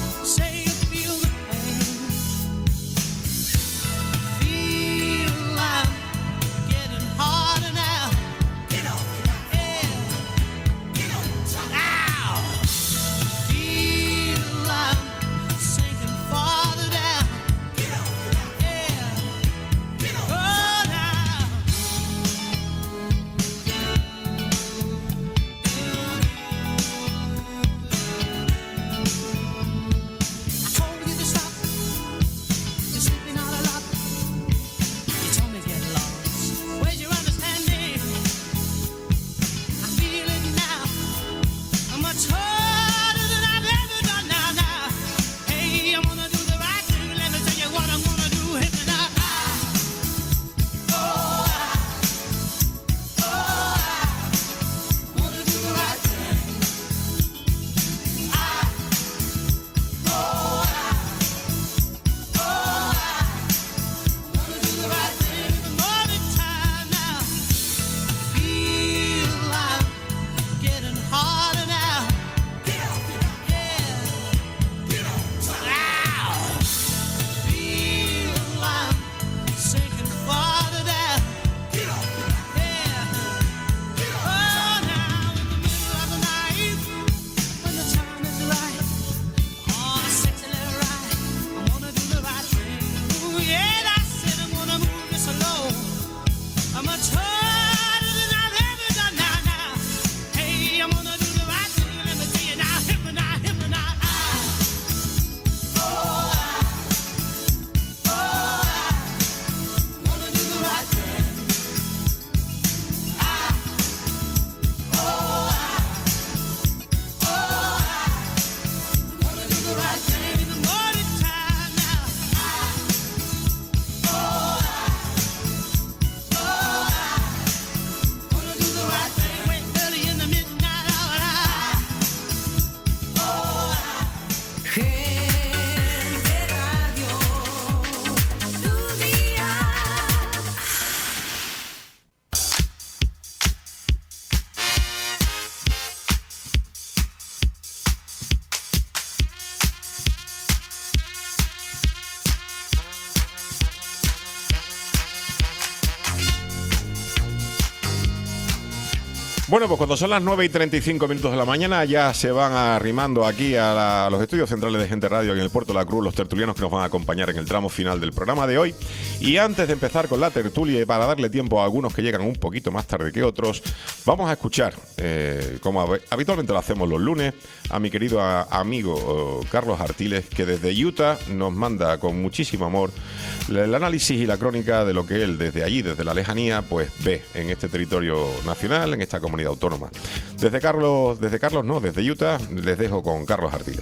Bueno, pues cuando son las nueve y treinta y cinco minutos de la mañana ya se van arrimando aquí a, la, a los estudios centrales de Gente Radio en el Puerto de la Cruz los tertulianos que nos van a acompañar en el tramo final del programa de hoy. Y antes de empezar con la tertulia y para darle tiempo a algunos que llegan un poquito más tarde que otros, vamos a escuchar, eh, como habitualmente lo hacemos los lunes, a mi querido a, amigo oh, Carlos Artiles, que desde Utah nos manda con muchísimo amor el análisis y la crónica de lo que él desde allí, desde la lejanía, pues ve en este territorio nacional, en esta comunidad autónoma. Desde Carlos, desde Carlos no, desde Utah, les dejo con Carlos Artiles.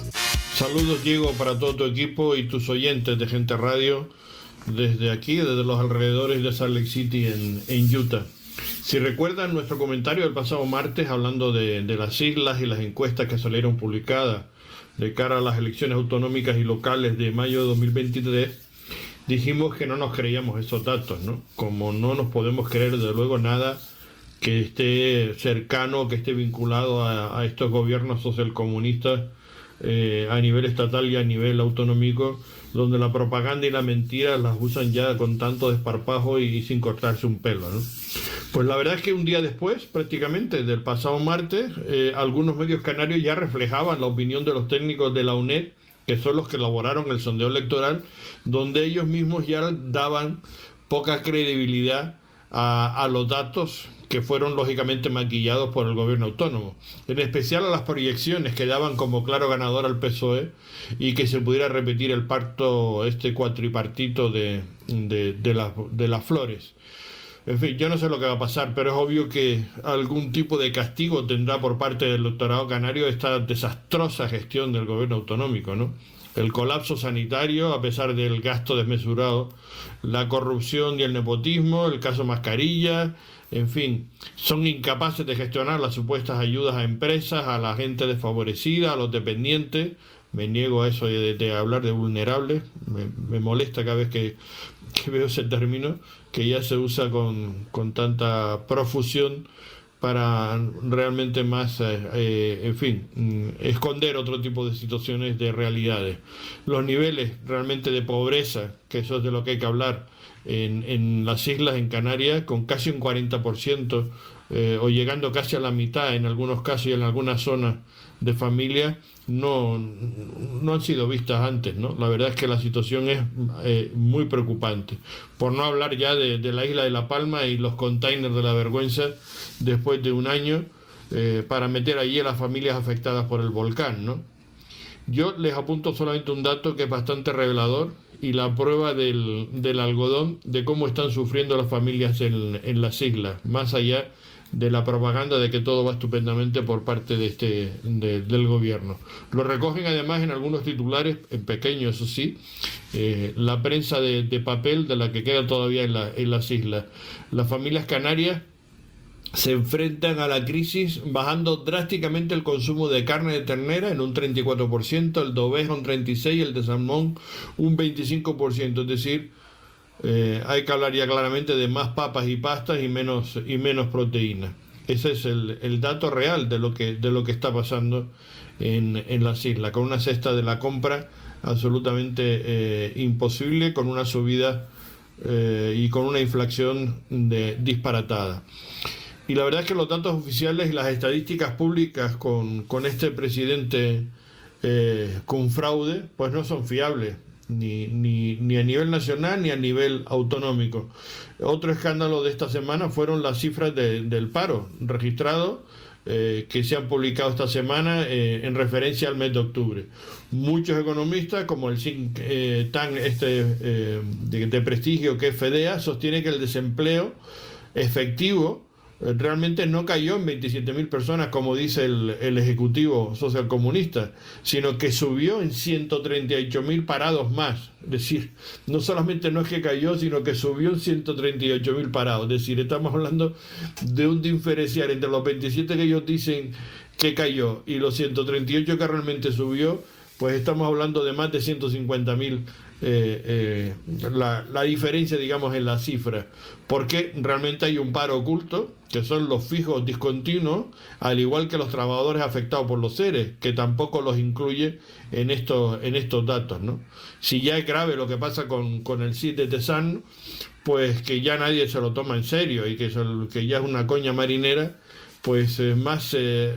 Saludos, Diego, para todo tu equipo y tus oyentes de Gente Radio desde aquí, desde los alrededores de Salt Lake City en, en Utah. Si recuerdan nuestro comentario del pasado martes hablando de, de las islas y las encuestas que salieron publicadas de cara a las elecciones autonómicas y locales de mayo de dos mil veintitrés, dijimos que no nos creíamos esos datos, ¿no? Como no nos podemos creer desde luego nada que esté cercano, que esté vinculado a, a estos gobiernos socialcomunistas eh, a nivel estatal y a nivel autonómico, donde la propaganda y la mentira las usan ya con tanto desparpajo y, y sin cortarse un pelo, ¿no? Pues la verdad es que un día después, prácticamente del pasado martes, eh, algunos medios canarios ya reflejaban la opinión de los técnicos de la U N E D, que son los que elaboraron el sondeo electoral, donde ellos mismos ya daban poca credibilidad a, a los datos que fueron lógicamente maquillados por el gobierno autónomo, en especial a las proyecciones que daban como claro ganador al P S O E y que se pudiera repetir el pacto este cuatripartito de, de, de, la, de las flores. En fin, yo no sé lo que va a pasar, pero es obvio que algún tipo de castigo tendrá por parte del electorado canario esta desastrosa gestión del gobierno autonómico, ¿no? El colapso sanitario, a pesar del gasto desmesurado, la corrupción y el nepotismo, el caso Mascarilla, en fin, son incapaces de gestionar las supuestas ayudas a empresas, a la gente desfavorecida, a los dependientes. Me niego a eso de, de hablar de vulnerables, me, me molesta cada vez que, que veo ese término, que ya se usa con, con tanta profusión para realmente más, eh, eh, en fin, esconder otro tipo de situaciones, de realidades. Los niveles realmente de pobreza, que eso es de lo que hay que hablar, en, en las islas, en Canarias, con casi un cuarenta por ciento, eh, o llegando casi a la mitad en algunos casos y en algunas zonas de familia, no, no han sido vistas antes, ¿no? La verdad es que la situación es eh, muy preocupante. Por no hablar ya de, de la isla de La Palma y los containers de la vergüenza después de un año eh, para meter allí a las familias afectadas por el volcán, ¿no? Yo les apunto solamente un dato que es bastante revelador y la prueba del, del algodón de cómo están sufriendo las familias en, en las islas, más allá de la propaganda de que todo va estupendamente por parte de este de, del gobierno. Lo recogen además en algunos titulares, en pequeño eso sí, eh, la prensa de, de papel de la que queda todavía en, la, en las islas. Las familias canarias se enfrentan a la crisis bajando drásticamente el consumo de carne de ternera en un treinta y cuatro por ciento, el de oveja un treinta y seis por ciento, el de salmón un veinticinco por ciento, es decir, Eh, hay que hablar ya claramente de más papas y pastas y menos y menos proteína. Ese es el, el dato real de lo que de lo que está pasando en, en las islas, con una cesta de la compra absolutamente eh, imposible, con una subida eh, y con una inflación de, disparatada. Y la verdad es que los datos oficiales y las estadísticas públicas con, con este presidente eh, con fraude, pues no son fiables. Ni, ni, ni a nivel nacional ni a nivel autonómico. Otro escándalo de esta semana fueron las cifras de, del paro registrado eh, que se han publicado esta semana eh, en referencia al mes de octubre. Muchos economistas, como el think eh, tank este, eh, de, de prestigio que es FEDEA, sostiene que el desempleo efectivo realmente no cayó en veintisiete mil personas, como dice el, el Ejecutivo Socialcomunista, sino que subió en ciento treinta y ocho mil parados más. Es decir, no solamente no es que cayó, sino que subió en ciento treinta y ocho mil parados. Es decir, estamos hablando de un diferencial entre los veintisiete que ellos dicen que cayó y los ciento treinta y ocho que realmente subió, pues estamos hablando de más de ciento cincuenta mil. Eh, eh, la, la diferencia, digamos, en la cifra, porque realmente hay un paro oculto, que son los fijos discontinuos, al igual que los trabajadores afectados por los seres, que tampoco los incluye en estos, en estos datos, ¿no? Si ya es grave lo que pasa con, con el S I D de Tesan, pues que ya nadie se lo toma en serio y que, se, que ya es una coña marinera, pues eh, más eh,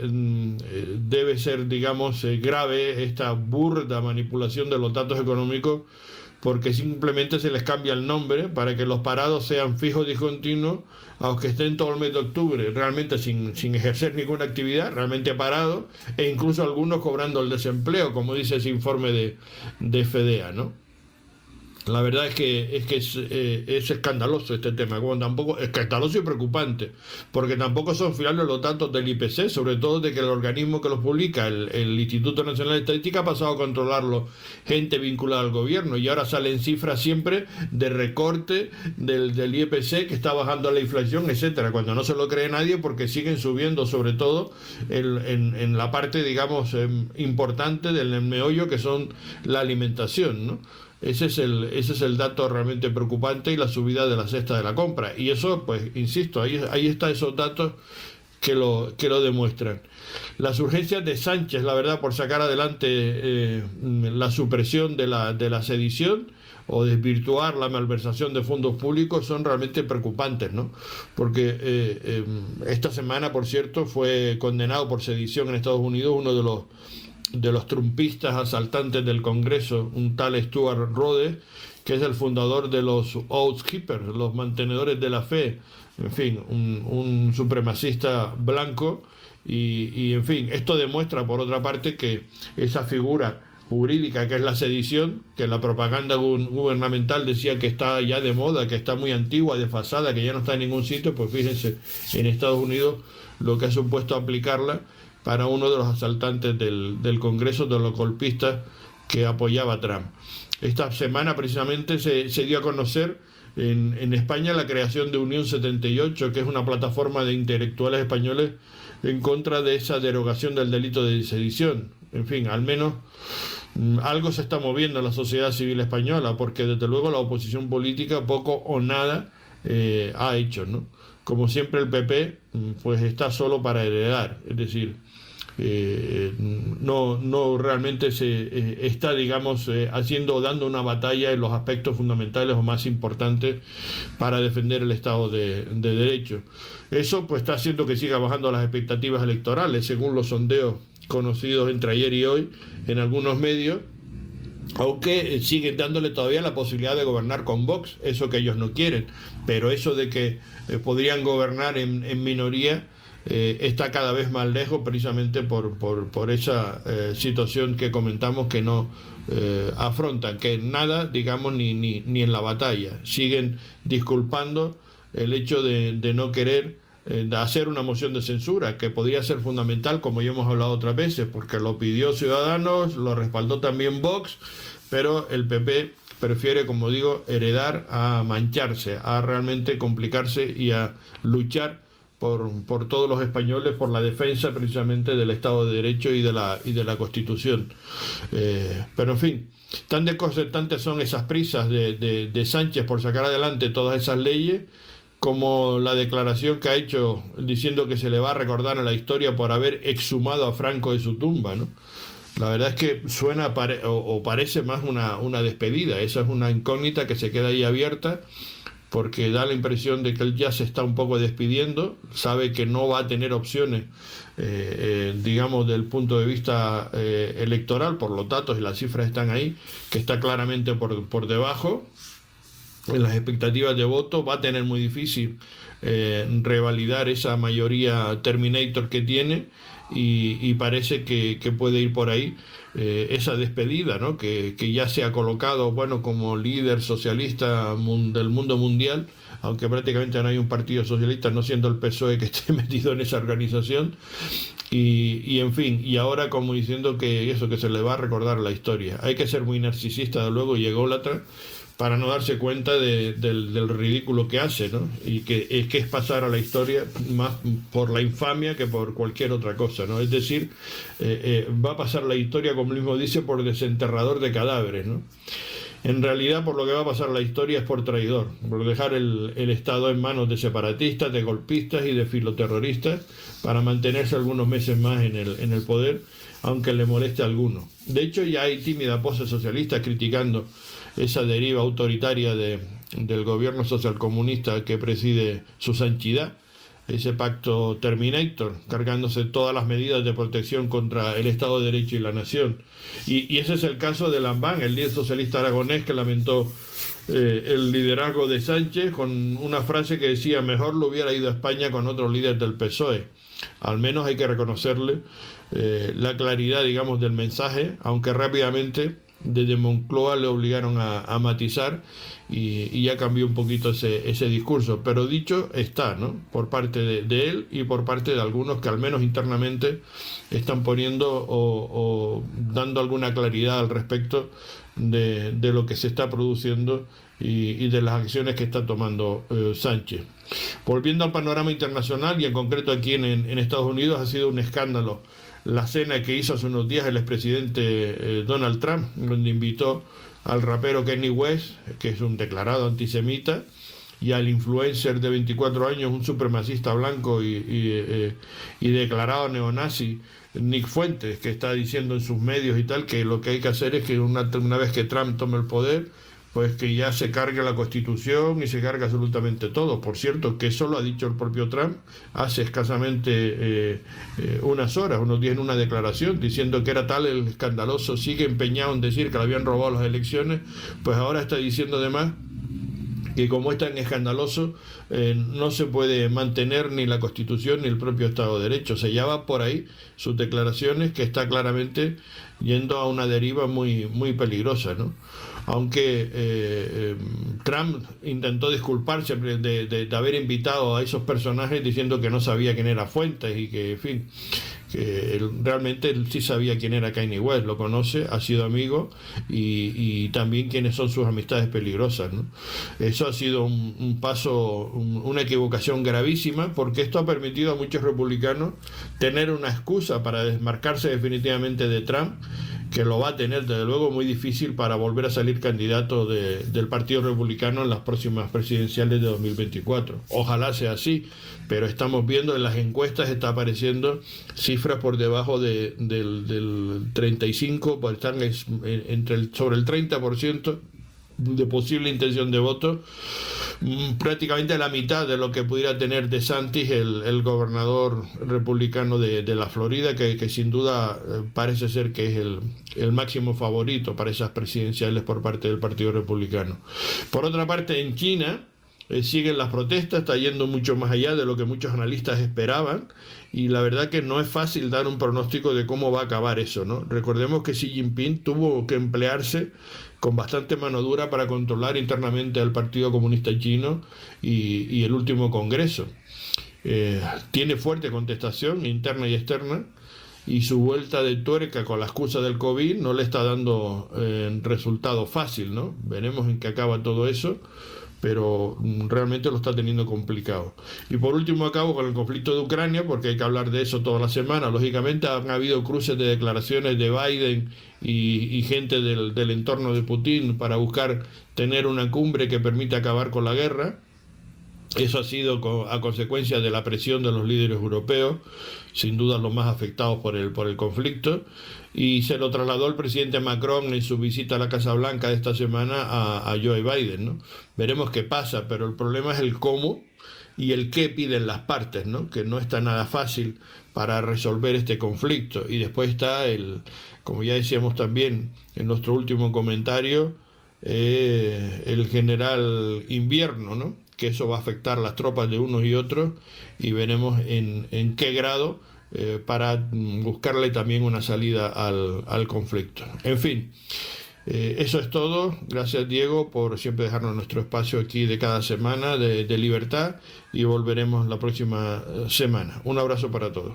debe ser, digamos, eh, grave esta burda manipulación de los datos económicos, porque simplemente se les cambia el nombre para que los parados sean fijos y continuos, aunque estén todo el mes de octubre realmente sin, sin ejercer ninguna actividad, realmente parados, e incluso algunos cobrando el desempleo, como dice ese informe de, de FEDEA, ¿no? La verdad es que es que es, eh, es escandaloso este tema, como tampoco escandaloso y preocupante, porque tampoco son fiables los datos del I P C, sobre todo de que el organismo que los publica, el, el Instituto Nacional de Estadística, ha pasado a controlarlo gente vinculada al gobierno, y ahora salen cifras siempre de recorte del, del I P C, que está bajando la inflación, etcétera, cuando no se lo cree nadie, porque siguen subiendo, sobre todo el, en, en la parte, digamos, eh, importante del meollo, que son la alimentación, ¿no? Ese es el ese es el dato realmente preocupante, y la subida de la cesta de la compra. Y eso, pues, insisto, ahí, ahí están esos datos que lo, que lo demuestran. Las urgencias de Sánchez, la verdad, por sacar adelante eh, la supresión de la, de la sedición o desvirtuar la malversación de fondos públicos, son realmente preocupantes, ¿no? Porque eh, eh, esta semana, por cierto, fue condenado por sedición en Estados Unidos uno de los de los trumpistas asaltantes del Congreso, un tal Stuart Rhodes, que es el fundador de los Oath Keepers, los mantenedores de la fe, en fin, un, un supremacista blanco, y, y en fin, esto demuestra, por otra parte, que esa figura jurídica que es la sedición, que la propaganda gubernamental decía que está ya de moda, que está muy antigua, desfasada, que ya no está en ningún sitio, pues fíjense, en Estados Unidos lo que ha supuesto aplicarla para uno de los asaltantes del, del Congreso, de los golpistas que apoyaba a Trump. Esta semana precisamente se, se dio a conocer en, en España la creación de Unión setenta y ocho, que es una plataforma de intelectuales españoles en contra de esa derogación del delito de sedición. En fin, al menos mmm, algo se está moviendo en la sociedad civil española, porque desde luego la oposición política poco o nada eh, ha hecho, ¿no? Como siempre, el P P pues está solo para heredar, es decir, eh, no, no realmente se eh, está, digamos, eh, haciendo o dando una batalla en los aspectos fundamentales o más importantes para defender el Estado de, de Derecho. Eso pues está haciendo que siga bajando las expectativas electorales, según los sondeos conocidos entre ayer y hoy en algunos medios, aunque siguen dándole todavía la posibilidad de gobernar con Vox, eso que ellos no quieren, pero eso de que eh, podrían gobernar en, en minoría eh, está cada vez más lejos, precisamente por, por, por esa eh, situación que comentamos, que no eh, afrontan, que nada, digamos, ni, ni, ni en la batalla, siguen disculpando el hecho de, de no querer eh, de hacer una moción de censura, que podría ser fundamental, como ya hemos hablado otras veces, porque lo pidió Ciudadanos, lo respaldó también Vox, pero el P P prefiere, como digo, heredar a mancharse, a realmente complicarse y a luchar por, por todos los españoles, por la defensa precisamente del Estado de Derecho y de la, y de la Constitución. Eh, pero en fin, tan desconcertantes son esas prisas de, de, de Sánchez por sacar adelante todas esas leyes, como la declaración que ha hecho diciendo que se le va a recordar en la historia por haber exhumado a Franco de su tumba, ¿no? La verdad es que suena pare o, o parece más una, una despedida. Esa es una incógnita que se queda ahí abierta, porque da la impresión de que él ya se está un poco despidiendo, sabe que no va a tener opciones, eh, eh, digamos, del punto de vista eh, electoral, por los datos y las cifras están ahí, que está claramente por, por debajo en las expectativas de voto. Va a tener muy difícil eh, revalidar esa mayoría Terminator que tiene, y, y parece que, que puede ir por ahí eh, esa despedida, ¿no? que, que ya se ha colocado, bueno, como líder socialista del mundo mundial, aunque prácticamente no hay un partido socialista, no siendo el P S O E que esté metido en esa organización, y, y en fin, y ahora como diciendo que eso, que se le va a recordar la historia. Hay que ser muy narcisista, de luego, y ególatra, para no darse cuenta de, del, del ridículo que hace, ¿no? Y que es que es pasar a la historia más por la infamia que por cualquier otra cosa, ¿no? Es decir, eh, eh, va a pasar la historia, como mismo dice, por desenterrador de cadáveres, ¿no? En realidad, por lo que va a pasar la historia es por traidor, por dejar el, el Estado en manos de separatistas, de golpistas y de filoterroristas, para mantenerse algunos meses más en el, en el poder, aunque le moleste a alguno. De hecho, ya hay tímida pose socialista criticando esa deriva autoritaria de, del gobierno socialcomunista que preside su santidad, ese pacto Terminator, cargándose todas las medidas de protección contra el Estado de Derecho y la nación. Y, y ese es el caso de Lambán, el líder socialista aragonés que lamentó eh, el liderazgo de Sánchez con una frase que decía: mejor lo hubiera ido a España con otro líder del P S O E. Al menos hay que reconocerle eh, la claridad, digamos, del mensaje, aunque rápidamente desde Moncloa le obligaron a, a matizar y, y ya cambió un poquito ese, ese discurso. Pero dicho está, ¿no?, por parte de, de él y por parte de algunos que al menos internamente están poniendo o, o dando alguna claridad al respecto de, de lo que se está produciendo y, y de las acciones que está tomando eh, Sánchez. Volviendo al panorama internacional y en concreto aquí en, en Estados Unidos, ha sido un escándalo la cena que hizo hace unos días el expresidente eh, Donald Trump, donde invitó al rapero Kanye West, que es un declarado antisemita, y al influencer de veinticuatro años, un supremacista blanco y, y, eh, y declarado neonazi, Nick Fuentes, que está diciendo en sus medios y tal que lo que hay que hacer es que una, una vez que Trump tome el poder, pues que ya se cargue la Constitución y se cargue absolutamente todo. Por cierto, que eso lo ha dicho el propio Trump hace escasamente eh, eh, unas horas, unos días en una declaración, diciendo que era tal el escandaloso, sigue empeñado en decir que le habían robado las elecciones, pues ahora está diciendo además que como es tan escandaloso, eh, no se puede mantener ni la Constitución ni el propio Estado de Derecho. Se ya va por ahí sus declaraciones, que está claramente yendo a una deriva muy, muy peligrosa, ¿no? Aunque eh, eh, Trump intentó disculparse de, de, de haber invitado a esos personajes diciendo que no sabía quién era Fuentes y que, en fin, que él, realmente él sí sabía quién era Kanye West, lo conoce, ha sido amigo y, y también quiénes son sus amistades peligrosas, ¿no? Eso ha sido un, un paso, un, una equivocación gravísima, porque esto ha permitido a muchos republicanos tener una excusa para desmarcarse definitivamente de Trump, que lo va a tener desde luego muy difícil para volver a salir candidato de, del Partido Republicano en las próximas presidenciales de dos mil veinticuatro. Ojalá sea así, pero estamos viendo en las encuestas, está apareciendo cifras por debajo de, del, del treinta y cinco, pues están entre el, sobre el treinta por ciento de posible intención de voto, prácticamente la mitad de lo que pudiera tener DeSantis, el, el gobernador republicano de, de la Florida, que, que sin duda parece ser que es el, el máximo favorito para esas presidenciales por parte del Partido Republicano. Por otra parte, en China eh, siguen las protestas, está yendo mucho más allá de lo que muchos analistas esperaban, y la verdad que no es fácil dar un pronóstico de cómo va a acabar eso, ¿no? Recordemos que Xi Jinping tuvo que emplearse con bastante mano dura para controlar internamente al Partido Comunista Chino y, y el último Congreso. Eh, tiene fuerte contestación interna y externa, y su vuelta de tuerca con la excusa del COVID no le está dando eh, resultado fácil, ¿no? Veremos en qué acaba todo eso, pero realmente lo está teniendo complicado. Y por último acabo con el conflicto de Ucrania, porque hay que hablar de eso toda la semana. Lógicamente han habido cruces de declaraciones de Biden y, y gente del, del entorno de Putin para buscar tener una cumbre que permita acabar con la guerra. Eso ha sido a consecuencia de la presión de los líderes europeos, sin duda los más afectados por el, por el conflicto, y se lo trasladó el presidente Macron en su visita a la Casa Blanca de esta semana a, a Joe Biden, ¿no? Veremos qué pasa, pero el problema es el cómo y el qué piden las partes, ¿no? Que no está nada fácil para resolver este conflicto. Y después está el, como ya decíamos también en nuestro último comentario, eh, el general invierno, ¿no? Que eso va a afectar las tropas de unos y otros, y veremos en, en qué grado eh, para buscarle también una salida al, al conflicto. En fin, eh, eso es todo. Gracias, Diego, por siempre dejarnos nuestro espacio aquí de cada semana de, de libertad, y volveremos la próxima semana. Un abrazo para todos.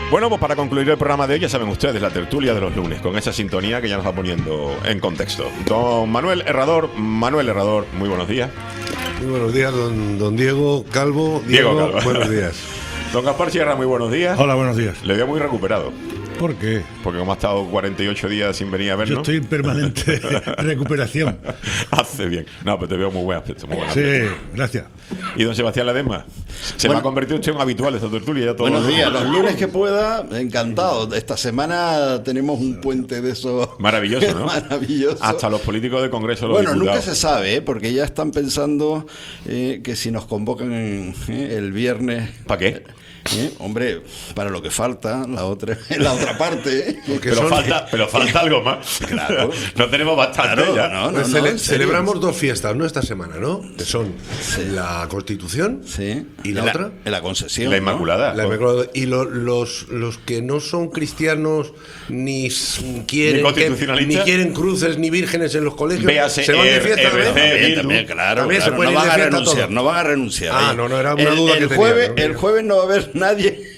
Bueno, pues para concluir el programa de hoy, ya saben ustedes, la tertulia de los lunes, con esa sintonía que ya nos va poniendo en contexto. Don Manuel Herrador, Manuel Herrador, muy buenos días. Muy buenos días, don, don Diego Calvo. Diego, Diego Calvo. Buenos días. Don Gaspar Sierra, muy buenos días. Hola, buenos días. Le veo muy recuperado. ¿Por qué? Porque como ha estado cuarenta y ocho días sin venir a vernos. Yo estoy en permanente recuperación. Hace bien. No, pero te veo muy buen aspecto. Muy buen Sí, aspecto. gracias. Y don Sebastián Ledesma, se Bueno. va a convertir usted en un habitual de esta tertulia. Ya todos Buenos los días, los lunes que pueda, encantado. Esta semana tenemos un puente de esos. Maravilloso, ¿no? Maravilloso. Hasta los políticos de Congreso, los Bueno, nunca diputados. se sabe, ¿eh? Porque ya están pensando eh, que si nos convocan en, eh, el viernes. ¿Para qué? ¿Eh? Hombre, para lo que falta, la otra, la otra parte. ¿eh? Porque Pero son- falta, pero falta algo más. Claro. No tenemos bastante Claro, ya. no, no, Pues no, cele- en serio. celebramos dos fiestas, ¿no? Esta semana, ¿no? Que son Sí. la Constitución Sí. y la, En otra. En la concesión. La ¿no? Inmaculada. La Inmaculada. Y lo- los, los que no son cristianos ni s- quieren Ni que- constitucionalistas. ni quieren cruces ni vírgenes en los colegios, Véase se van de R- fiesta R C, también. También, Bildu. también, claro, También se claro, pueden no ir de van a fiesta renunciar, todos. no van a renunciar. Ah, ¿eh? no, no, era una el, duda el que tenía, jueves, ¿no? el jueves no va a haber nadie.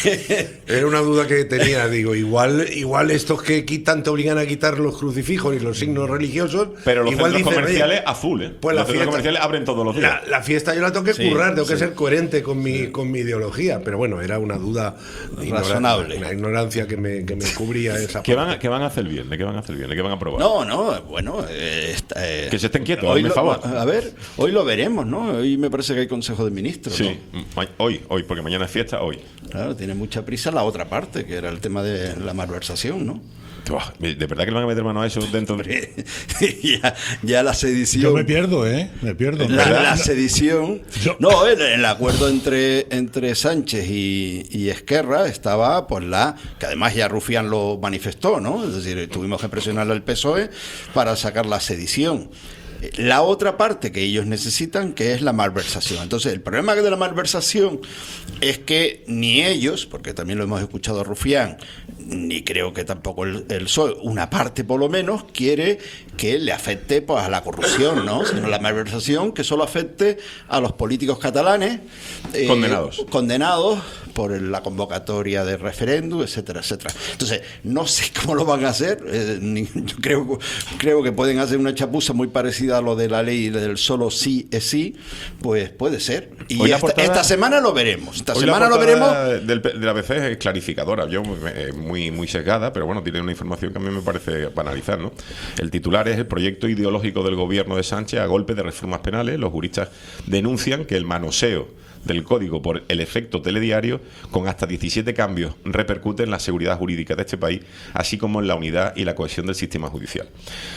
Era una duda que tenía, digo, igual igual estos que quitan te obligan a quitar los crucifijos y los signos religiosos, Pero los igual centros dicen, comerciales oye, a full, ¿eh? pues la los centros fiesta- comerciales abren todos los días. La, la fiesta yo la tengo que Sí, currar, tengo que sí. ser coherente con mi con mi ideología, pero bueno, era una duda ignora- Razonable. una ignorancia que me, que me cubría esa ¿Qué parte. van, a, ¿Qué van a hacer el viernes? ¿Qué van a hacer el viernes? ¿Qué van a probar? No, no, bueno. eh, está, eh, Que se estén quietos, hoy hazme lo- favor. A ver, hoy lo veremos, ¿no? Hoy me parece que hay Consejo de Ministros. Sí, ¿no? ma- hoy, hoy, porque mañana es fiesta, hoy. Claro, tiene mucha prisa la otra parte, que era el tema de la malversación, ¿no? Buah, ¿de verdad que le van a meter mano a eso dentro de...? ya, ya la sedición. Yo me pierdo, ¿eh? Me pierdo. La, ¿verdad? la sedición. Yo- No, el, el acuerdo entre, entre Sánchez y, y Esquerra estaba, pues la. Que además ya Rufián lo manifestó, ¿no? Es decir, tuvimos que presionarle al P S O E para sacar la sedición. La otra parte que ellos necesitan, que es la malversación. Entonces, el problema de la malversación es que ni ellos, porque también lo hemos escuchado a Rufián, ni creo que tampoco el, el P S O E, una parte por lo menos, quiere que le afecte pues, a la corrupción, ¿no? Sino la malversación que solo afecte a los políticos catalanes. eh, Condenados. Condenados por el- la convocatoria de referéndum, etcétera, etcétera. Entonces, no sé cómo lo van a hacer. eh, ni- yo creo, creo que pueden hacer una chapuza muy parecida a lo de la ley del solo sí es sí, pues puede ser. Y Hoy la esta, portada- esta semana lo veremos. Esta Hoy semana la lo veremos. portada del, de la A B C es clarificadora, yo eh, muy muy sesgada, pero bueno, tiene una información que a mí me parece para analizar, ¿no? El titular es el proyecto ideológico del gobierno de Sánchez a golpe de reformas penales. Los juristas denuncian que el manoseo del código por el efecto telediario, con hasta diecisiete cambios, repercute en la seguridad jurídica de este país, así como en la unidad y la cohesión del sistema judicial.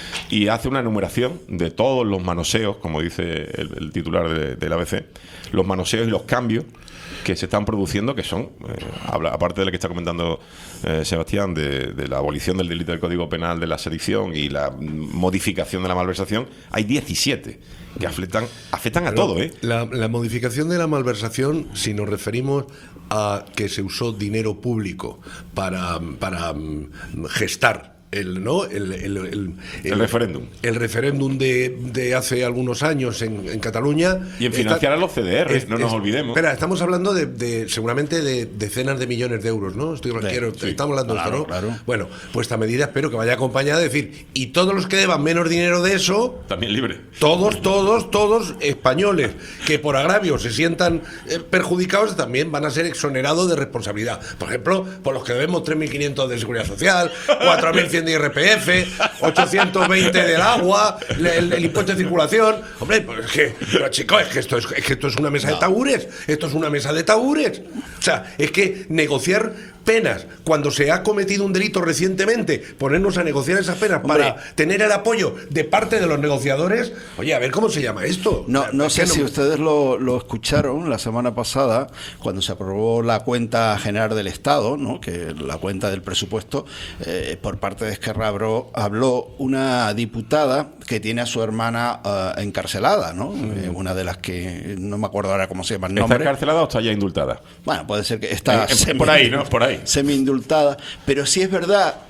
Y hace una enumeración de todos los manoseos, como dice el, el titular de, de la A B C, los manoseos y los cambios que se están produciendo, que son, eh, habla, aparte de lo que está comentando eh, Sebastián, de, de la abolición del delito del Código Penal de la sedición y la mm, modificación de la malversación, hay diecisiete que afectan, afectan a Pero todo, ¿eh? La, la modificación de la malversación, si nos referimos a que se usó dinero público para, para mm, gestar el no el, el, el, El referéndum. el referéndum de, de hace algunos años en, en Cataluña Y en financiar está- a los C D R, es- no nos es- olvidemos. Espera, estamos hablando de, de seguramente de decenas de millones de euros, ¿no? Estoy, Sí, quiero- sí. estamos hablando Claro, de esto, ¿no? claro. Bueno, pues esta medida espero que vaya acompañada de decir, y todos los que deban menos dinero de eso, También libre. todos, todos, todos españoles que por agravio se sientan eh, perjudicados también van a ser exonerados de responsabilidad. Por ejemplo, por los que debemos tres mil quinientos de Seguridad Social, cuatro mil cien de I R P F, ochocientos veinte del agua, le- el, el impuesto de circulación. Hombre, pues es que, pero chicos, es que esto es, es que esto es una mesa de tabures. Esto es una mesa de tabures. O sea, es que negociar penas cuando se ha cometido un delito recientemente, ponernos a negociar esas penas Hombre. para tener el apoyo de parte de los negociadores. Oye, a ver cómo se llama esto. No, no Es sé que si ustedes lo, lo escucharon la semana pasada, cuando se aprobó la cuenta general del Estado, ¿no? Que la cuenta del presupuesto, eh, por parte de Esquerra habló, habló una diputada que tiene a su hermana eh, encarcelada, ¿no? Eh, una de las que, no me acuerdo ahora cómo se llama el ¿Está nombre. encarcelada o está ya indultada? Bueno, puede ser que está Eh, eh, por ahí, ¿no? Por ahí. semi-indultada, pero sí es verdad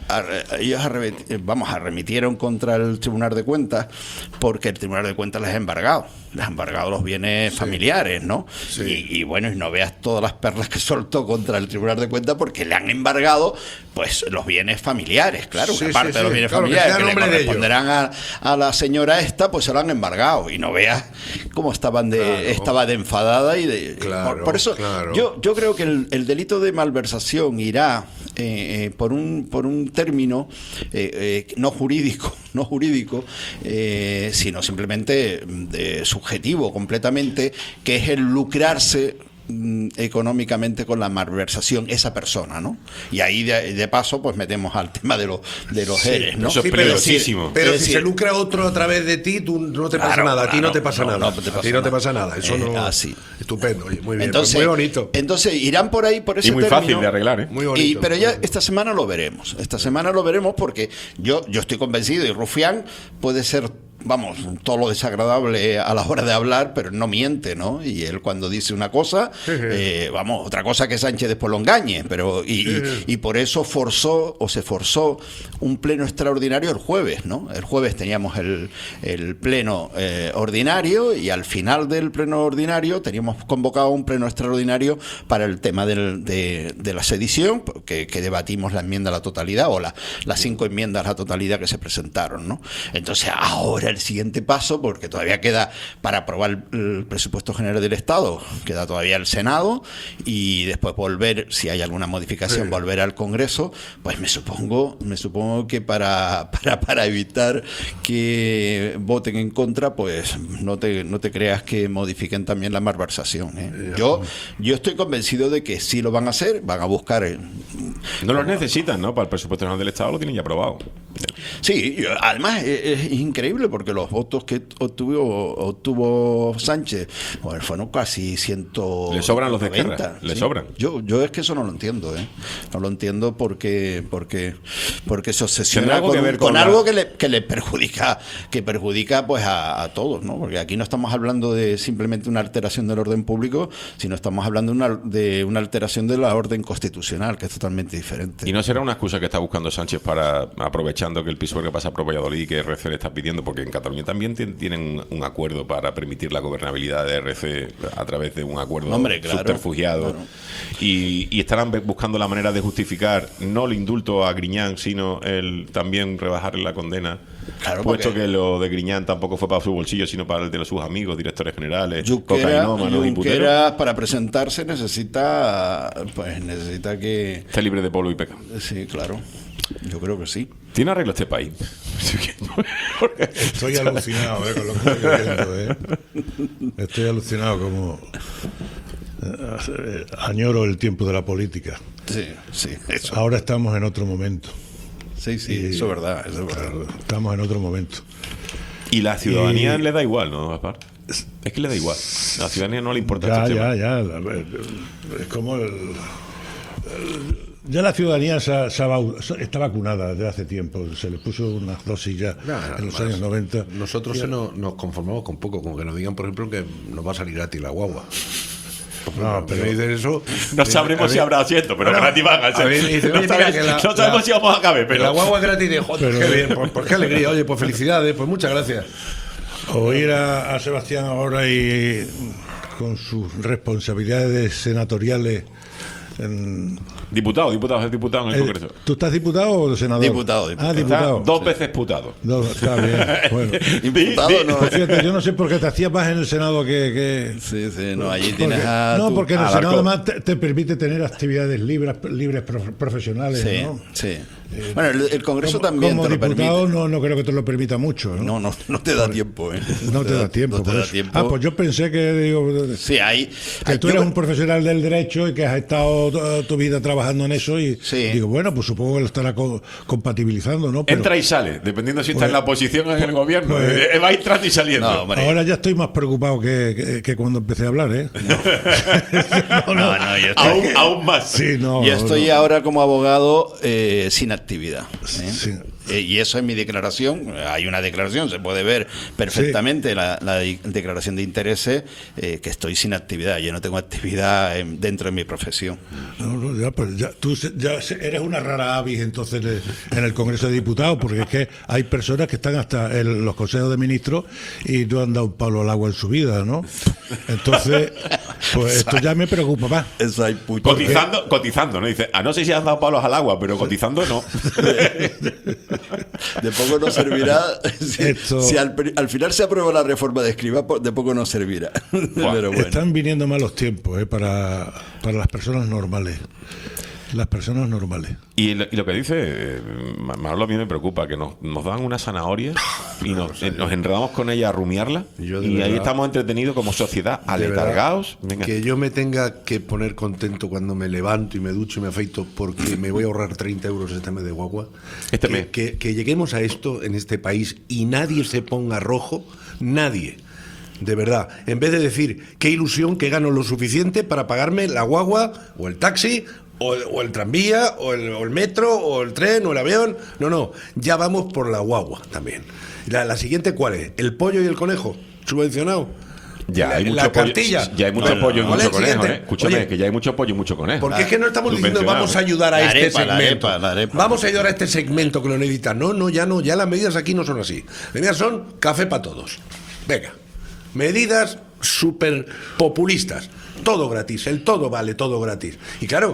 ellos arremeti- vamos, arremitieron contra el Tribunal de Cuentas porque el Tribunal de Cuentas les ha embargado. Les ha embargado los bienes sí. familiares, ¿no? Sí. Y, y bueno, y no veas todas las perlas que soltó contra el Tribunal de Cuentas porque le han embargado pues los bienes familiares, claro, sí, una parte sí, de los sí. bienes claro, familiares que, que le de corresponderán a, a la señora esta, pues se lo han embargado. Y no veas cómo estaban de, claro. estaba de enfadada y de claro, por, por eso claro. yo, yo creo que el, el delito de malversación irá eh, eh, por un por un término eh, eh, no jurídico, no jurídico, eh, sino simplemente de subjetivo completamente, que es el lucrarse económicamente con la malversación esa persona, ¿no? Y ahí de, de paso pues metemos al tema de los de los sí, eres, ¿no? Eso es sí, peligrosísimo. Pero, pero es si decir, se lucra otro a través de ti, tú no te pasa claro, nada, a ti claro, no te pasa no, nada, no te pasa a ti no te nada. pasa nada, eso Eh, no. así. Estupendo, oye, muy bien, Entonces, pues muy bonito. Entonces irán por ahí por ese Y muy término, fácil de arreglar, ¿eh? Muy bonito. Y, pero ya esta semana lo veremos. Esta semana lo veremos porque yo yo estoy convencido y Rufián puede ser, vamos, todo lo desagradable a la hora de hablar, pero no miente, ¿no? Y él cuando dice una cosa, eh, vamos, otra cosa que Sánchez después lo engañe, pero y, y, y por eso forzó o se forzó un pleno extraordinario el jueves, ¿no? El jueves teníamos el, el pleno eh, ordinario y al final del pleno ordinario teníamos convocado un pleno extraordinario para el tema del, de, de la sedición, que, que debatimos la enmienda a la totalidad o la, las cinco enmiendas a la totalidad que se presentaron, ¿no? Entonces ahora el siguiente paso, porque todavía queda para aprobar el presupuesto general del Estado, queda todavía el Senado y después volver, si hay alguna modificación, sí. volver al Congreso, pues me supongo, me supongo que para, para, para evitar que voten en contra, pues no te, no te creas que modifiquen también la malversación, ¿eh? Yo, yo estoy convencido de que sí lo van a hacer, van a buscar. Eh, no los necesitan, ¿no? Para el presupuesto general del Estado lo tienen ya aprobado. Sí, yo, además es, es increíble porque los votos que obtuvo, obtuvo Sánchez, bueno, fueron casi ciento. Le sobran los de Esquerra, le ¿sí? sobran. Yo, yo es que eso no lo entiendo, ¿eh? No lo entiendo porque porque porque se obsesiona algo con, que ver con, con algo la... que le, que le perjudica, que perjudica pues a, a todos, ¿no? Porque aquí no estamos hablando de simplemente una alteración del orden público, sino estamos hablando de una, de una alteración de la orden constitucional, que es totalmente diferente. ¿Y no será una excusa que está buscando Sánchez para, aprovechando que el Pisuerga pasa por Valladolid y que R C le está pidiendo, porque en Cataluña también tienen un acuerdo para permitir la gobernabilidad de R C a través de un acuerdo Hombre, claro, subterfugiado, claro. Y, y estarán buscando la manera de justificar no el indulto a Griñán, sino el también rebajarle la condena, claro, puesto porque... que lo de Griñán tampoco fue para su bolsillo, sino para el de sus amigos, directores generales, cocainómanos, Junqueras para presentarse necesita, pues necesita que esté libre de polvo y pecado. Sí, claro. Yo creo que sí. ¿Tiene arreglo este país? Estoy alucinado eh, con lo que estoy viendo. Eh. Estoy alucinado como eh, añoro el tiempo de la política. Sí, sí. Eso. Ahora estamos en otro momento. Sí, sí, y, eso es verdad. Eso es verdad. Claro, estamos en otro momento. Y la ciudadanía y... le da igual, ¿no, Gaspar? Es que le da igual. A la ciudadanía no le importa ya, este ya, tema. Ya, ya. Es como el... el ya la ciudadanía se ha, se ha, está vacunada desde hace tiempo, se le puso unas dosis ya no, no, en los más. años noventa. Nosotros se no, nos conformamos con poco, con que nos digan, por ejemplo, que nos va a salir gratis la guagua. No, pero dicen eso, no sabremos mí, si habrá asiento, pero bueno, gratis van a ser. Dice, no, sabes, la, no sabemos la, si vamos a caber, pero la guagua es gratis de joder, pero, qué bien, pues, pues qué alegría, oye, pues felicidades, pues muchas gracias. Oír a, a Sebastián ahora y con sus responsabilidades senatoriales. En... Diputado, diputado, es diputado en el Congreso. ¿Tú estás diputado o senador? Diputado, diputado. Ah, diputado. Está dos sí. veces putado. No, está bien. Bueno. Diputado no. Pues fíjate, yo no sé por qué te hacías más en el Senado que. que... Sí, sí, no, allí porque, tienes a. No, tu... porque en el ah, Senado además te, te permite tener actividades libres, libres profesionales, sí, ¿no? Sí. Eh, bueno, el, el Congreso como, también como te lo diputado permite. No, no creo que te lo permita mucho, ¿no? No, no, no te da por, tiempo, ¿eh? No te da tiempo. No te da tiempo. Ah, pues yo pensé que digo, sí, hay, que hay, tú yo, eres un profesional del derecho y que has estado toda tu vida trabajando en eso y sí. digo, bueno, pues supongo que lo estará co compatibilizando, ¿no? Pero, entra y sale, dependiendo si pues, está en la oposición o en el gobierno. Pues, eh, va entrando y saliendo. No, ahora ya estoy más preocupado que, que, que cuando empecé a hablar, ¿eh? No, no, no, no yo estoy, aún, aún más. Sí, no, yo estoy no. ahora como abogado eh, sin actividad. ¿eh? Sí. Eh, y eso es mi declaración. Hay una declaración, se puede ver perfectamente sí. la, la declaración de intereses, eh, que estoy sin actividad. Yo no tengo actividad en, dentro de mi profesión. No, no, ya, pues ya, tú ya eres una rara avis entonces en el Congreso de Diputados, porque es que hay personas que están hasta en los consejos de ministros y no han dado un palo al agua en su vida, ¿no? Entonces, pues esto ya me preocupa más. Eso hay cotizando, cotizando, ¿no? Dice, ah, no sé si has dado palos al agua, pero cotizando no. De poco no servirá. Si, Esto... si al, al final se aprueba la reforma de Escrivá, de poco no servirá. Bueno, pero bueno. Están viniendo malos tiempos, ¿eh? para, para las personas normales. Las personas normales. Y lo, y lo que dice eh, Manolo, a mí me preocupa, que nos, nos dan una zanahoria y nos, eh, nos enredamos con ella a rumiarla yo de y verdad, ahí estamos entretenidos como sociedad, aletargados. Venga. Que yo me tenga que poner contento cuando me levanto y me ducho y me afeito porque me voy a ahorrar treinta euros este mes de guagua. Este que, mes. Que, que lleguemos a esto en este país y nadie se ponga rojo, nadie. De verdad, en vez de decir qué ilusión que gano lo suficiente para pagarme la guagua o el taxi o el, o el tranvía o el, o el metro o el tren o el avión, no, no, ya vamos por la guagua también. La, la siguiente, ¿cuál es? ¿El pollo y el conejo? ¿Subvencionado? Ya la, hay mucho la pollo, cartilla. ya hay mucho Bueno, pollo y mucho conejo, ¿eh? Escúchame, Oye, que ya hay mucho pollo y mucho conejo. porque es que no estamos diciendo vamos a ayudar a La este arepa, la segmento. arepa, la arepa. Vamos a ayudar a este segmento que lo necesita. No, no, ya no, ya las medidas aquí no son así. Las medidas son café para todos. Venga. Medidas súper populistas. Todo gratis, el todo vale, todo gratis. Y claro,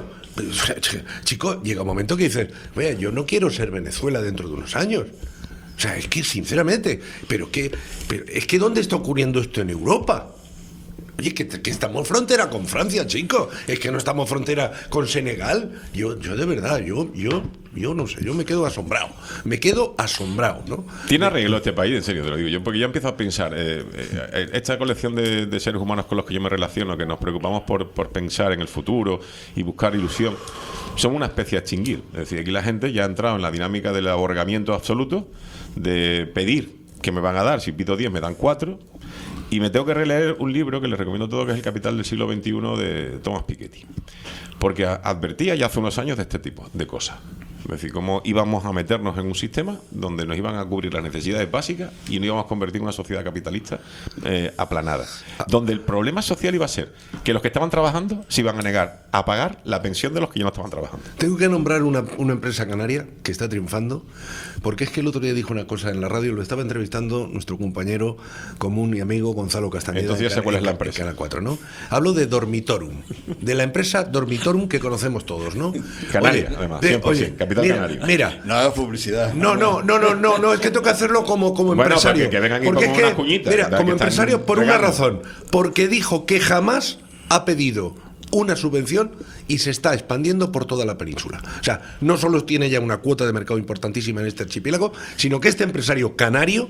chico, llega un momento que dices, oye, yo no quiero ser Venezuela dentro de unos años. O sea, es que sinceramente, pero que, pero es que ¿dónde está ocurriendo esto en Europa? Oye, que, que estamos frontera con Francia, chico. Es que no estamos frontera con Senegal. Yo, yo de verdad, yo, yo, yo no sé, yo me quedo asombrado. Me quedo asombrado, ¿no? Tiene arreglo este país, en serio, te lo digo yo, porque ya empiezo a pensar, eh, eh, esta colección de, de seres humanos con los que yo me relaciono, que nos preocupamos por, por pensar en el futuro y buscar ilusión, somos una especie a extinguir. Es decir, aquí la gente ya ha entrado en la dinámica del aborregamiento absoluto, de pedir que me van a dar, si pido diez me dan cuatro. Y me tengo que releer un libro que les recomiendo a todos, que es El Capital del siglo veintiuno de Thomas Piketty. Porque advertía ya hace unos años de este tipo de cosas. Es decir, cómo íbamos a meternos en un sistema donde nos iban a cubrir las necesidades básicas y nos íbamos a convertir en una sociedad capitalista eh, aplanada. Donde el problema social iba a ser que los que estaban trabajando se iban a negar a pagar la pensión de los que ya no estaban trabajando. Tengo que nombrar una, una empresa canaria que está triunfando, porque es que el otro día dijo una cosa en la radio, lo estaba entrevistando nuestro compañero común y amigo Gonzalo Castañeda. Entonces ya sé cuál es la empresa. Canal cuatro, ¿no? Hablo de Dormitorum, de la empresa Dormitorum que conocemos todos, ¿no? Canaria, oye, además, de, cien por oye, ciento, capital mira, canario. Mira, no hagas publicidad. No, no, no, no, no, no, es que tengo que hacerlo como, como bueno, empresario. Porque, que vengan aquí porque como es que, unas cuñitas, mira, como empresario, por regando. una razón. Porque dijo que jamás ha pedido una subvención y se está expandiendo por toda la península. O sea, no solo tiene ya una cuota de mercado importantísima en este archipiélago, sino que este empresario canario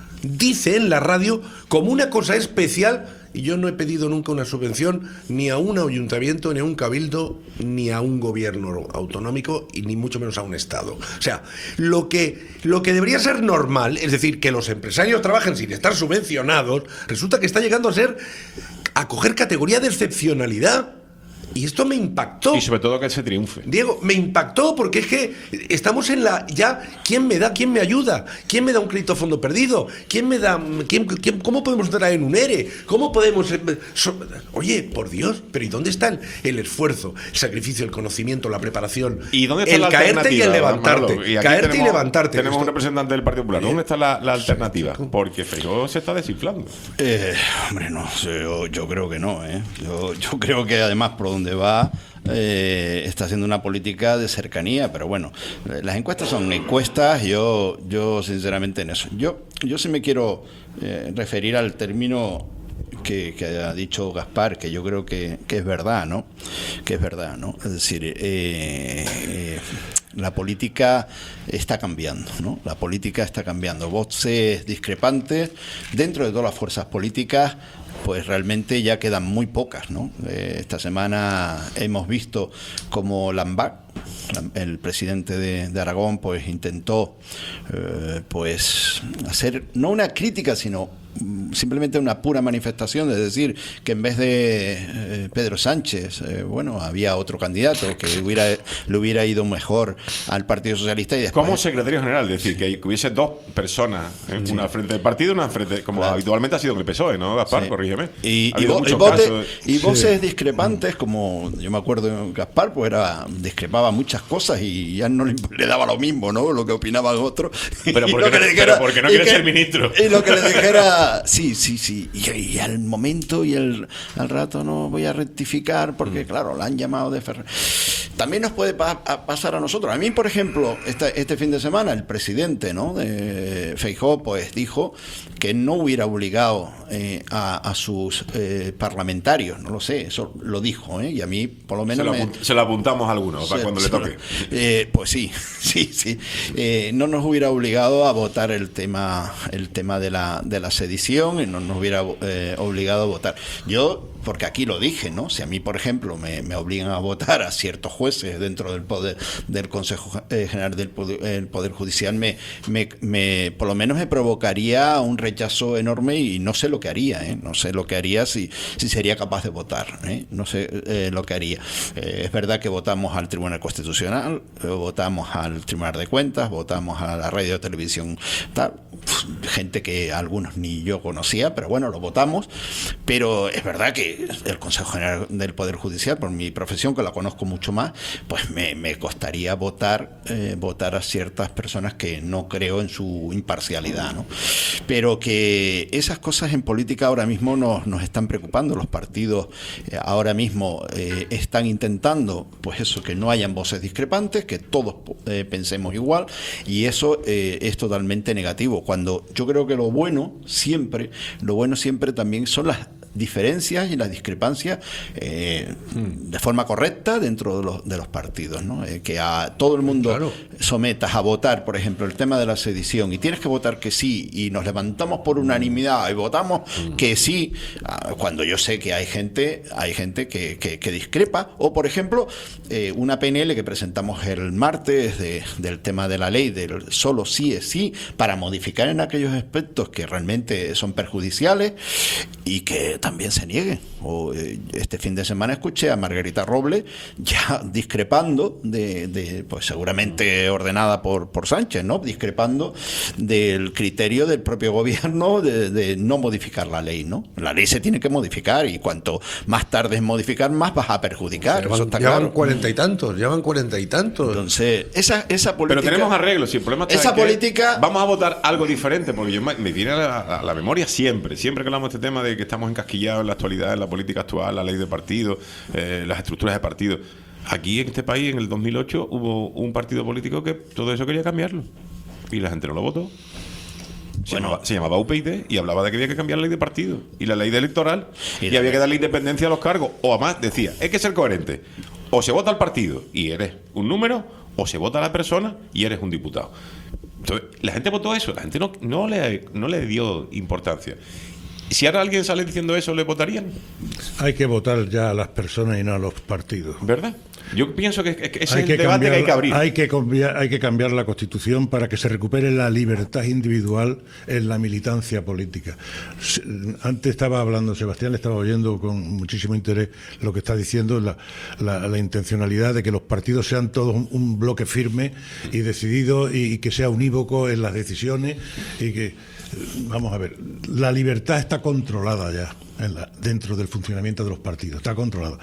dice en la radio como una cosa especial, y yo no he pedido nunca una subvención ni a un ayuntamiento, ni a un cabildo, ni a un gobierno autonómico, y ni mucho menos a un Estado. O sea, lo que, lo que debería ser normal, es decir, que los empresarios trabajen sin estar subvencionados, resulta que está llegando a ser, a coger categoría de excepcionalidad. Y esto me impactó. Y sobre todo que se triunfe. Diego, me impactó porque es que estamos en la ya, ¿quién me da, quién me ayuda? ¿Quién me da un crédito a fondo perdido? ¿Quién me da, quién, quién, cómo podemos traer en un E R E? ¿Cómo podemos, so, oye, por Dios, pero ¿y dónde está el, el esfuerzo, el sacrificio, el conocimiento, la preparación? ¿Y dónde está el la caerte y el levantarte? Y caerte tenemos, y levantarte. Tenemos esto. un representante del Partido Popular. ¿Dónde está la, la alternativa? Porque Feijóo se está desinflando. Eh, hombre, no, yo, yo creo que no, ¿eh? Yo, yo creo que además por donde va Eh, está haciendo una política de cercanía, pero bueno, las encuestas son encuestas. Yo, yo sinceramente en eso, yo, yo sí me quiero eh, referir al término que, que ha dicho Gaspar, que yo creo que, que es verdad, ¿no? Que es verdad, ¿no? Es decir, eh, eh, la política está cambiando, ¿no? La política está cambiando. Voces discrepantes dentro de todas las fuerzas políticas, pues realmente ya quedan muy pocas, ¿no? Eh, esta semana hemos visto como Lambert, el presidente de, de Aragón, pues intentó eh, pues hacer no una crítica, sino simplemente una pura manifestación de decir que en vez de eh, Pedro Sánchez, eh, bueno, había otro candidato que hubiera, le hubiera ido mejor al Partido Socialista. Y después, como secretario general, es decir, que hubiese dos personas, ¿eh? Sí. Una al frente del partido, una al frente, como Claro. habitualmente ha sido en el P S O E, ¿no, Gaspar? Sí. Corrígeme. Y, Ha y, habido vo- y muchos vote- casos de- y voces Sí. discrepantes, como yo me acuerdo Gaspar, pues era discrepaba muchas cosas y ya no le, le daba lo mismo, ¿no? Lo que opinaban otros. Pero Y porque lo que no- le pero porque no y quiere que- ser ministro. Y lo que le dijera, sí, sí, sí. Y, y al momento y el, al rato no voy a rectificar porque, claro, la han llamado de Ferrer. También nos puede pa- a pasar a nosotros. A mí, por ejemplo, este, este fin de semana, el presidente, ¿no?, de Feijóo, pues dijo que no hubiera obligado eh, a, a sus eh, parlamentarios, no lo sé, eso lo dijo, ¿eh? Y a mí, por lo Se menos... lo, me- apunt- se lo apuntamos a alguno para Sí, cuando sí, le toque. eh, pues sí, sí, sí. Eh, no nos hubiera obligado a votar el tema, el tema de la, de la sedición y no nos hubiera eh, obligado a votar. Yo, porque aquí lo dije, ¿no? Si a mí, por ejemplo, me, me obligan a votar a ciertos jueces dentro del poder del Consejo eh, General del Poder, el poder Judicial, me, me, me, por lo menos me provocaría un rechazo enorme y no sé lo que haría, ¿eh? No sé lo que haría si, si sería capaz de votar, ¿eh? No sé eh, lo que haría. Eh, es verdad que votamos al Tribunal Constitucional, eh, votamos al Tribunal de Cuentas, votamos a la Radio Televisión, tal, gente que algunos ni yo conocía, pero bueno, lo votamos. Pero es verdad que el Consejo General del Poder Judicial, por mi profesión, que la conozco mucho más, pues me, me costaría votar eh, votar a ciertas personas que no creo en su imparcialidad, ¿no? Pero que esas cosas en política ahora mismo nos, nos están preocupando. Los partidos eh, ahora mismo eh, están intentando, pues eso, que no hayan voces discrepantes, que todos eh, pensemos igual, y eso eh, es totalmente negativo. Cuando yo creo que lo bueno siempre, lo bueno siempre también son las diferencias y las discrepancias eh, de forma correcta dentro de los, de los partidos, ¿no? Eh, que a todo el mundo Claro. sometas a votar, por ejemplo, el tema de la sedición, y tienes que votar que sí, y nos levantamos por unanimidad y votamos que sí, ah, cuando yo sé que hay gente hay gente que, que, que discrepa, o por ejemplo, eh, una P N L que presentamos el martes de, del tema de la ley del solo sí es sí, para modificar en aquellos aspectos que realmente son perjudiciales y que también se nieguen. O, eh, este fin de semana escuché a Margarita Robles ya discrepando de, de pues seguramente ordenada por, por Sánchez, ¿no? Discrepando del criterio del propio gobierno de, de no modificar la ley, ¿no? La ley se tiene que modificar y cuanto más tardes modificar, más vas a perjudicar. Llevan, Eso está llevan claro. cuarenta y tantos, llevan cuarenta y tantos. Entonces, esa, esa política... Pero tenemos arreglos, si el problema está Esa en que política- vamos a votar algo diferente, porque yo me, me viene a la, a la memoria siempre, siempre que hablamos de este tema de que estamos encasquillados en la actualidad, en la política actual, la ley de partido, eh, las estructuras de partido. Aquí en este país, en el dos mil ocho, hubo un partido político que todo eso quería cambiarlo. Y la gente no lo votó. Se, Bueno. llamaba, se llamaba U P yD y hablaba de que había que cambiar la ley de partido y la ley de electoral Y y, la había ley- que darle independencia a los cargos. O además decía, hay que ser coherente. O se vota al partido y eres un número, o se vota a la persona y eres un diputado. Entonces, la gente votó eso, la gente no, no, le, no le dio importancia. Si ahora alguien sale diciendo eso, ¿le votarían? Hay que votar ya a las personas y no a los partidos. ¿Verdad? Yo pienso que, que ese es Hay el que, debate cambiar, que hay que abrir. hay, que cambiar, hay que cambiar la Constitución para que se recupere la libertad individual en la militancia política. Se- Antes estaba hablando, Sebastián le estaba oyendo con muchísimo interés lo que está diciendo, la, la, la intencionalidad de que los partidos sean todos un, un bloque firme y decidido y, y que sea unívoco en las decisiones y que, vamos a ver, la libertad está controlada ya en la, dentro del funcionamiento de los partidos, está controlada.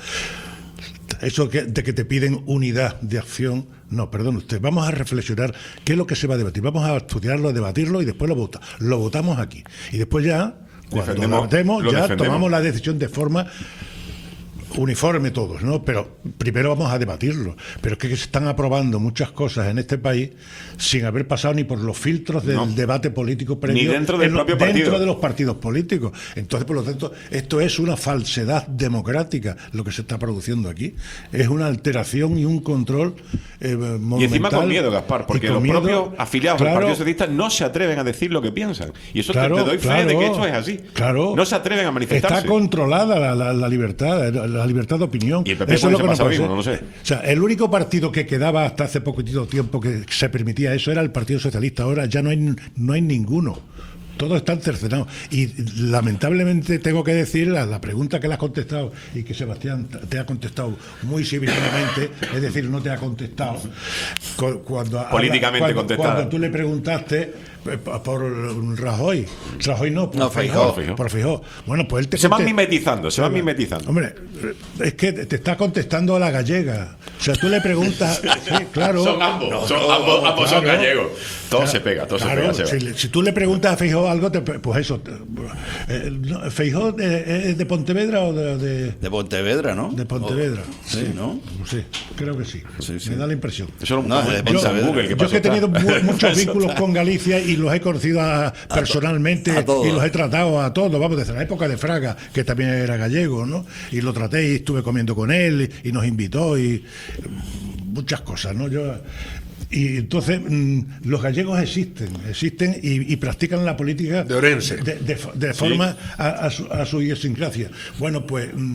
Eso que, de que te piden unidad de acción, no, perdón usted, vamos a reflexionar qué es lo que se va a debatir, vamos a estudiarlo, a debatirlo y después lo, vota, lo votamos aquí. Y después ya, cuando Defendemos- lo votemos, lo ya defendemos. tomamos la decisión de forma uniforme todos, ¿no? Pero primero vamos a debatirlo. Pero es que se están aprobando muchas cosas en este país sin haber pasado ni por los filtros del No. debate político previo Ni dentro del en lo- propio dentro partido. de los partidos políticos. Entonces, por lo tanto, esto es una falsedad democrática lo que se está produciendo aquí. Es una alteración y un control eh, monumental. Y encima con miedo, Gaspar, porque Y con los miedo, propios afiliados al claro, Partido Socialista no se atreven a decir lo que piensan. Y eso te- Claro, te, doy fe claro, de que esto es así. claro. No se atreven a manifestarse. Está controlada la, la- la libertad, la libertad de opinión. Y el P P Eso es puede lo ser que no más puede mismo, ser. no lo sé. O sea, el único partido que quedaba hasta hace poquitito tiempo que se permitía eso era el Partido Socialista. Ahora ya no hay, no hay ninguno. todos están cercenados. Y lamentablemente tengo que decir la, la pregunta que le has contestado y que Sebastián te ha contestado muy civilizadamente, es decir, no te ha contestado. Cuando, políticamente cuando, contestada. Cuando tú le preguntaste por Rajoy, Rajoy no, por no, Feijóo, Feijóo. por Feijóo. Bueno, pues él te se conte... van mimetizando, se van mimetizando. Hombre, es que te está contestando a la gallega. O sea, tú le preguntas, sí, claro. Son ambos, no, son, no, ambos, ambos claro, son gallegos. Todo claro, se pega, todo claro, se pega. Si, si tú le preguntas a Feijóo algo, te, pues eso. Eh, ¿Feijóo es de Pontevedra o de, de...? De Pontevedra, ¿no? De Pontevedra. Oh, sí, ¿no? Sí, creo que sí. Sí, sí. Me da la impresión. Eso lo no, de yo, Google, ¿qué yo que he tenido mu- muchos Eso vínculos está. con Galicia y los he conocido a, personalmente a to- a y los he tratado a todos, vamos, desde la época de Fraga, que también era gallego, ¿no? Y lo traté y estuve comiendo con él y, y nos invitó y muchas cosas, ¿no? Yo y entonces mmm, los gallegos existen, existen y, y practican la política de Orense, de, de, de forma sí. a, a, su, a su idiosincrasia. Bueno, pues mmm,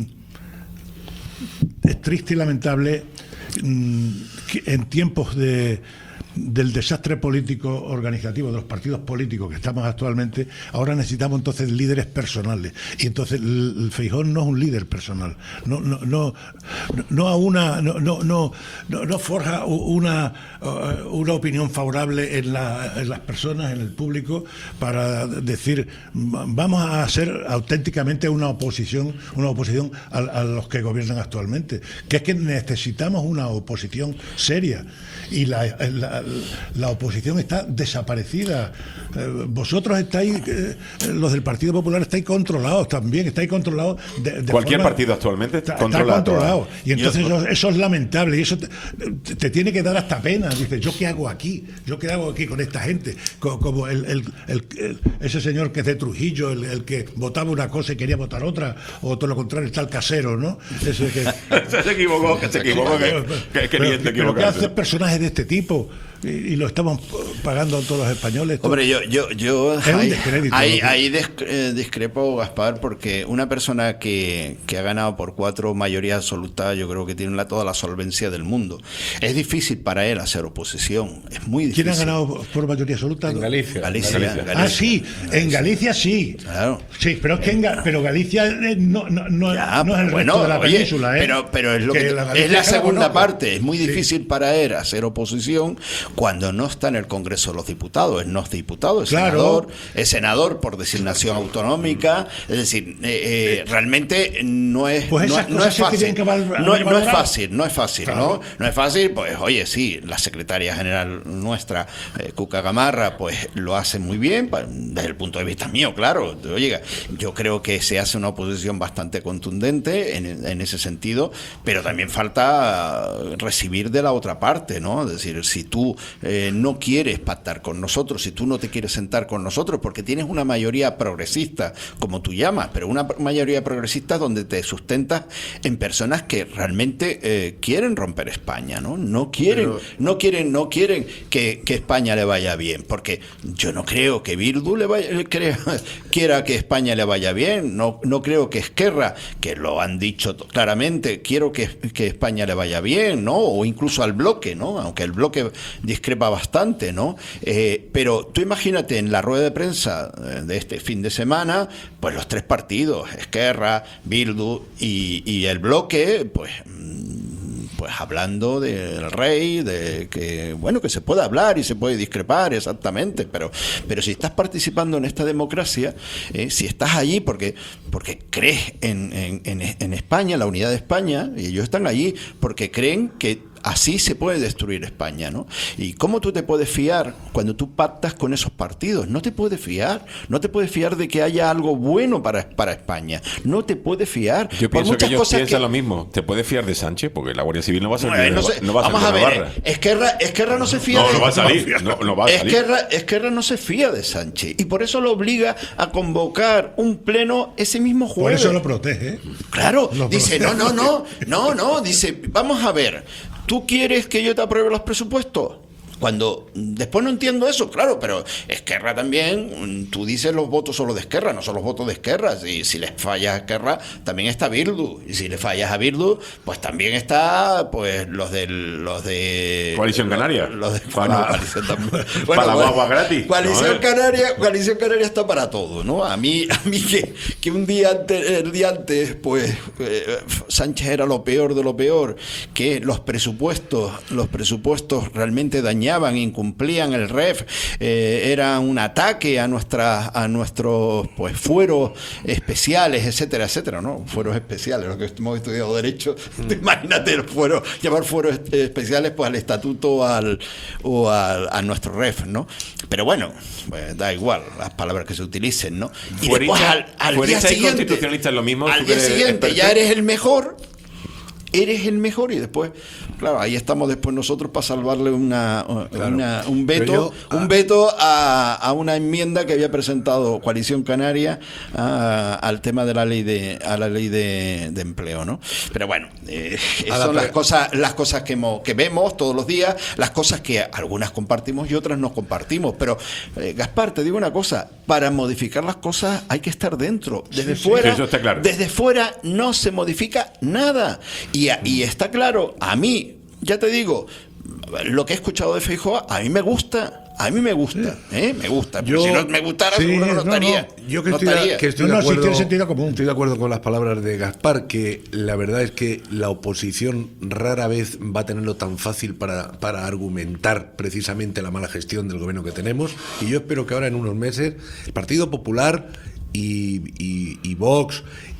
es triste y lamentable mmm, que en tiempos de del desastre político organizativo de los partidos políticos que estamos actualmente, ahora necesitamos entonces líderes personales, y entonces el Feijóo no es un líder personal, no no no no a una no no no no, no forja una una opinión favorable en, la, en las personas, en el público, para decir vamos a hacer auténticamente una oposición una oposición a, a los que gobiernan actualmente, que es que necesitamos una oposición seria, y la, la la oposición está desaparecida. Eh, vosotros estáis, eh, los del Partido Popular, estáis controlados también, estáis controlados de, de cualquier forma, partido actualmente está, controlado. Está controlado. Y entonces y eso, eso, eso es lamentable, y eso te, te tiene que dar hasta pena. Dices, ¿yo qué hago aquí? ¿Yo qué hago aquí con esta gente? Como, como el, el, el, el, ese señor que es de Trujillo, el, el que votaba una cosa y quería votar otra, o todo lo contrario, está el casero, ¿no? Ese que se equivocó, que se equivocó, que, que, que pero, ni te pero ¿qué hace personajes de este tipo? Y, y lo estamos pagando todos los españoles. Hombre, yo, yo, yo es un descrédito. Ahí, ahí discrepo, Gaspar, porque una persona que, que ha ganado por cuatro mayoría absoluta, yo creo que tiene la, toda la solvencia del mundo. Es difícil para él hacer oposición, es muy difícil. ¿Quién ha ganado por mayoría absoluta? En Galicia. Galicia, Galicia. Galicia. Ah, sí, en Galicia sí. Claro. Sí, pero es que en Ga- pero Galicia no, no, no, Ya, no es el bueno, resto de la oye, península, ¿eh? Pero, pero es, lo Que que, la es la Galicia segunda la conozco. parte. Es muy difícil Sí. para él hacer oposición cuando no está en el Congreso de los Diputados. Él no es diputado, es Claro. senador, es senador por designación autonómica. Es decir, eh, eh, realmente no es, Pues no, esas no cosas es se fácil. tienen que val- no, no es valorar. fácil, no es fácil, Claro. ¿no? No es fácil, pues oye, sí, la secretaria general nuestra, eh, Cuca Gamarra, pues lo hace muy bien, pa- desde el punto de vista mío, claro. Oye, yo creo que se hace una oposición bastante contundente en, en ese sentido, pero también falta recibir de la otra parte, ¿no? Es decir, si tú eh, no quieres pactar con nosotros, si tú no te quieres sentar con nosotros, porque tienes una mayoría progresista, como tú llamas, pero una mayoría progresista donde te sustentas en personas que realmente eh, quieren romper España, ¿no? No quieren, pero, no quieren, no quieren que, que España le vaya bien, porque yo no creo que Bildu le vaya, crea, quiera que España le vaya bien, no, no creo que Esquerra, que lo han dicho claramente, quiero que, que España le vaya bien, ¿no? O incluso al bloque, ¿no? Aunque el bloque discrepa bastante, ¿no? Eh, pero tú imagínate en la rueda de prensa de este fin de semana, pues los tres partidos, Esquerra, Bildu y, y el bloque, pues pues hablando del rey, de que bueno, que se puede hablar y se puede discrepar, exactamente, pero pero si estás participando en esta democracia, eh, si estás allí porque porque crees en, en, en, en España, la unidad de España, y ellos están allí porque creen que así se puede destruir España, ¿no? ¿Y cómo tú te puedes fiar cuando tú pactas con esos partidos? No te puedes fiar, no te puedes fiar de que haya algo bueno para, para España, no te puedes fiar. Yo Por pienso que muchas ellos cosas piensan que... lo mismo. ¿Te puedes fiar de Sánchez? Porque la Guardia Civil no va a salir Bueno, no de, sé, no va a vamos salir a de ver, Navarra. Esquerra, Esquerra no se fía No, de no va a salir, no, no va a salir. Esquerra, Esquerra no se fía de Sánchez y por eso lo obliga a convocar un pleno ese mismo Por jueves. eso lo protege. Claro, Lo dice, protege. no, no, no, no, no, dice, vamos a ver, ¿tú quieres que yo te apruebe los presupuestos? Cuando después no entiendo eso, claro, pero Esquerra también, tú dices los votos solo de Esquerra, no son los votos de Esquerra. Si, si les fallas a Esquerra, también está Bildu. Y si le fallas a Bildu, pues también está pues los de los de Coalición Canaria. Los, los de para, bueno, coalición también. Para Bueno, la bueno, guagua gratis. Coalición ¿no, eh? Canaria, Coalición Canaria está para todo, ¿no? A mí, a mí que, que un día antes, el día antes, pues eh, Sánchez era lo peor de lo peor, que los presupuestos, los presupuestos realmente dañaban, incumplían el R E F, eh, era un ataque a nuestras, a nuestros pues fueros especiales, etcétera, etcétera, ¿no? Fueros especiales, los que hemos estudiado derecho, mm. imagínate el fuero, llamar fueros especiales pues al estatuto al, o al, a nuestro R E F, ¿no? Pero bueno, pues, da igual las palabras que se utilicen, ¿no? Y después al, al día siguiente, constitucionalista es lo mismo. Al día siguiente experto? Ya eres el mejor, eres el mejor y después, claro, ahí estamos después nosotros para salvarle una, claro. una un veto, yo, ah, un veto a, a una enmienda que había presentado Coalición Canaria a, al tema de la ley de a la ley de, de empleo, ¿no? Pero bueno, eh, son las cosas las cosas que, hemos, que vemos todos los días, las cosas que algunas compartimos y otras no compartimos. Pero eh, Gaspar, te digo una cosa, para modificar las cosas hay que estar dentro. Desde sí, fuera, sí, eso está claro. Desde fuera no se modifica nada. Y, y está claro, a mí, ya te digo, lo que he escuchado de Feijóo, a mí me gusta. A mí me gusta, ¿eh? Me gusta. Yo, si no me gustara, sí, seguro no, no estaría. No, yo que no estoy, estaría. Que estoy no, de no, acuerdo, sí tiene sentido común. Estoy de acuerdo con las palabras de Gaspar, que la verdad es que la oposición rara vez va a tenerlo tan fácil para, para argumentar precisamente la mala gestión del gobierno que tenemos. Y yo espero que ahora en unos meses el Partido Popular y, y, y Vox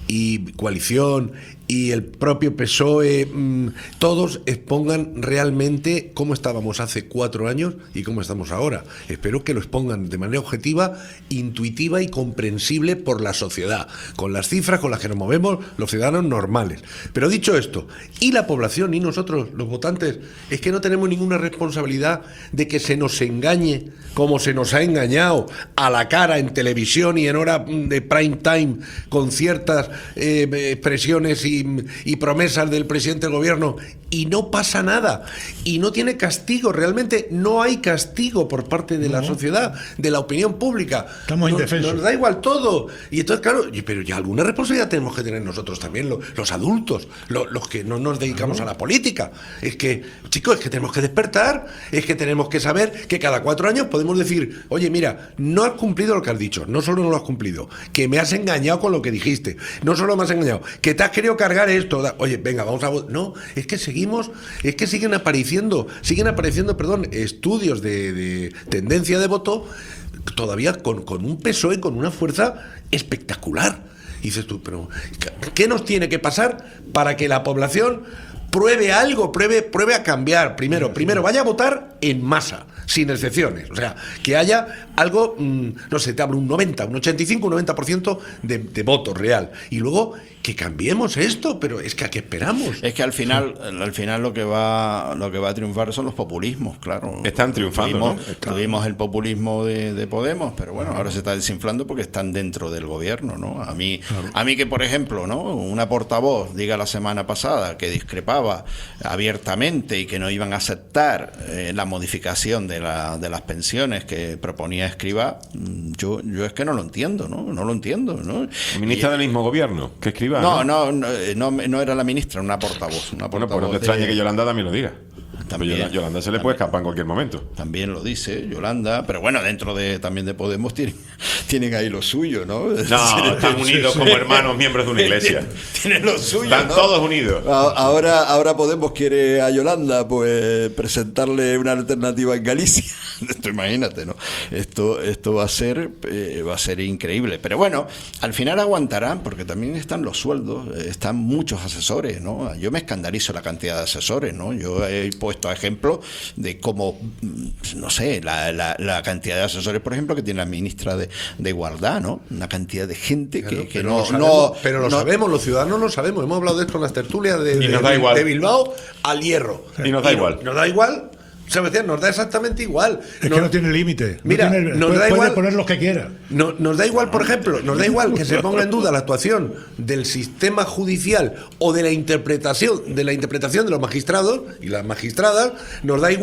y Coalición y el propio P S O E, mmm, todos expongan realmente cómo estábamos hace cuatro años y cómo estamos ahora. Espero que lo expongan de manera objetiva, intuitiva y comprensible por la sociedad, con las cifras con las que nos movemos los ciudadanos normales. Pero dicho esto, y la población y nosotros, los votantes, es que no tenemos ninguna responsabilidad de que se nos engañe como se nos ha engañado a la cara en televisión y en hora de prime time con ciertas eh, expresiones y Y, y promesas del presidente del gobierno y no pasa nada y no tiene castigo, realmente no hay castigo por parte de no. la sociedad, de la opinión pública. Estamos nos, indefensos. Nos da igual todo y entonces claro, pero ya alguna responsabilidad tenemos que tener nosotros también, los, los adultos, los, los que no nos dedicamos no. a la política. Es que, chicos, es que tenemos que despertar, es que tenemos que saber que cada cuatro años podemos decir, oye, mira, no has cumplido lo que has dicho, no solo no lo has cumplido, que me has engañado con lo que dijiste, no solo me has engañado, que te has querido cargar esto, oye, venga, vamos a... No, es que seguimos, es que siguen apareciendo, siguen apareciendo, perdón, estudios de, de tendencia de voto, todavía con, con un P S O E, con una fuerza espectacular. Y dices tú, pero ¿qué nos tiene que pasar para que la población pruebe algo, pruebe, pruebe a cambiar? Primero, primero, vaya a votar en masa, sin excepciones. O sea, que haya algo, mmm, no sé, te hablo un noventa, un ochenta y cinco, un noventa por ciento de, de voto real. Y luego que cambiemos esto, pero es que ¿a qué esperamos? Es que al final, al final lo que va, lo que va a triunfar son los populismos, claro. Están triunfando, tuvimos, ¿no? Están. Tuvimos el populismo de, de Podemos, pero bueno, ahora se está desinflando porque están dentro del gobierno, ¿no? A mí, claro. a mí que por ejemplo, ¿no? Una portavoz diga la semana pasada que discrepaba abiertamente y que no iban a aceptar eh, la modificación de, la, de las pensiones que proponía Escrivá, yo, yo es que no lo entiendo, ¿no? No lo entiendo, ¿no? Ministra y, del mismo gobierno, que Escrivá. No, no, no, no, no era la ministra, una portavoz. Una portavoz bueno, pues no te extrañe de... que Yolanda también lo diga. También, Yolanda, Yolanda se le también, puede escapar en cualquier momento. También lo dice Yolanda, pero bueno, dentro de también de Podemos tienen, tienen ahí lo suyo, ¿no? No, están unidos como hermanos miembros de una iglesia. Tienen, tienen lo suyo, están ¿no? todos unidos. Ahora, ahora Podemos quiere a Yolanda pues presentarle una alternativa en Galicia. Esto imagínate, ¿no? Esto, esto va a ser, eh, va a ser increíble. Pero bueno, al final aguantarán, porque también están los sueldos, están muchos asesores, ¿no? Yo me escandalizo la cantidad de asesores, ¿no? Yo he puesto ejemplos de cómo, no sé, la, la, la cantidad de asesores, por ejemplo, que tiene la ministra de, de Igualdad, ¿no? Una cantidad de gente claro, que, que no, lo sabemos, no... Pero lo no, sabemos, los ciudadanos lo sabemos. Hemos hablado de esto en las tertulias de, y nos de, da igual. de Bilbao al Hierro. Y nos da y igual. No, nos da igual. Sebastián, nos da exactamente igual. Es nos, que no tiene límite. Mira, no tiene, nos puede, da igual puede poner lo que quiera. No, nos da igual, por ejemplo, nos da igual que se ponga en duda la actuación del sistema judicial o de la interpretación de la interpretación de los magistrados y las magistradas. Nos da igual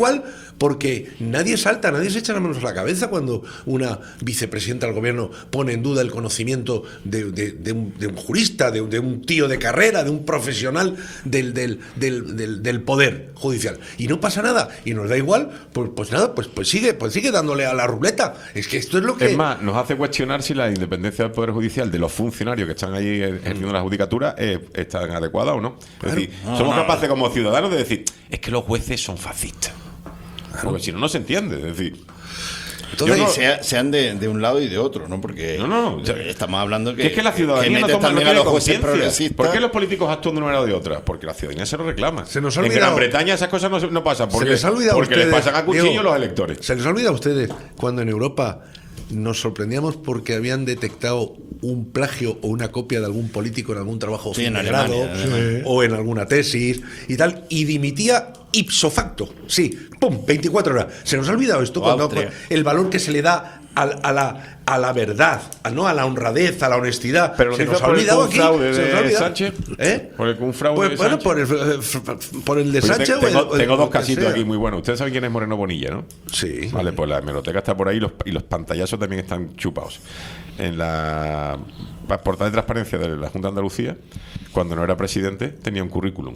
porque nadie salta, nadie se echa las manos a la cabeza cuando una vicepresidenta del gobierno pone en duda el conocimiento de, de, de, un, de un jurista, de, de un tío de carrera, de un profesional del, del, del, del, del poder judicial. Y no pasa nada, y nos da igual, pues, pues nada, pues, pues sigue, pues sigue dándole a la ruleta. Es que esto es lo que... Es más, nos hace cuestionar si la independencia del Poder Judicial de los funcionarios que están allí ejerciendo la judicatura eh, está adecuada o no. Es Claro. decir, No, somos no, capaces no. como ciudadanos de decir, es que los jueces son fascistas. Porque si no, no se entiende. Es decir, Entonces, yo no- sea- sean de, de un lado y de otro, ¿no? Porque No, no, no, o sea, estamos hablando que, que es que la ciudadanía que no mete toma no también a tiene los jueces conciencia. progresistas. ¿Por qué los políticos actúan de una manera o de otra? Porque la ciudadanía se lo reclama. Se nos ha en olvidado- Gran Bretaña esas cosas no, se- no pasan. Se Porque, les ha olvidado a porque ustedes, les pasan a cuchillo Diego, los electores. Se les olvida a ustedes cuando en Europa nos sorprendíamos porque habían detectado un plagio o una copia de algún político en algún trabajo Sí, fin en de Alemania, grado, en Alemania. o en alguna tesis y tal, y dimitía ipso facto. Sí, pum, veinticuatro horas. Se nos ha olvidado esto O cuando Austria. el valor que se le da a, a la a la verdad, a, no a la honradez, a la honestidad. Pero lo se dice nos ha por el olvidado aquí. fraude se nos ha de olvidado. Sánchez. ¿Eh? Por el un fraude Pues, de bueno, Sánchez. por el, por el de Pues yo te- Sánchez o el- tengo, o el- tengo o dos el que casitos sea. aquí muy buenos. Ustedes saben quién es Moreno Bonilla, ¿no? Sí. Vale, pues la hemeroteca está por ahí y los, y los pantallazos también están chupados. En la portada de transparencia de la Junta de Andalucía, cuando no era presidente, tenía un currículum.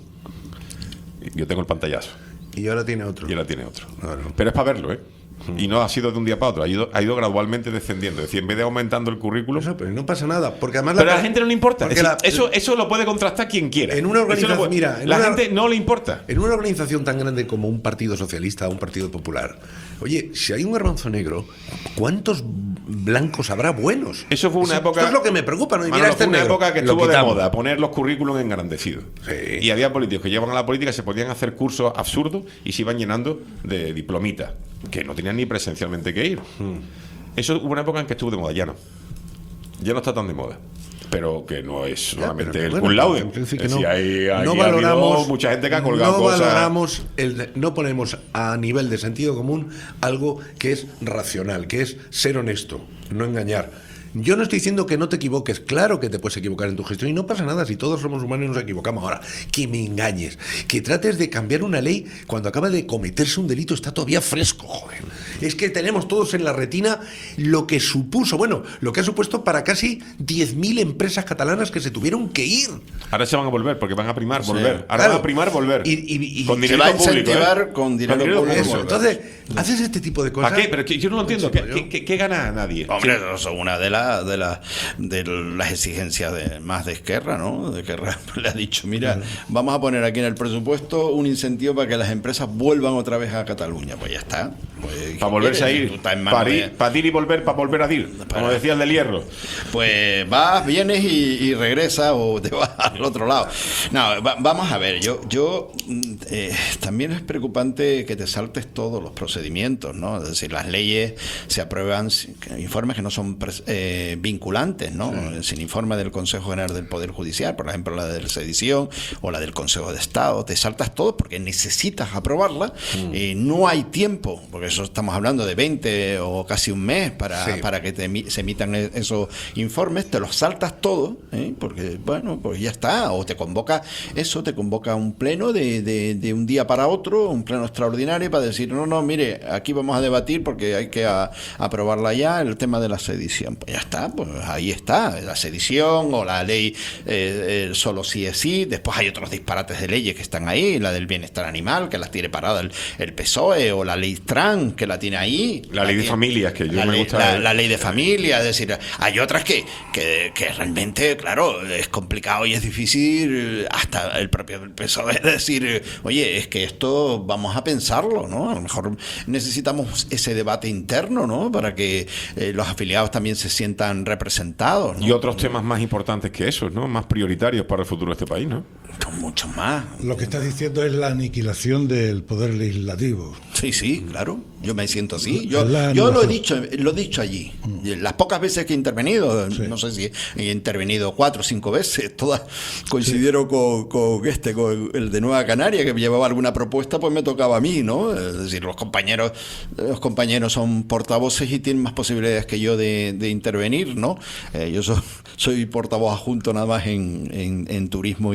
Yo tengo el pantallazo. Y ahora tiene otro. Y ahora tiene otro. Claro. Pero es para verlo, ¿eh? Y no ha sido de un día para otro, ha ido, ha ido gradualmente descendiendo. Es decir, en vez de aumentando el currículum. Eso, pero no pasa nada, porque además Pero a la gente no le importa. porque Es decir, la- eso, eso lo puede contrastar quien quiera. En una Eso lo organización, puede- mira, en la una- gente no le importa. En una organización tan grande como un partido socialista o un partido popular, oye, si hay un garbanzo negro, ¿cuántos blancos habrá buenos? Eso fue una Eso- época. esto es lo que me preocupa, ¿no? Y Manolo, mira, este fue una negro, época que lo estuvo de quitamos. moda poner los currículums engrandecidos. Sí. Y había políticos que llevan a la política, se podían hacer cursos absurdos y se iban llenando de diplomitas, que no tenían ni presencialmente que ir. Eso hubo una época en que estuvo de moda, ya no. Ya no está tan de moda. Pero que no es solamente pero que el bueno, cum laude. en principio Es que decir, no. hay- aquí No ha habido valoramos, mucha gente que ha colgado no cosas. valoramos el- no ponemos a nivel de sentido común algo que es racional, que es ser honesto, no engañar. Yo no estoy diciendo que no te equivoques, claro que te puedes equivocar en tu gestión y no pasa nada si todos somos humanos y nos equivocamos. Ahora, que me engañes, que trates de cambiar una ley cuando acaba de cometerse un delito, está todavía fresco, joder. Es que tenemos todos en la retina lo que supuso, bueno, lo que ha supuesto para casi diez mil empresas catalanas que se tuvieron que ir. Ahora se van a volver, porque van a primar, Sí. volver. Ahora Claro. van a primar, volver. Y- y- y- con se dinero va a público. incentivar ¿eh? con dinero público. Eso, volver. entonces, haces este tipo de cosas. ¿Para qué? Pero que yo no lo entiendo. ¿Qué, Yo- qué- qué- qué gana nadie? Hombre, eso es una de, la, de, la, de las exigencias de, más de Esquerra, ¿no? De Esquerra le ha dicho, mira, vamos a poner aquí en el presupuesto un incentivo para que las empresas vuelvan otra vez a Cataluña. Pues ya está. Pues, Para volverse a ¿qué ir. quieres? Tú estás en manos Para de- ir, para ir y volver, para volver a ir. Como decía el del Hierro. Pues vas, vienes y, y regresas o te vas al otro lado. No, va- vamos a ver, yo, yo mm, eh, también es preocupante que te saltes todos los procedimientos, ¿no? Es decir, las leyes se aprueban sin- que- informes que no son pres- eh, vinculantes, ¿no? Sin informe del Consejo General del Poder Judicial, por ejemplo, la de sedición o la del Consejo de Estado, te saltas todo porque necesitas aprobarla, y no hay tiempo, porque eso estamos hablando de veinte o casi un mes para, Sí. para que te emi- se emitan e- esos informes, te los saltas todo, ¿eh? Porque, bueno, pues ya está, o te convoca eso, te convoca un pleno de, de, de un día para otro, un pleno extraordinario para decir, no, no, mire, aquí vamos a debatir porque hay que a- aprobarla ya, el tema de la sedición. Pues ya está, pues ahí está, la sedición o la ley eh, eh, solo sí es sí, después hay otros disparates de leyes que están ahí, la del bienestar animal, que las tiene parada el, el P S O E, o la ley trans, que la tiene ahí. La ley de tiene- familias, que yo la me ley, gusta. la, la ley de familia, es decir, hay otras que, que, que realmente, claro, es complicado y es difícil, eh, hasta el propio P S O E, es decir, eh, oye, es que esto vamos a pensarlo, ¿no? A lo mejor necesitamos ese debate interno, ¿no? Para que eh, los afiliados también se sientan representados, ¿no? Y otros temas más importantes que esos, ¿no? Más prioritarios para el futuro de este país, ¿no? Con muchos más. Lo que estás diciendo es la aniquilación del poder legislativo. Sí, sí, claro. Yo me siento así. Yo, Es la yo lo he anulación. dicho, lo he dicho allí. Las pocas veces que he intervenido, Sí. no sé si he intervenido cuatro o cinco veces, todas coincidieron con, con este, con el de Nueva Canaria, que llevaba alguna propuesta, pues me tocaba a mí, ¿no? Es decir, los compañeros, los compañeros son portavoces y tienen más posibilidades que yo de, de intervenir, ¿no? Eh, yo so- soy portavoz adjunto nada más en, en, en turismo y en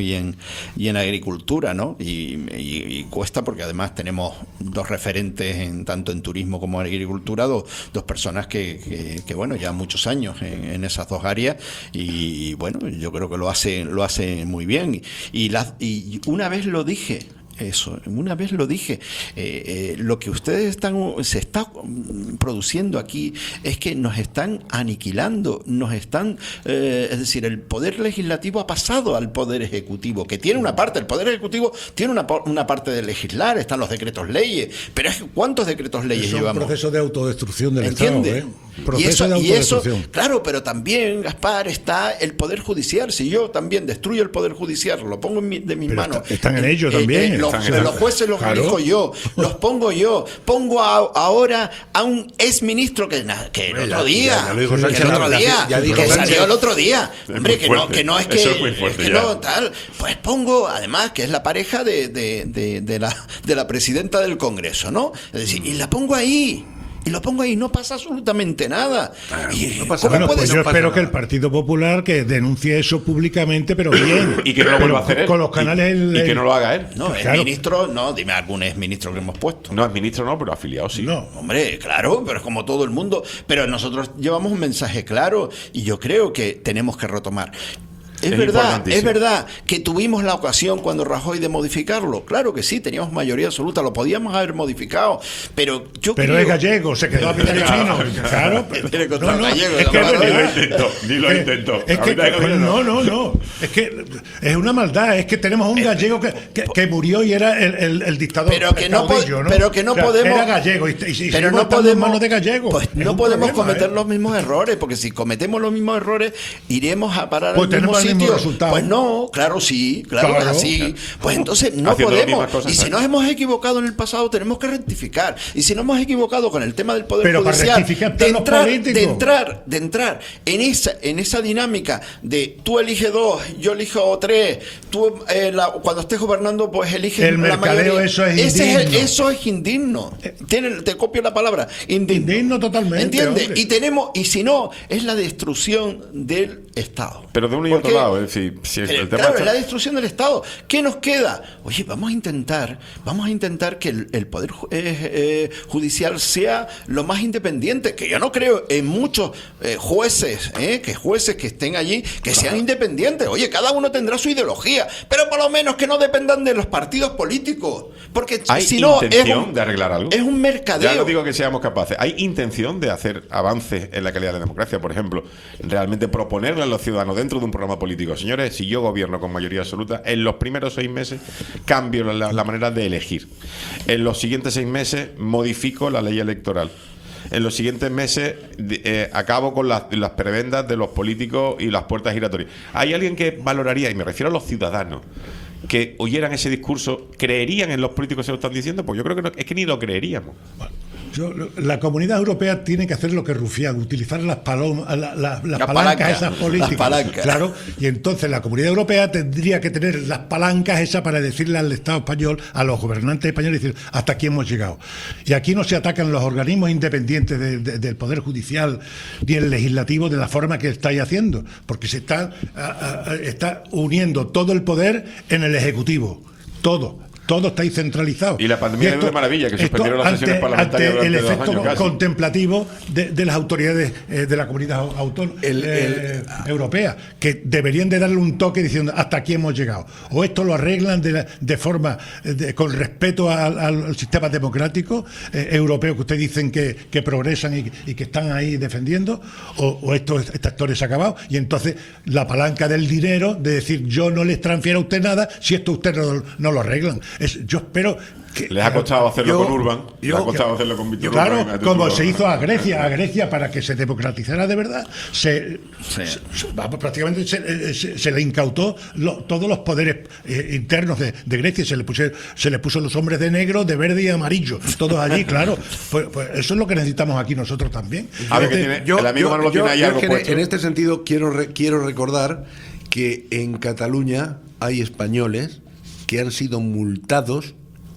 y en agricultura, ¿no? Y, y, y cuesta porque además tenemos dos referentes en tanto en turismo como en agricultura, dos, dos personas que, que, que, bueno, ya muchos años en, en esas dos áreas y, y bueno, yo creo que lo hace, lo hace muy bien. Y, y, la, y una vez lo dije, eso, una vez lo dije, eh, eh, lo que ustedes están, se está produciendo aquí es que nos están aniquilando, nos están, eh, es decir, el poder legislativo ha pasado al poder ejecutivo, que tiene una parte, el poder ejecutivo tiene una, una parte de legislar, están los decretos leyes, pero es que ¿cuántos decretos leyes es un llevamos? proceso de autodestrucción del ¿Entiende? Estado, ¿eh? Proceso y eso, de y eso, autodestrucción. claro, pero también, Gaspar, está el poder judicial. Si yo también destruyo el poder judicial, lo pongo en mi, de mis Pero manos. está- están en ello también. los, Están en- los jueces los Claro. elijo yo, los pongo yo. Pongo a- ahora a un ex ministro que, na- que el Bueno, otro ya- día, ya- ya lo dijo que Sánchez, el otro ya- día, ya dijo que Sánchez. salió el otro día. Es Hombre, muy que no, fuerte. que no es que, Eso es muy fuerte que ya. no, tal. Pues pongo, además, que es la pareja de, de, de, de la, de la presidenta del Congreso, ¿no? Es decir, y la pongo ahí. Y lo pongo ahí, no pasa absolutamente nada. Y, no pasa ¿cómo Bueno, puede pues ser? yo pasa espero nada. que el Partido Popular que denuncie eso públicamente, pero bien. Y que no lo vuelva a hacer él. Con los canales. Y, y el- que no lo haga él. No, es Claro. ministro, no, dime algún ex ministro que hemos puesto. No es ministro, no, pero afiliado sí. No. Hombre, claro, pero es como todo el mundo. Pero nosotros llevamos un mensaje claro y yo creo que tenemos que retomar. Es, Es verdad, importantísimo. es verdad que tuvimos la ocasión cuando Rajoy de modificarlo. Claro que sí, teníamos mayoría absoluta, lo podíamos haber modificado. Pero yo Pero creo... es gallego, se quedó a mitad de camino. Claro. Que tiene contra No, no, gallego, es que la es verdad. Ni lo verdad. intentó, ni lo Es- intentó. Es A que, mitad de camino no, no, no. Es que es una maldad. Es que tenemos un gallego que, que, que murió y era el, el, el dictador. Pero que no, po- caudillo, ¿no? pero que no O sea, podemos. Era gallego y, y, y pero seguimos no estando podemos. en manos de gallego. Pues Es no un podemos problema, cometer ¿eh? los mismos errores, porque si cometemos los mismos errores, iremos a parar Pues al mismo tenemos el mismo sitio. resultado. Pues no, claro, sí, claro, Claro. es así. Pues entonces no Haciendo las podemos. mismas cosas, Y si ¿no? nos hemos equivocado en el pasado, tenemos que rectificar. Y si nos hemos equivocado con el tema del poder Pero para judicial, rectificar de están los entrar, políticos. de entrar, de entrar en esa, en esa dinámica de tú eliges dos, yo elijo tres, tú eh, la- cuando estés gobernando, pues eliges El la mercadeo, mayoría. eso es Ese el- indigno. eso es indigno. Tiene- te copio la palabra, indigno. Indigno totalmente, ¿Entiendes? hombre. Y tenemos, y si no, es la destrucción del Estado. Pero de uno y ¿Por otro qué? lado. Es decir, si el, Eh, el tema claro, está- es la destrucción del Estado. ¿Qué nos queda? Oye, vamos a intentar, vamos a intentar que el, el poder ju- eh, eh, judicial sea lo más independiente. Que yo no creo en muchos eh, jueces, eh, que jueces que estén allí, que sean independientes. Oye, cada uno tendrá su ideología, pero por lo menos que no dependan de los partidos políticos, porque ¿Hay si no es intención un, de arreglar algo? es un mercadeo. Ya no digo que seamos capaces. ¿Hay intención de hacer avances en la calidad de la democracia? Por ejemplo, realmente proponerle a los ciudadanos dentro de un programa político, señores, si yo gobierno con mayoría absoluta, en los primeros seis meses cambio la, la manera de elegir. En los siguientes seis meses modifico la ley electoral. En los siguientes meses eh, acabo con las, las prebendas de los políticos y las puertas giratorias. ¿Hay alguien que valoraría, y me refiero a los ciudadanos, que oyeran ese discurso, creerían en los políticos que se lo están diciendo? Pues yo creo que no, es que ni lo creeríamos. Yo- la Comunidad Europea tiene que hacer lo que Rufián, utilizar las, palom- la- la- las La palancas palanca, esas políticas. las palancas. Claro, y entonces la Comunidad Europea tendría que tener las palancas esas para decirle al Estado español, a los gobernantes españoles, decir, hasta aquí hemos llegado. Y aquí no se atacan los organismos independientes de- de- del Poder Judicial ni el Legislativo de la forma que estáis haciendo, porque se está, a- a- está uniendo todo el poder en el Ejecutivo, todo. Todo está ahí centralizado. Y la pandemia esto- es de maravilla, que esto suspendieron las sesiones ante- parlamentarias ante el durante dos efecto años casi. contemplativo de, de las autoridades eh, de la comunidad autónoma El- eh, europea, que deberían de darle un toque diciendo hasta aquí hemos llegado. O esto lo arreglan de, la- de forma eh, de- con respeto al, al sistema democrático eh, europeo que ustedes dicen que, que progresan y, y que están ahí defendiendo, o, o esto, este actor es acabado, y entonces la palanca del dinero de decir yo no les transfiero a usted nada si esto ustedes no, no lo arreglan. Es, yo espero que Les ha costado hacerlo yo- con Urban, les yo- ha costado hacerlo con Víctor Claro, Urban. como se hizo a Grecia, a Grecia para que se democratizara de verdad, se, Sí. se- vamos, prácticamente se, eh, se- se le incautó lo- todos los poderes eh, internos de, de Grecia, se le puso, se le puso los hombres de negro, de verde y amarillo, todos allí, claro. Pues, pues eso es lo que necesitamos aquí nosotros también. A ver, que Fíjate, tiene- Yo, el amigo yo- Manolo yo- tiene ahí yo algo es que en- puesto. en este sentido quiero re- quiero recordar que en Cataluña hay españoles que han sido multados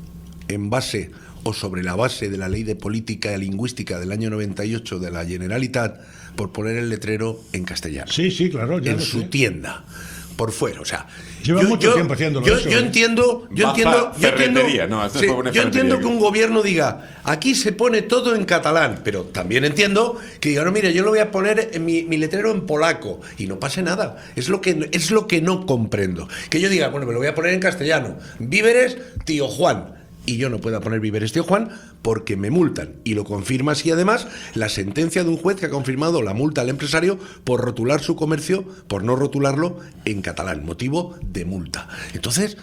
en base o sobre la base de la Ley de Política Lingüística del año noventa y ocho de la Generalitat por poner el letrero en castellano Sí, sí, claro, ya en lo su sé. tienda. por fuera, o sea, Lleva yo, mucho yo, tiempo haciéndolo yo, eso, yo ¿eh? entiendo, yo Baza entiendo, yo entiendo, ferretería, no, esto sí, se pone yo entiendo ferretería. que un gobierno diga, aquí se pone todo en catalán, pero también entiendo que diga, no, mire, yo lo voy a poner en mi, mi letrero en polaco y no pase nada. Es lo que es lo que no comprendo. Que yo diga, bueno, me lo voy a poner en castellano. Víveres, tío Juan. Y yo no puedo poner Víveres tío Juan porque me multan. Y lo confirma así además la sentencia de un juez que ha confirmado la multa al empresario por rotular su comercio, por no rotularlo en catalán, motivo de multa. Entonces,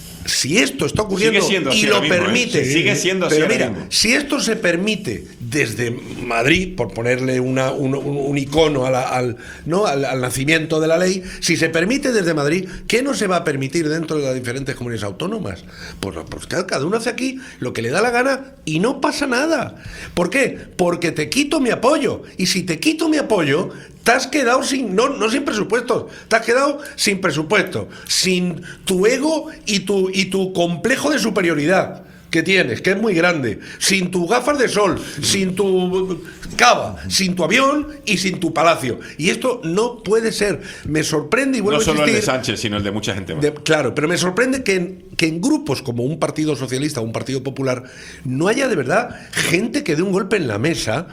si esto está ocurriendo Sigue siendo y así lo ahora mismo, permite, ¿eh? Sigue siendo así pero ahora mira, mismo. si esto se permite desde Madrid, por ponerle una, un, un, un icono a la- al, ¿no? Al, al nacimiento de la ley, si se permite desde Madrid, ¿qué no se va a permitir dentro de las diferentes comunidades autónomas? Pues, pues cada cada uno hace aquí lo que le da la gana y no pasa nada. ¿Por qué? Porque te quito mi apoyo. Y si te quito mi apoyo, te has quedado sin, no, no sin presupuestos, te has quedado sin presupuesto, sin tu ego y tu, y tu complejo de superioridad que tienes, que es muy grande, sin tus gafas de sol, sin tu cava, sin tu avión y sin tu palacio. Y esto no puede ser. Me sorprende y vuelvo No solo a el de insistir. Sánchez, sino el de mucha gente más. De- claro, pero me sorprende que en, que en grupos como un partido socialista o un partido popular no haya de verdad gente que dé un golpe en la mesa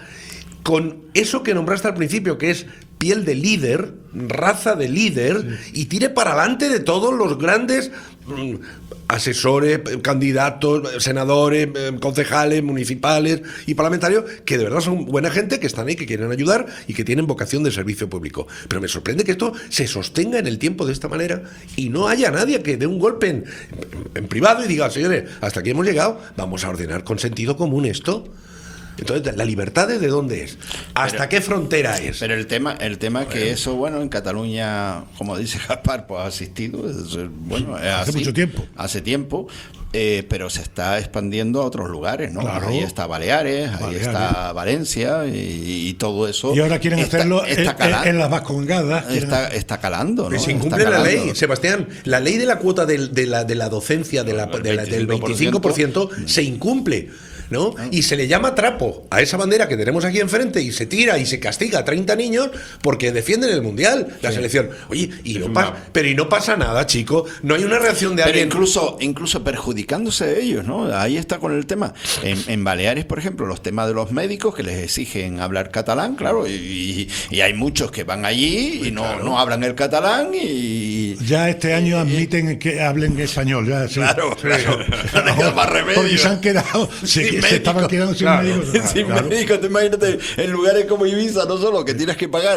con eso que nombraste al principio, que es piel de líder, raza de líder, y tire para adelante de todos los grandes mm, asesores, eh, candidatos, senadores, eh, concejales, municipales y parlamentarios, que de verdad son buena gente, que están ahí, que quieren ayudar y que tienen vocación de servicio público. Pero me sorprende que esto se sostenga en el tiempo de esta manera y no haya nadie que dé un golpe en, en privado y diga, señores, hasta aquí hemos llegado, vamos a ordenar con sentido común esto. Entonces, ¿la libertad de dónde es? ¿Hasta Pero- qué frontera es? Pero el tema, el tema que eso, bueno, en Cataluña, como dice Gaspar, pues ha asistido, es, eh, bueno, es Hace así, mucho tiempo. Hace tiempo, eh, pero se está expandiendo a otros lugares, ¿no? Claro. Ahí está Baleares, ahí Baleares. está Valencia y, y todo eso. Y ahora quieren está- hacerlo está en, cala- en las vascongadas. quieren Está, está calando, ¿no? Que se Está incumple la calando. ley, Sebastián. La ley de la cuota del- de, la, de la docencia de la- El de la- del veinticinco por veinticinco por ciento ciento se incumple. ¿No? Y se le llama trapo a esa bandera que tenemos aquí enfrente y se tira y se castiga a treinta niños porque defienden el Mundial, la selección. Oye, y no un pasa, mapa. pero y no pasa nada, chico. No hay una reacción de Pero alguien. incluso, incluso perjudicándose de ellos, ¿no? Ahí está con el tema. En, en Baleares, por ejemplo, los temas de los médicos que les exigen hablar catalán, claro, y, y hay muchos que van allí y no, no hablan el catalán y... Ya este año admiten que hablen español. Ya, sí. Claro, claro. No le queda más remedio. Porque se han quedado, se, Sin se médico. estaban quedando sin Claro. médicos. Sin Claro. médico, te imagínate, en lugares como Ibiza, no solo que tienes que pagar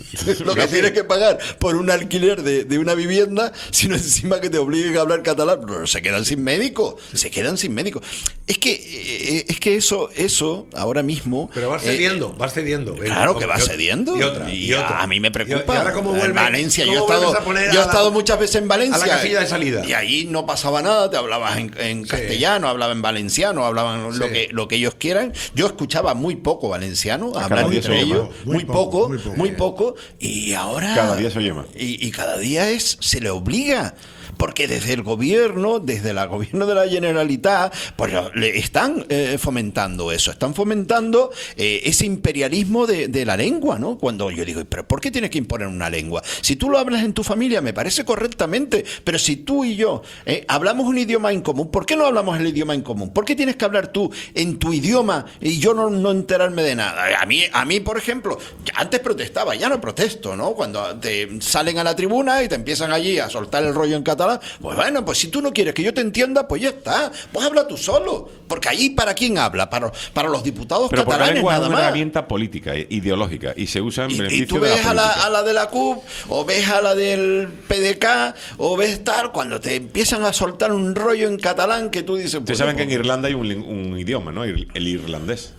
lo que tienes que pagar por un alquiler de, de una vivienda, sino encima que te obliguen a hablar catalán. Pero se quedan sin médico, se quedan sin médico. Es que eh, es que eso, eso ahora mismo. Pero vas eh, cediendo, vas cediendo. Venga, Claro que y va otra, cediendo. Y otra, y otra. a mí me Y- preocupa. y ahora cómo En vuelve- Valencia, yo he cómo estado, vuelves a poner yo he a la- estado muchas veces en Valencia. a la casilla de salida. Y ahí no pasaba nada, te hablabas en, en Sí. castellano, hablaban en valenciano, hablaban lo Sí. que lo que ellos quieran. Yo escuchaba muy poco valenciano, Cada hablar día entre se oye ellos, más. muy, Muy poco, poco, muy poco. muy poco, y ahora Cada día se oye más. Y, y cada día es se le obliga. Porque desde el gobierno, desde el gobierno de la Generalitat, pues le están eh, fomentando eso, están fomentando eh, ese imperialismo de, de la lengua, ¿no? Cuando yo digo, ¿pero por qué tienes que imponer una lengua? Si tú lo hablas en tu familia, me parece correctamente, pero si tú y yo eh, hablamos un idioma en común, ¿por qué no hablamos el idioma en común? ¿Por qué tienes que hablar tú en tu idioma y yo no, no enterarme de nada? A mí, a mí, por ejemplo, ya antes protestaba, ya no protesto, ¿no? Cuando te salen a la tribuna y te empiezan allí a soltar el rollo en catalán, pues bueno, pues si tú no quieres que yo te entienda, pues ya está, pues habla tú solo, porque allí ¿para quién habla? Para, para los diputados Pero porque la catalanes lengua es nada una más. herramienta política, eh, ideológica, y se usa en Y, y beneficio tú de la ves a la, política. a la de la C U P, o ves a la del P D K, o ves tal, cuando te empiezan a soltar un rollo en catalán que tú dices... Ustedes pues, saben que en pues, Irlanda hay un, ling- un idioma, ¿no? Ir- El irlandés.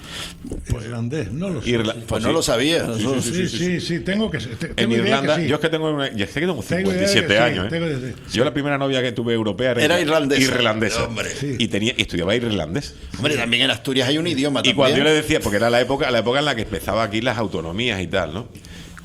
Irlandés, no lo sé. Irla- pues sí. no lo sabía. Sí, nosotros- sí, Sí, sí, sí, sí, tengo que. te- En tengo idea Irlanda, que sí. yo es que tengo, una, yo es que tengo Tengo idea cincuenta y siete que sí, años, ¿eh? tengo idea, sí. Yo la primera novia que tuve europea era, Era irlandesa. irlandesa. Hombre. Sí. Y tenía y estudiaba irlandés. Hombre, también en Asturias hay un idioma Y también. cuando yo le decía, porque era la época, la época en la que empezaba aquí las autonomías y tal, ¿no?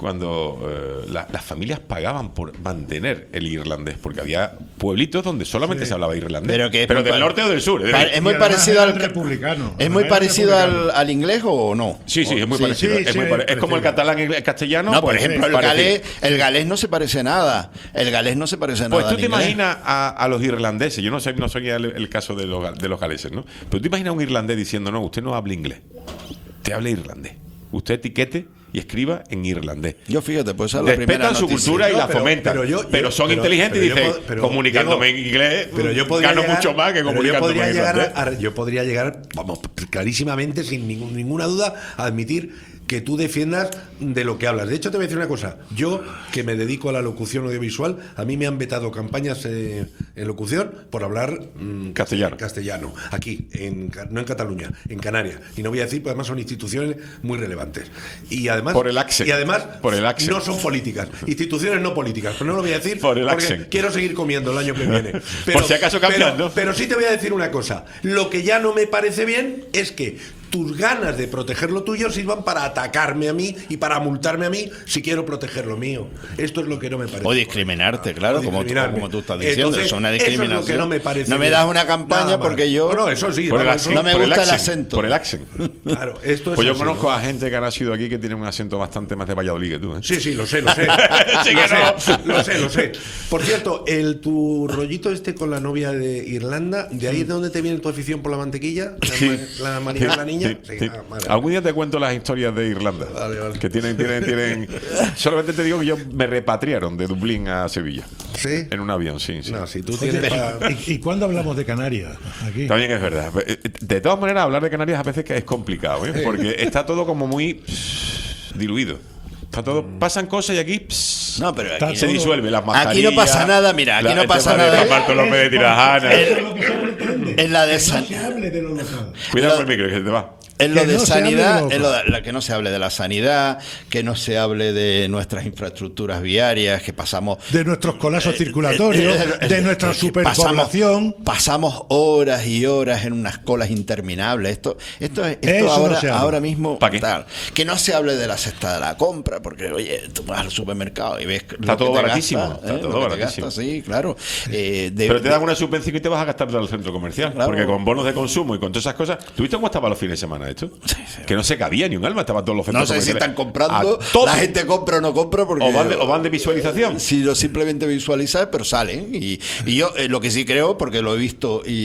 cuando eh, la- las familias pagaban por mantener el irlandés, porque había pueblitos donde solamente Sí. se hablaba irlandés, Pero que es pero muy del pa- norte o del sur. Es Pa- decir, es muy Y además parecido eran al republicanos. ¿Es muy Eran parecido al, republicanos. al inglés o no? sí, sí, es muy Sí. parecido. sí, es, muy sí, pare- es es como el parecido. catalán y el castellano. No, pues, por ejemplo, el parecido. galés, el galés no se parece nada. El galés no se parece Pues nada. tú al te inglés. imaginas a, a los irlandeses, yo no sé, no soy el, el caso de los, ga- de los galeses, ¿no? Pero tú te imaginas a un irlandés diciendo, no, usted no habla inglés, usted habla irlandés. Usted etiquete y escriba en irlandés. Yo fíjate, pues esa es la primera Respetan su noticia. cultura y No, la pero- fomentan. pero Pero, yo- yo- son pero- inteligentes pero y yo dicen, puedo- pero, comunicándome Diego, en inglés, pero yo podría gano llegar- mucho más que pero yo comunicándome podría en llegar irlandés. a- a- yo podría llegar, vamos, clarísimamente, sin ningún- ninguna duda, a admitir que tú defiendas de lo que hablas. De hecho, te voy a decir una cosa. Yo, que me dedico a la locución audiovisual, a mí me han vetado campañas eh, en locución por hablar mm, Castellano. castellano. Aquí, en, Ca- no en Cataluña, en Canarias. Y no voy a decir, porque además son instituciones muy relevantes. Y además, Por el accent. Y además, Por el accent. no son políticas. Instituciones no políticas. Pero no lo voy a decir Por el porque accent. quiero seguir comiendo el año que viene. Por si acaso cambian, pero, ¿no? pero sí te voy a decir una cosa. Lo que ya no me parece bien es que tus ganas de proteger lo tuyo sirvan para atacarme a mí y para multarme a mí si quiero proteger lo mío. Esto es lo que no me parece. O discriminarte, claro, O como, tú- discriminarme. como tú estás diciendo. Entonces, eso es una eso es lo discriminación. que no me parece No me bien. das una campaña Nada más. porque yo. No, no, eso sí. Por el vamos, accent, no me por gusta el accent, acento. Por el accent. Claro, esto es Pues yo así, conozco ¿no? a gente que ha nacido aquí que tiene un acento bastante más de Valladolid que tú, ¿eh? Sí, sí, lo sé, lo sé. Sí lo, que sé no. lo sé, lo sé. Por cierto, el tu rollito este con la novia de Irlanda, ¿de ahí es de dónde te viene tu afición por la mantequilla? ¿La, Sí. la María de la niña? Sí, Sí, sí. ah, vale. Algún día te cuento las historias de Irlanda. Vale, vale. Que tienen, tienen, tienen. Solamente te digo que yo me repatriaron de Dublín a Sevilla. ¿Sí? En un avión, sí, sí. No, si tú Oye, tienes pa- ¿y, y cuándo hablamos de Canarias? Aquí. También es verdad. De todas maneras, hablar de Canarias a veces que es complicado, ¿eh? Porque está todo como muy pss, diluido. Está todo, pasan cosas y aquí pss, No, pero Está aquí, se todo- disuelve las aquí mascarillas. no pasa nada, mira, aquí la- no el pasa tema de nada. Juan Bartolomé de Tirajana. Eso es lo que se pretende. en la de Que no San- se hable de lo local. Cuidado lo- con el micro, que se te va. En lo Que de no se hable sanidad, de en lo- lo de- la- que no se hable de la sanidad, que no se hable de nuestras infraestructuras viarias, que pasamos De nuestros colapsos circulatorios, eh, eh, de nuestra que superpoblación. Pasamos, pasamos horas y horas en unas colas interminables. Esto, esto, es- esto Eso no ahora, se habla. ahora mismo ¿Pa qué? tal. Que no se hable de la cesta de la compra, porque oye, tú vas al supermercado y ves Está lo todo que te baratísimo, gastas, está ¿eh? todo Lo que te baratísimo. gastas, sí, claro. Eh, de- Pero te de- dan una subvención y te vas a gastar al centro comercial. Claro. Porque con bonos de consumo y con todas esas cosas. ¿Tuviste cómo estaba los fines de semana esto? Sí, sí. Que no se cabía ni un alma, estaban todos los no centros sé si comerciales están comprando, a tope. la gente compra o no compra, porque o, van de, o van de visualización. si lo simplemente visualizar, pero salen. Y, y yo eh, lo que sí creo, porque lo he visto y,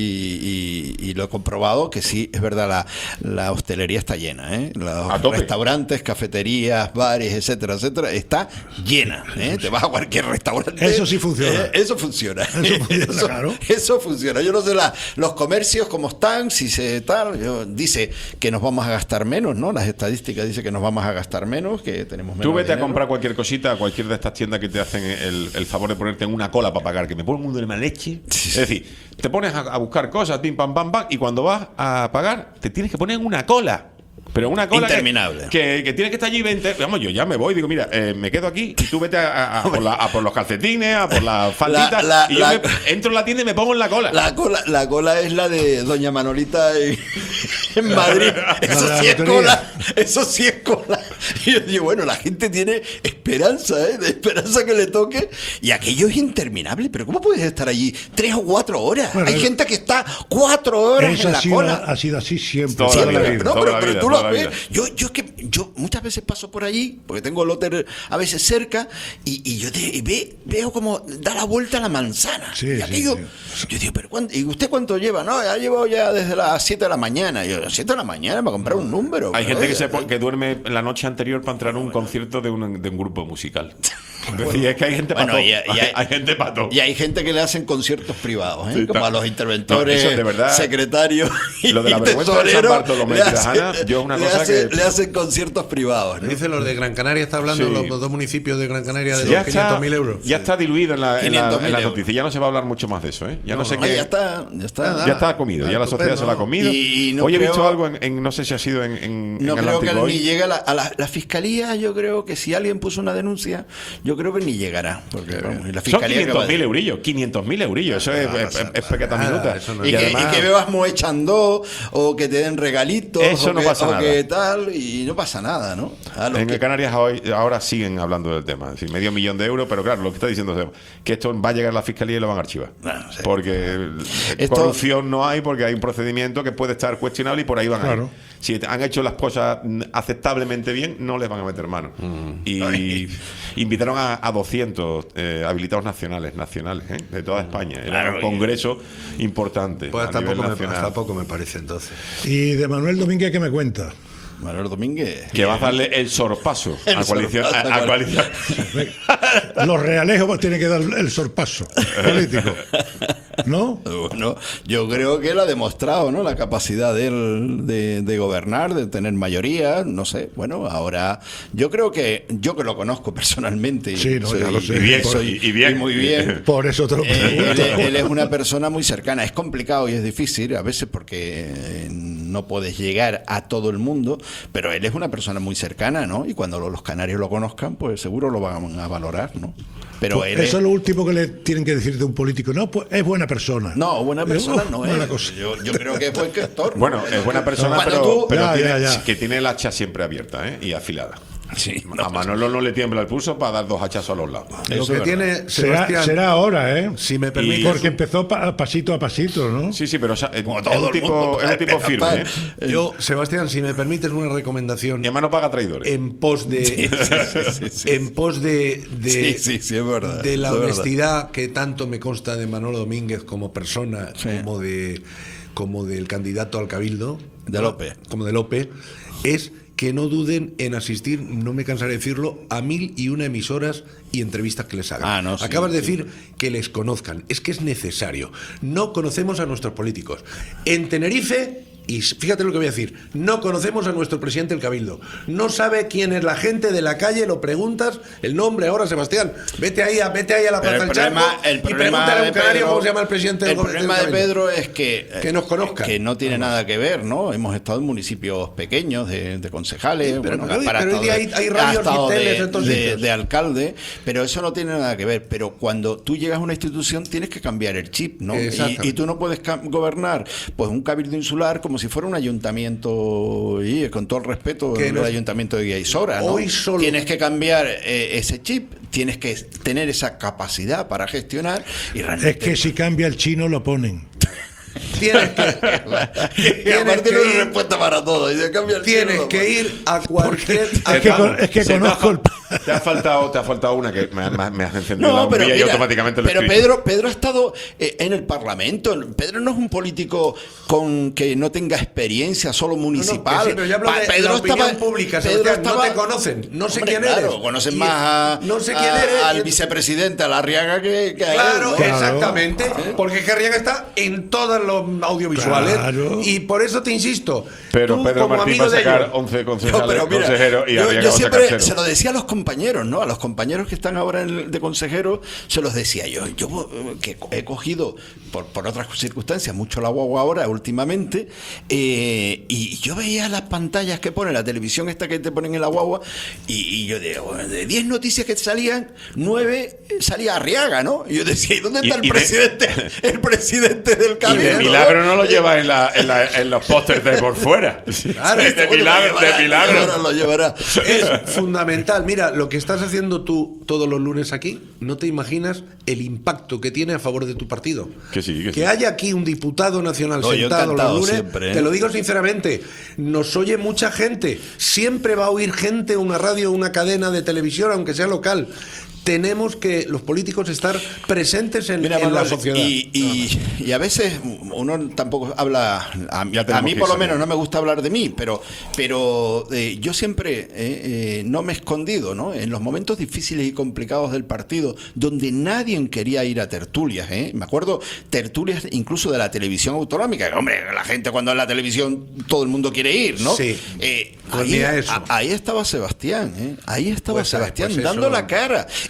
y- y lo he comprobado, que sí, es verdad, la, la hostelería está llena. ¿eh? Los A tope. restaurantes, cafeterías, bares, etcétera, etcétera, está llena. ¿eh? Te vas a cualquier restaurante. Eso sí funciona. eh, eso funciona. Eso funciona, claro. Eso funciona. Yo no sé la, los comercios cómo están, si se tal. Yo- dice que nos vamos a gastar menos, ¿no? Las estadísticas dicen que nos vamos a gastar menos, que tenemos menos Tú vete a dinero. comprar cualquier cosita a cualquier de estas tiendas que te hacen el, el favor de ponerte en una cola para pagar, que me pone un mundo de mala leche. Es decir, te pones a, a buscar cosas, pim, pam, pam, pam, y cuando vas a pagar, te tienes que poner en una cola. Pero una cola que- Interminable. Que, que tienes que estar allí veinte. Vamos, yo ya me voy, digo, mira, eh, me quedo aquí y tú vete a, a- a por, la- a por los calcetines, a por las falditas. la- y yo la- me- entro en la tienda y me pongo en la cola. La cola, la cola es la de Doña Manolita en, en Madrid. Eso La de la sí es lotería. cola. Eso sí es cola. Y yo digo, bueno, la gente tiene esperanza, ¿eh? De esperanza que le toque. Y aquello es interminable. Pero ¿cómo puedes estar allí tres o cuatro horas? Bueno, Hay eso- gente que está cuatro horas Eso en ha la sido, cola. ha sido así siempre. Toda toda la la vida. vida. No, toda pero, la pero vida, tú toda lo la ves. vida. Yo, yo es que yo muchas veces paso por allí, porque tengo el hotel a veces cerca, y, y yo de- y ve, veo como da la vuelta a la manzana. Sí, y sí, aquello, sí. yo digo, pero ¿cuánto- ¿y usted cuánto lleva? No, ya llevo ya desde las siete de la mañana. Y yo, ¿las siete de la mañana para comprar un número? Hay Pero, gente que, oye, se pon- que duerme la noche anterior para entrar a un concierto de un, de un grupo musical. Es decir, es que hay gente Bueno, para todo. y- y hay, hay- hay gente para todo. Y hay gente que le hacen conciertos privados, ¿eh? Sí, como ta- a los interventores, No, eso de verdad. secretarios y Lo de la vergüenza de San tesoreros, Bartolomé le de Tirajana, hacen- yo es una le cosa hacen- que- le hacen conciertos privados, ¿no? Dicen los de Gran Canaria, está hablando Sí. los, los dos municipios de Gran Canaria de Ya los está, quinientos mil euros. ya está diluido en la, en la, quinientos mil en la euros. noticia. Ya no se va a hablar mucho más de eso, ¿eh? Ya no, sé Ah, qué. ya está, ya está. Nada. Ya está comido, ya la sociedad se lo ha comido. Y- y no Hoy he creo- visto algo en, en- no sé si ha sido en, en, No en creo que Atlántico ni hoy. llegue a la, a la, la fiscalía. Yo creo que si alguien puso una denuncia, yo creo creo que ni llegará. Porque, vamos, y la Son fiscalía quinientos mil acaba de- eurillos, quinientos mil eurillos, eso es, es, es, es pequeta minuta. Y, que, y que bebas Moët Chandon o que te den regalitos Eso o, no que, pasa o nada. que tal, y no pasa nada, ¿no? A los En que- Canarias hoy, ahora siguen hablando del tema, es decir, medio millón de euros, pero claro, lo que está diciendo es que esto va a llegar a la fiscalía y lo van a archivar. Bueno, sí. Porque Esto- corrupción no hay, porque hay un procedimiento que puede estar cuestionable y por ahí van Claro. a ir. Si han hecho las cosas aceptablemente bien, no les van a meter mano. Y invitaron a, a doscientos eh, habilitados nacionales, nacionales, ¿eh? de toda España. Era Claro, un y- congreso importante. Pues a tampoco nivel me, nacional. tampoco me parece entonces. Y de Manuel Domínguez, ¿qué me cuenta? Manuel Domínguez. Que va a darle el sorpaso El a coalición. sorpaso a- a a coalición. Los realejos tienen que dar el sorpaso político. ¿No? Bueno, yo creo que él ha demostrado, ¿no? La capacidad de él de, de gobernar, de tener mayoría, no sé. Bueno, ahora yo creo que yo que lo conozco personalmente, Sí, no, soy- ya lo sé. Y bien, soy- y bien. y muy bien. Por eso te lo Eh, él, pregunto. él es una persona muy cercana. Es complicado y es difícil a veces porque eh, no puedes llegar a todo el mundo, pero él es una persona muy cercana, ¿no? Y cuando lo- los canarios lo conozcan, pues seguro lo van a valorar, ¿no? Pero Pues él eso es- es lo último que le tienen que decir de un político. No, pues es buena persona. No, buena persona Uh, no buena es. cosa. Yo, yo creo que es buen gestor. ¿no? Bueno, es buena persona, Cuando pero, tú- pero Ya, tiene, ya, ya. que tiene el hacha siempre abierta, ¿eh? Y afilada. Sí, A Manolo no le tiembla el pulso para dar dos hachazos a los lados. Lo Eso que es tiene Será, Sebastián, será ahora, ¿eh? si me Y- permite, Porque empezó pa- pasito a pasito, ¿no? Sí, sí, pero o sea, es, Como es todo un el tipo, mundo, es un tipo firme, ¿eh? yo, Sebastián, si me permites una recomendación Mi hermano paga traidores. en pos de sí, sí. en pos de, de, Sí, sí, sí, es verdad. de la es verdad. honestidad que tanto me consta de Manolo Domínguez como persona, Sí. como de como del candidato al Cabildo, De ¿no? Lope. como de Lope, es que no duden en asistir, no me cansaré de decirlo, a mil y una emisoras y entrevistas que les hagan. Ah, no, sí, Acabas de sí. decir que les conozcan, es que es necesario. No conocemos a nuestros políticos. En Tenerife, y fíjate lo que voy a decir, no conocemos a nuestro presidente del Cabildo. No sabe quién es la gente de la calle, lo preguntas, el nombre ahora, Sebastián. Vete ahí a, vete ahí a la Pero Plaza el del Charco problema, el y problema pregúntale a de un canario Pedro, cómo se llama el presidente del el go- del problema de Cabildo. Pedro es que Que nos conozca. que no tiene nada que ver, ¿no? Hemos estado en municipios pequeños de, de concejales, Sí, pero- bueno, pero hoy- para pero hoy estado día de- hay- hay ha radios y estado teles de, en todos de- sitios. de alcalde, pero eso no tiene nada que ver. Pero cuando tú llegas a una institución tienes que cambiar el chip, ¿no? Y, Exactamente. y tú no puedes cam- gobernar pues un cabildo insular como si fuera un ayuntamiento, y con todo el respeto Que del nos- ayuntamiento de Guiaisora, ¿no? Hoy solo- Tienes que cambiar eh, ese chip, tienes que tener esa capacidad para gestionar y realmente Es que si cambia el chino lo ponen. Tienes que, Y tienes aparte que no hay ir- respuesta para todo. Y se cambia el tienes cielo, que ir a cualquier... Es que, con- es que Se te ha conozco el... fal- Te ha faltado, te ha faltado una que me, me- me has encendido la No, pero, bombilla y mira, automáticamente lo he pero escrito. Pedro, Pedro ha estado eh, en el Parlamento. Pedro no es un político con que no tenga experiencia, solo municipal. No, que sí, pero yo hablo Pa- de Pedro la opinión estaba, pública, Pedro Sebastián, no estaba- te conocen, no sé Hombre, quién claro, eres. conocen Y- más a, no sé quién a- eres. al vicepresidente, a Larriaga, que, que a él, Claro, ¿no? Claro. exactamente, porque Carriaga está en todos los audiovisuales Claro. y por eso te insisto. Pero tú, Pedro como Martín amigo va a de sacar ellos, once No, concejales, pero mira, consejeros y yo, Arriaga yo va a sacar siempre cero. se lo decía a los compañeros, ¿no? A los compañeros que están ahora en el- de consejeros, se los decía yo. Yo eh, que he cogido, por, por otras circunstancias, mucho la guagua ahora, últimamente, eh, y yo veía las pantallas que pone la televisión esta que te ponen en la guagua, y, y yo digo, bueno, de diez noticias que salían, nueve eh, salía Arriaga, ¿no? Y yo decía, ¿y dónde Y- está el y de- presidente? El presidente del Y Cabildo. de milagro no lo lleva en, la, en, la- en los pósters de por fuera. Claro, de, Bueno, lo milagro, llevará, de milagro. ahora lo llevará. es fundamental. Mira, lo que estás haciendo tú todos los lunes aquí, no te imaginas el impacto que tiene a favor de tu partido. Que sí, que sí. haya aquí un diputado nacional No, yo sentado encantado los lunes, siempre, ¿eh? te lo digo sinceramente, nos oye mucha gente. Siempre va a oír gente, una radio, una cadena de televisión, aunque sea local. Tenemos que los políticos estar presentes en, Mira, en la Manuel, sociedad. Y, y, y a veces uno tampoco habla, a, mí- Ya tenemos a mí que por lo ir menos saliendo. no me gusta hablar de mí, pero, pero eh, yo siempre eh, eh, no me he escondido, ¿no? En los momentos difíciles y complicados del partido, donde nadie quería ir a tertulias, ¿eh? Me acuerdo tertulias incluso de la televisión autonómica, que, hombre, la gente cuando en la televisión todo el mundo quiere ir, ¿no? Sí. Eh, Pues ahí, mira eso. a- ahí estaba Sebastián, ¿eh? Ahí estaba Pues, Sebastián pues dando eso- la cara. Y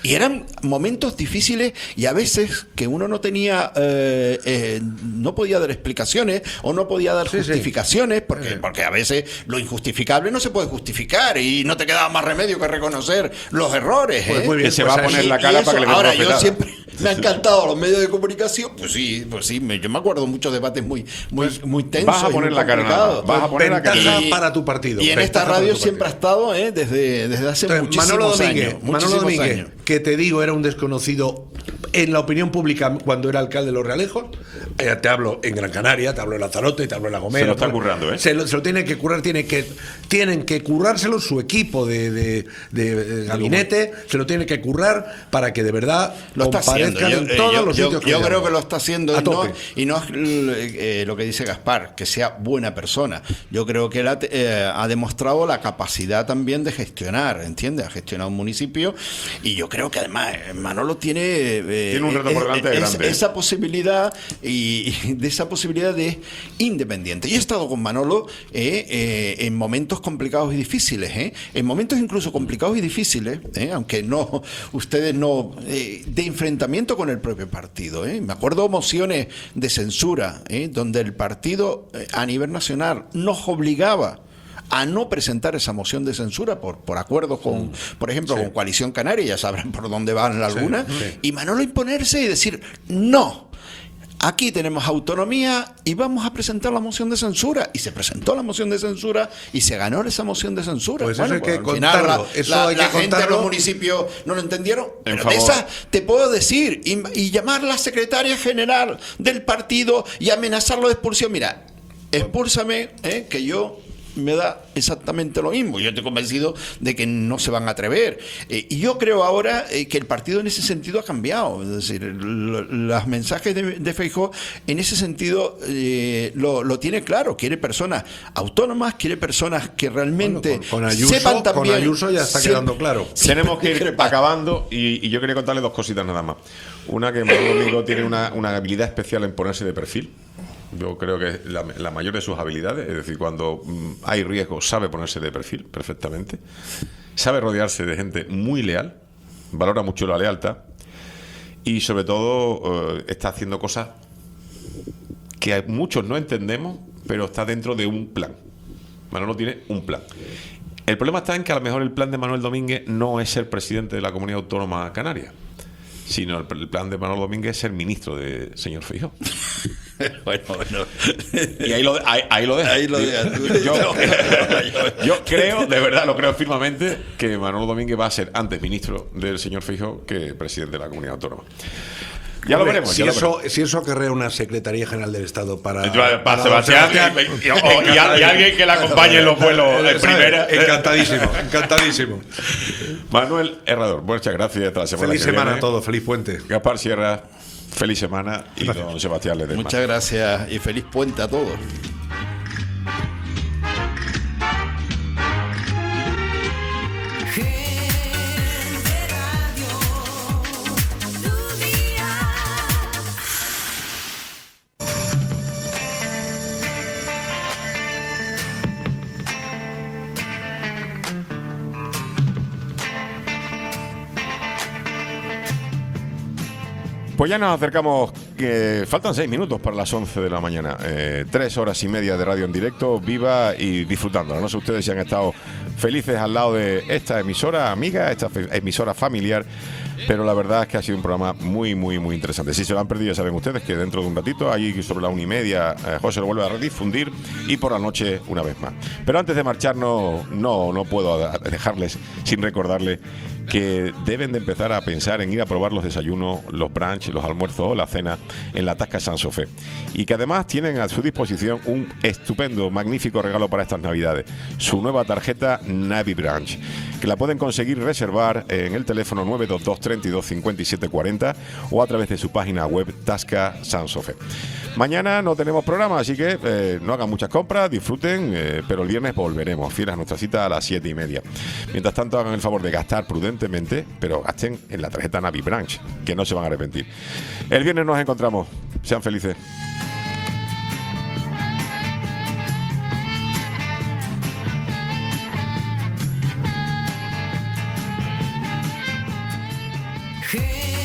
Y eran momentos difíciles y a veces que uno no tenía, eh, eh, no podía dar explicaciones o no podía dar Sí, sí. justificaciones, porque, porque a veces lo injustificable no se puede justificar y no te quedaba más remedio que reconocer los errores. Pues ¿eh? muy bien, Que se pues va a poner así- la Y cara eso, para que le den ahora una yo bofetada. siempre me ha encantado los medios de comunicación. Pues sí, pues sí, me- yo me acuerdo de muchos debates muy, muy, muy tensos. Vas a y poner muy la cara nada complicados. más. Vas a poner la cara. Ventaja Y- para tu partido. Y en esta Ventaja para radio tu siempre ha partido. estado ¿eh? desde, desde hace Entonces, muchísimos Manolo Domínguez, años. Manolo muchísimos Domínguez, años. que te digo, era un desconocido en la opinión pública cuando era alcalde de Los Realejos. Eh, te hablo en Gran Canaria, te hablo en Lanzarote, te hablo en La Gomera. Se lo está te hablo- currando, ¿eh? Se lo, se lo tiene que currar, tiene que, tienen que currárselo su equipo de, de- de- de gabinete, se lo tiene que currar para que de verdad Lo está haciendo. comparezcan Yo, en todos yo- los yo- sitios que yo vayan. creo que lo está haciendo A y no, tope. y no es eh, lo que dice Gaspar, que sea buena persona. Yo creo que él ha, eh, ha demostrado la capacidad también de gestionar, ¿entiendes? Ha gestionado un municipio y yo creo que además eh, Manolo tiene, eh, Tiene un reto por delante es- grande. esa posibilidad y, y de esa posibilidad de independiente. Yo he estado con Manolo eh, eh, en momentos complicados y difíciles, ¿eh? en momentos incluso complicados y difíciles, ¿eh? aunque no ustedes no eh, de enfrentamiento con el propio partido. ¿eh? Me acuerdo mociones de censura, ¿eh? donde el partido eh, a nivel nacional nos obligaba a no presentar esa moción de censura por, por acuerdos con, por ejemplo, Sí. con Coalición Canaria, ya sabrán por dónde van algunas, sí. y Manolo imponerse y decir, no, aquí tenemos autonomía y vamos a presentar la moción de censura. Y se presentó la moción de censura y se ganó esa moción de censura. Pues eso hay que al final contarlo, la, eso la- hay que la gente de contarlo. los municipios no lo entendieron. En Pero de favor. esa te puedo decir, y, y llamar a la secretaria general del partido y amenazarlo de expulsión. Mira, expúlsame, ¿eh? que yo me da exactamente lo mismo. Yo estoy convencido de que no se van a atrever. Eh, y yo creo ahora eh, que el partido en ese sentido ha cambiado. Es decir, lo- los mensajes de, de Feijóo en ese sentido eh, lo, lo tiene claro. Quiere personas autónomas, quiere personas que realmente Bueno, con- con Ayuso- sepan también... con Ayuso ya está quedando claro. Tenemos que ir discrepar. acabando y, y yo quería contarle dos cositas nada más. Una, que Manolo Domingo tiene una, una habilidad especial en ponerse de perfil. Yo creo que es la, la mayor de sus habilidades, es decir, cuando mm, hay riesgo sabe ponerse de perfil perfectamente, sabe rodearse de gente muy leal, valora mucho la lealtad y sobre todo eh, está haciendo cosas que muchos no entendemos, pero está dentro de un plan. Manolo tiene un plan. El problema está en que a lo mejor el plan de Manuel Domínguez no es ser presidente de la Comunidad Autónoma Canaria, sino el, el plan de Manuel Domínguez es ser ministro de señor Feijóo. Bueno, bueno. Y ahí lo, de- ahí, ahí lo dejo. Ahí lo dejas tú. Yo, yo creo, de verdad, lo creo firmemente, que Manuel Domínguez va a ser antes ministro del señor Feijóo que presidente de la Comunidad Autónoma. Ya lo Hombre, veremos. Si ya lo eso, veremos. si eso acarrea una Secretaría General del Estado para, Para, para Sebastián, Sebastián, y, y- o- y a- y alguien que le acompañe en los vuelos en ¿sabes? primera. Encantadísimo, encantadísimo. Manuel Herrador, muchas gracias. Hasta la semana Feliz que semana viene. a todos, feliz puente. Gaspar Sierra, feliz semana. Y don Sebastián Ledesma. Muchas gracias y feliz puente a todos. Tu día. Pues ya nos acercamos, que faltan seis minutos para las once de la mañana. Eh, tres horas y media de radio en directo, viva y disfrutándola. No sé ustedes si han estado felices al lado de esta emisora amiga, esta fe- emisora familiar, pero la verdad es que ha sido un programa muy, muy, muy interesante. Si se lo han perdido, ya saben ustedes que dentro de un ratito, ahí sobre la una y media, eh, José lo vuelve a redifundir y por la noche una vez más. Pero antes de marcharnos, no, no puedo dejarles sin recordarles que deben de empezar a pensar en ir a probar los desayunos, los brunch, los almuerzos o la cena en la Tasca San Sofé. Y que además tienen a su disposición un estupendo, magnífico regalo para estas Navidades. Su nueva tarjeta Navi Brunch, que la pueden conseguir reservar en el teléfono nueve dos dos, treinta y dos, cincuenta y siete cuarenta o a través de su página web Tasca San Sofé. Mañana no tenemos programa, así que eh, no hagan muchas compras, disfruten, eh, pero el viernes volveremos, fieles a nuestra cita a las siete y media. Mientras tanto, hagan el favor de gastar prudentemente, pero gasten en la tarjeta Navi Branch, que no se van a arrepentir. El viernes nos encontramos. Sean felices. Gente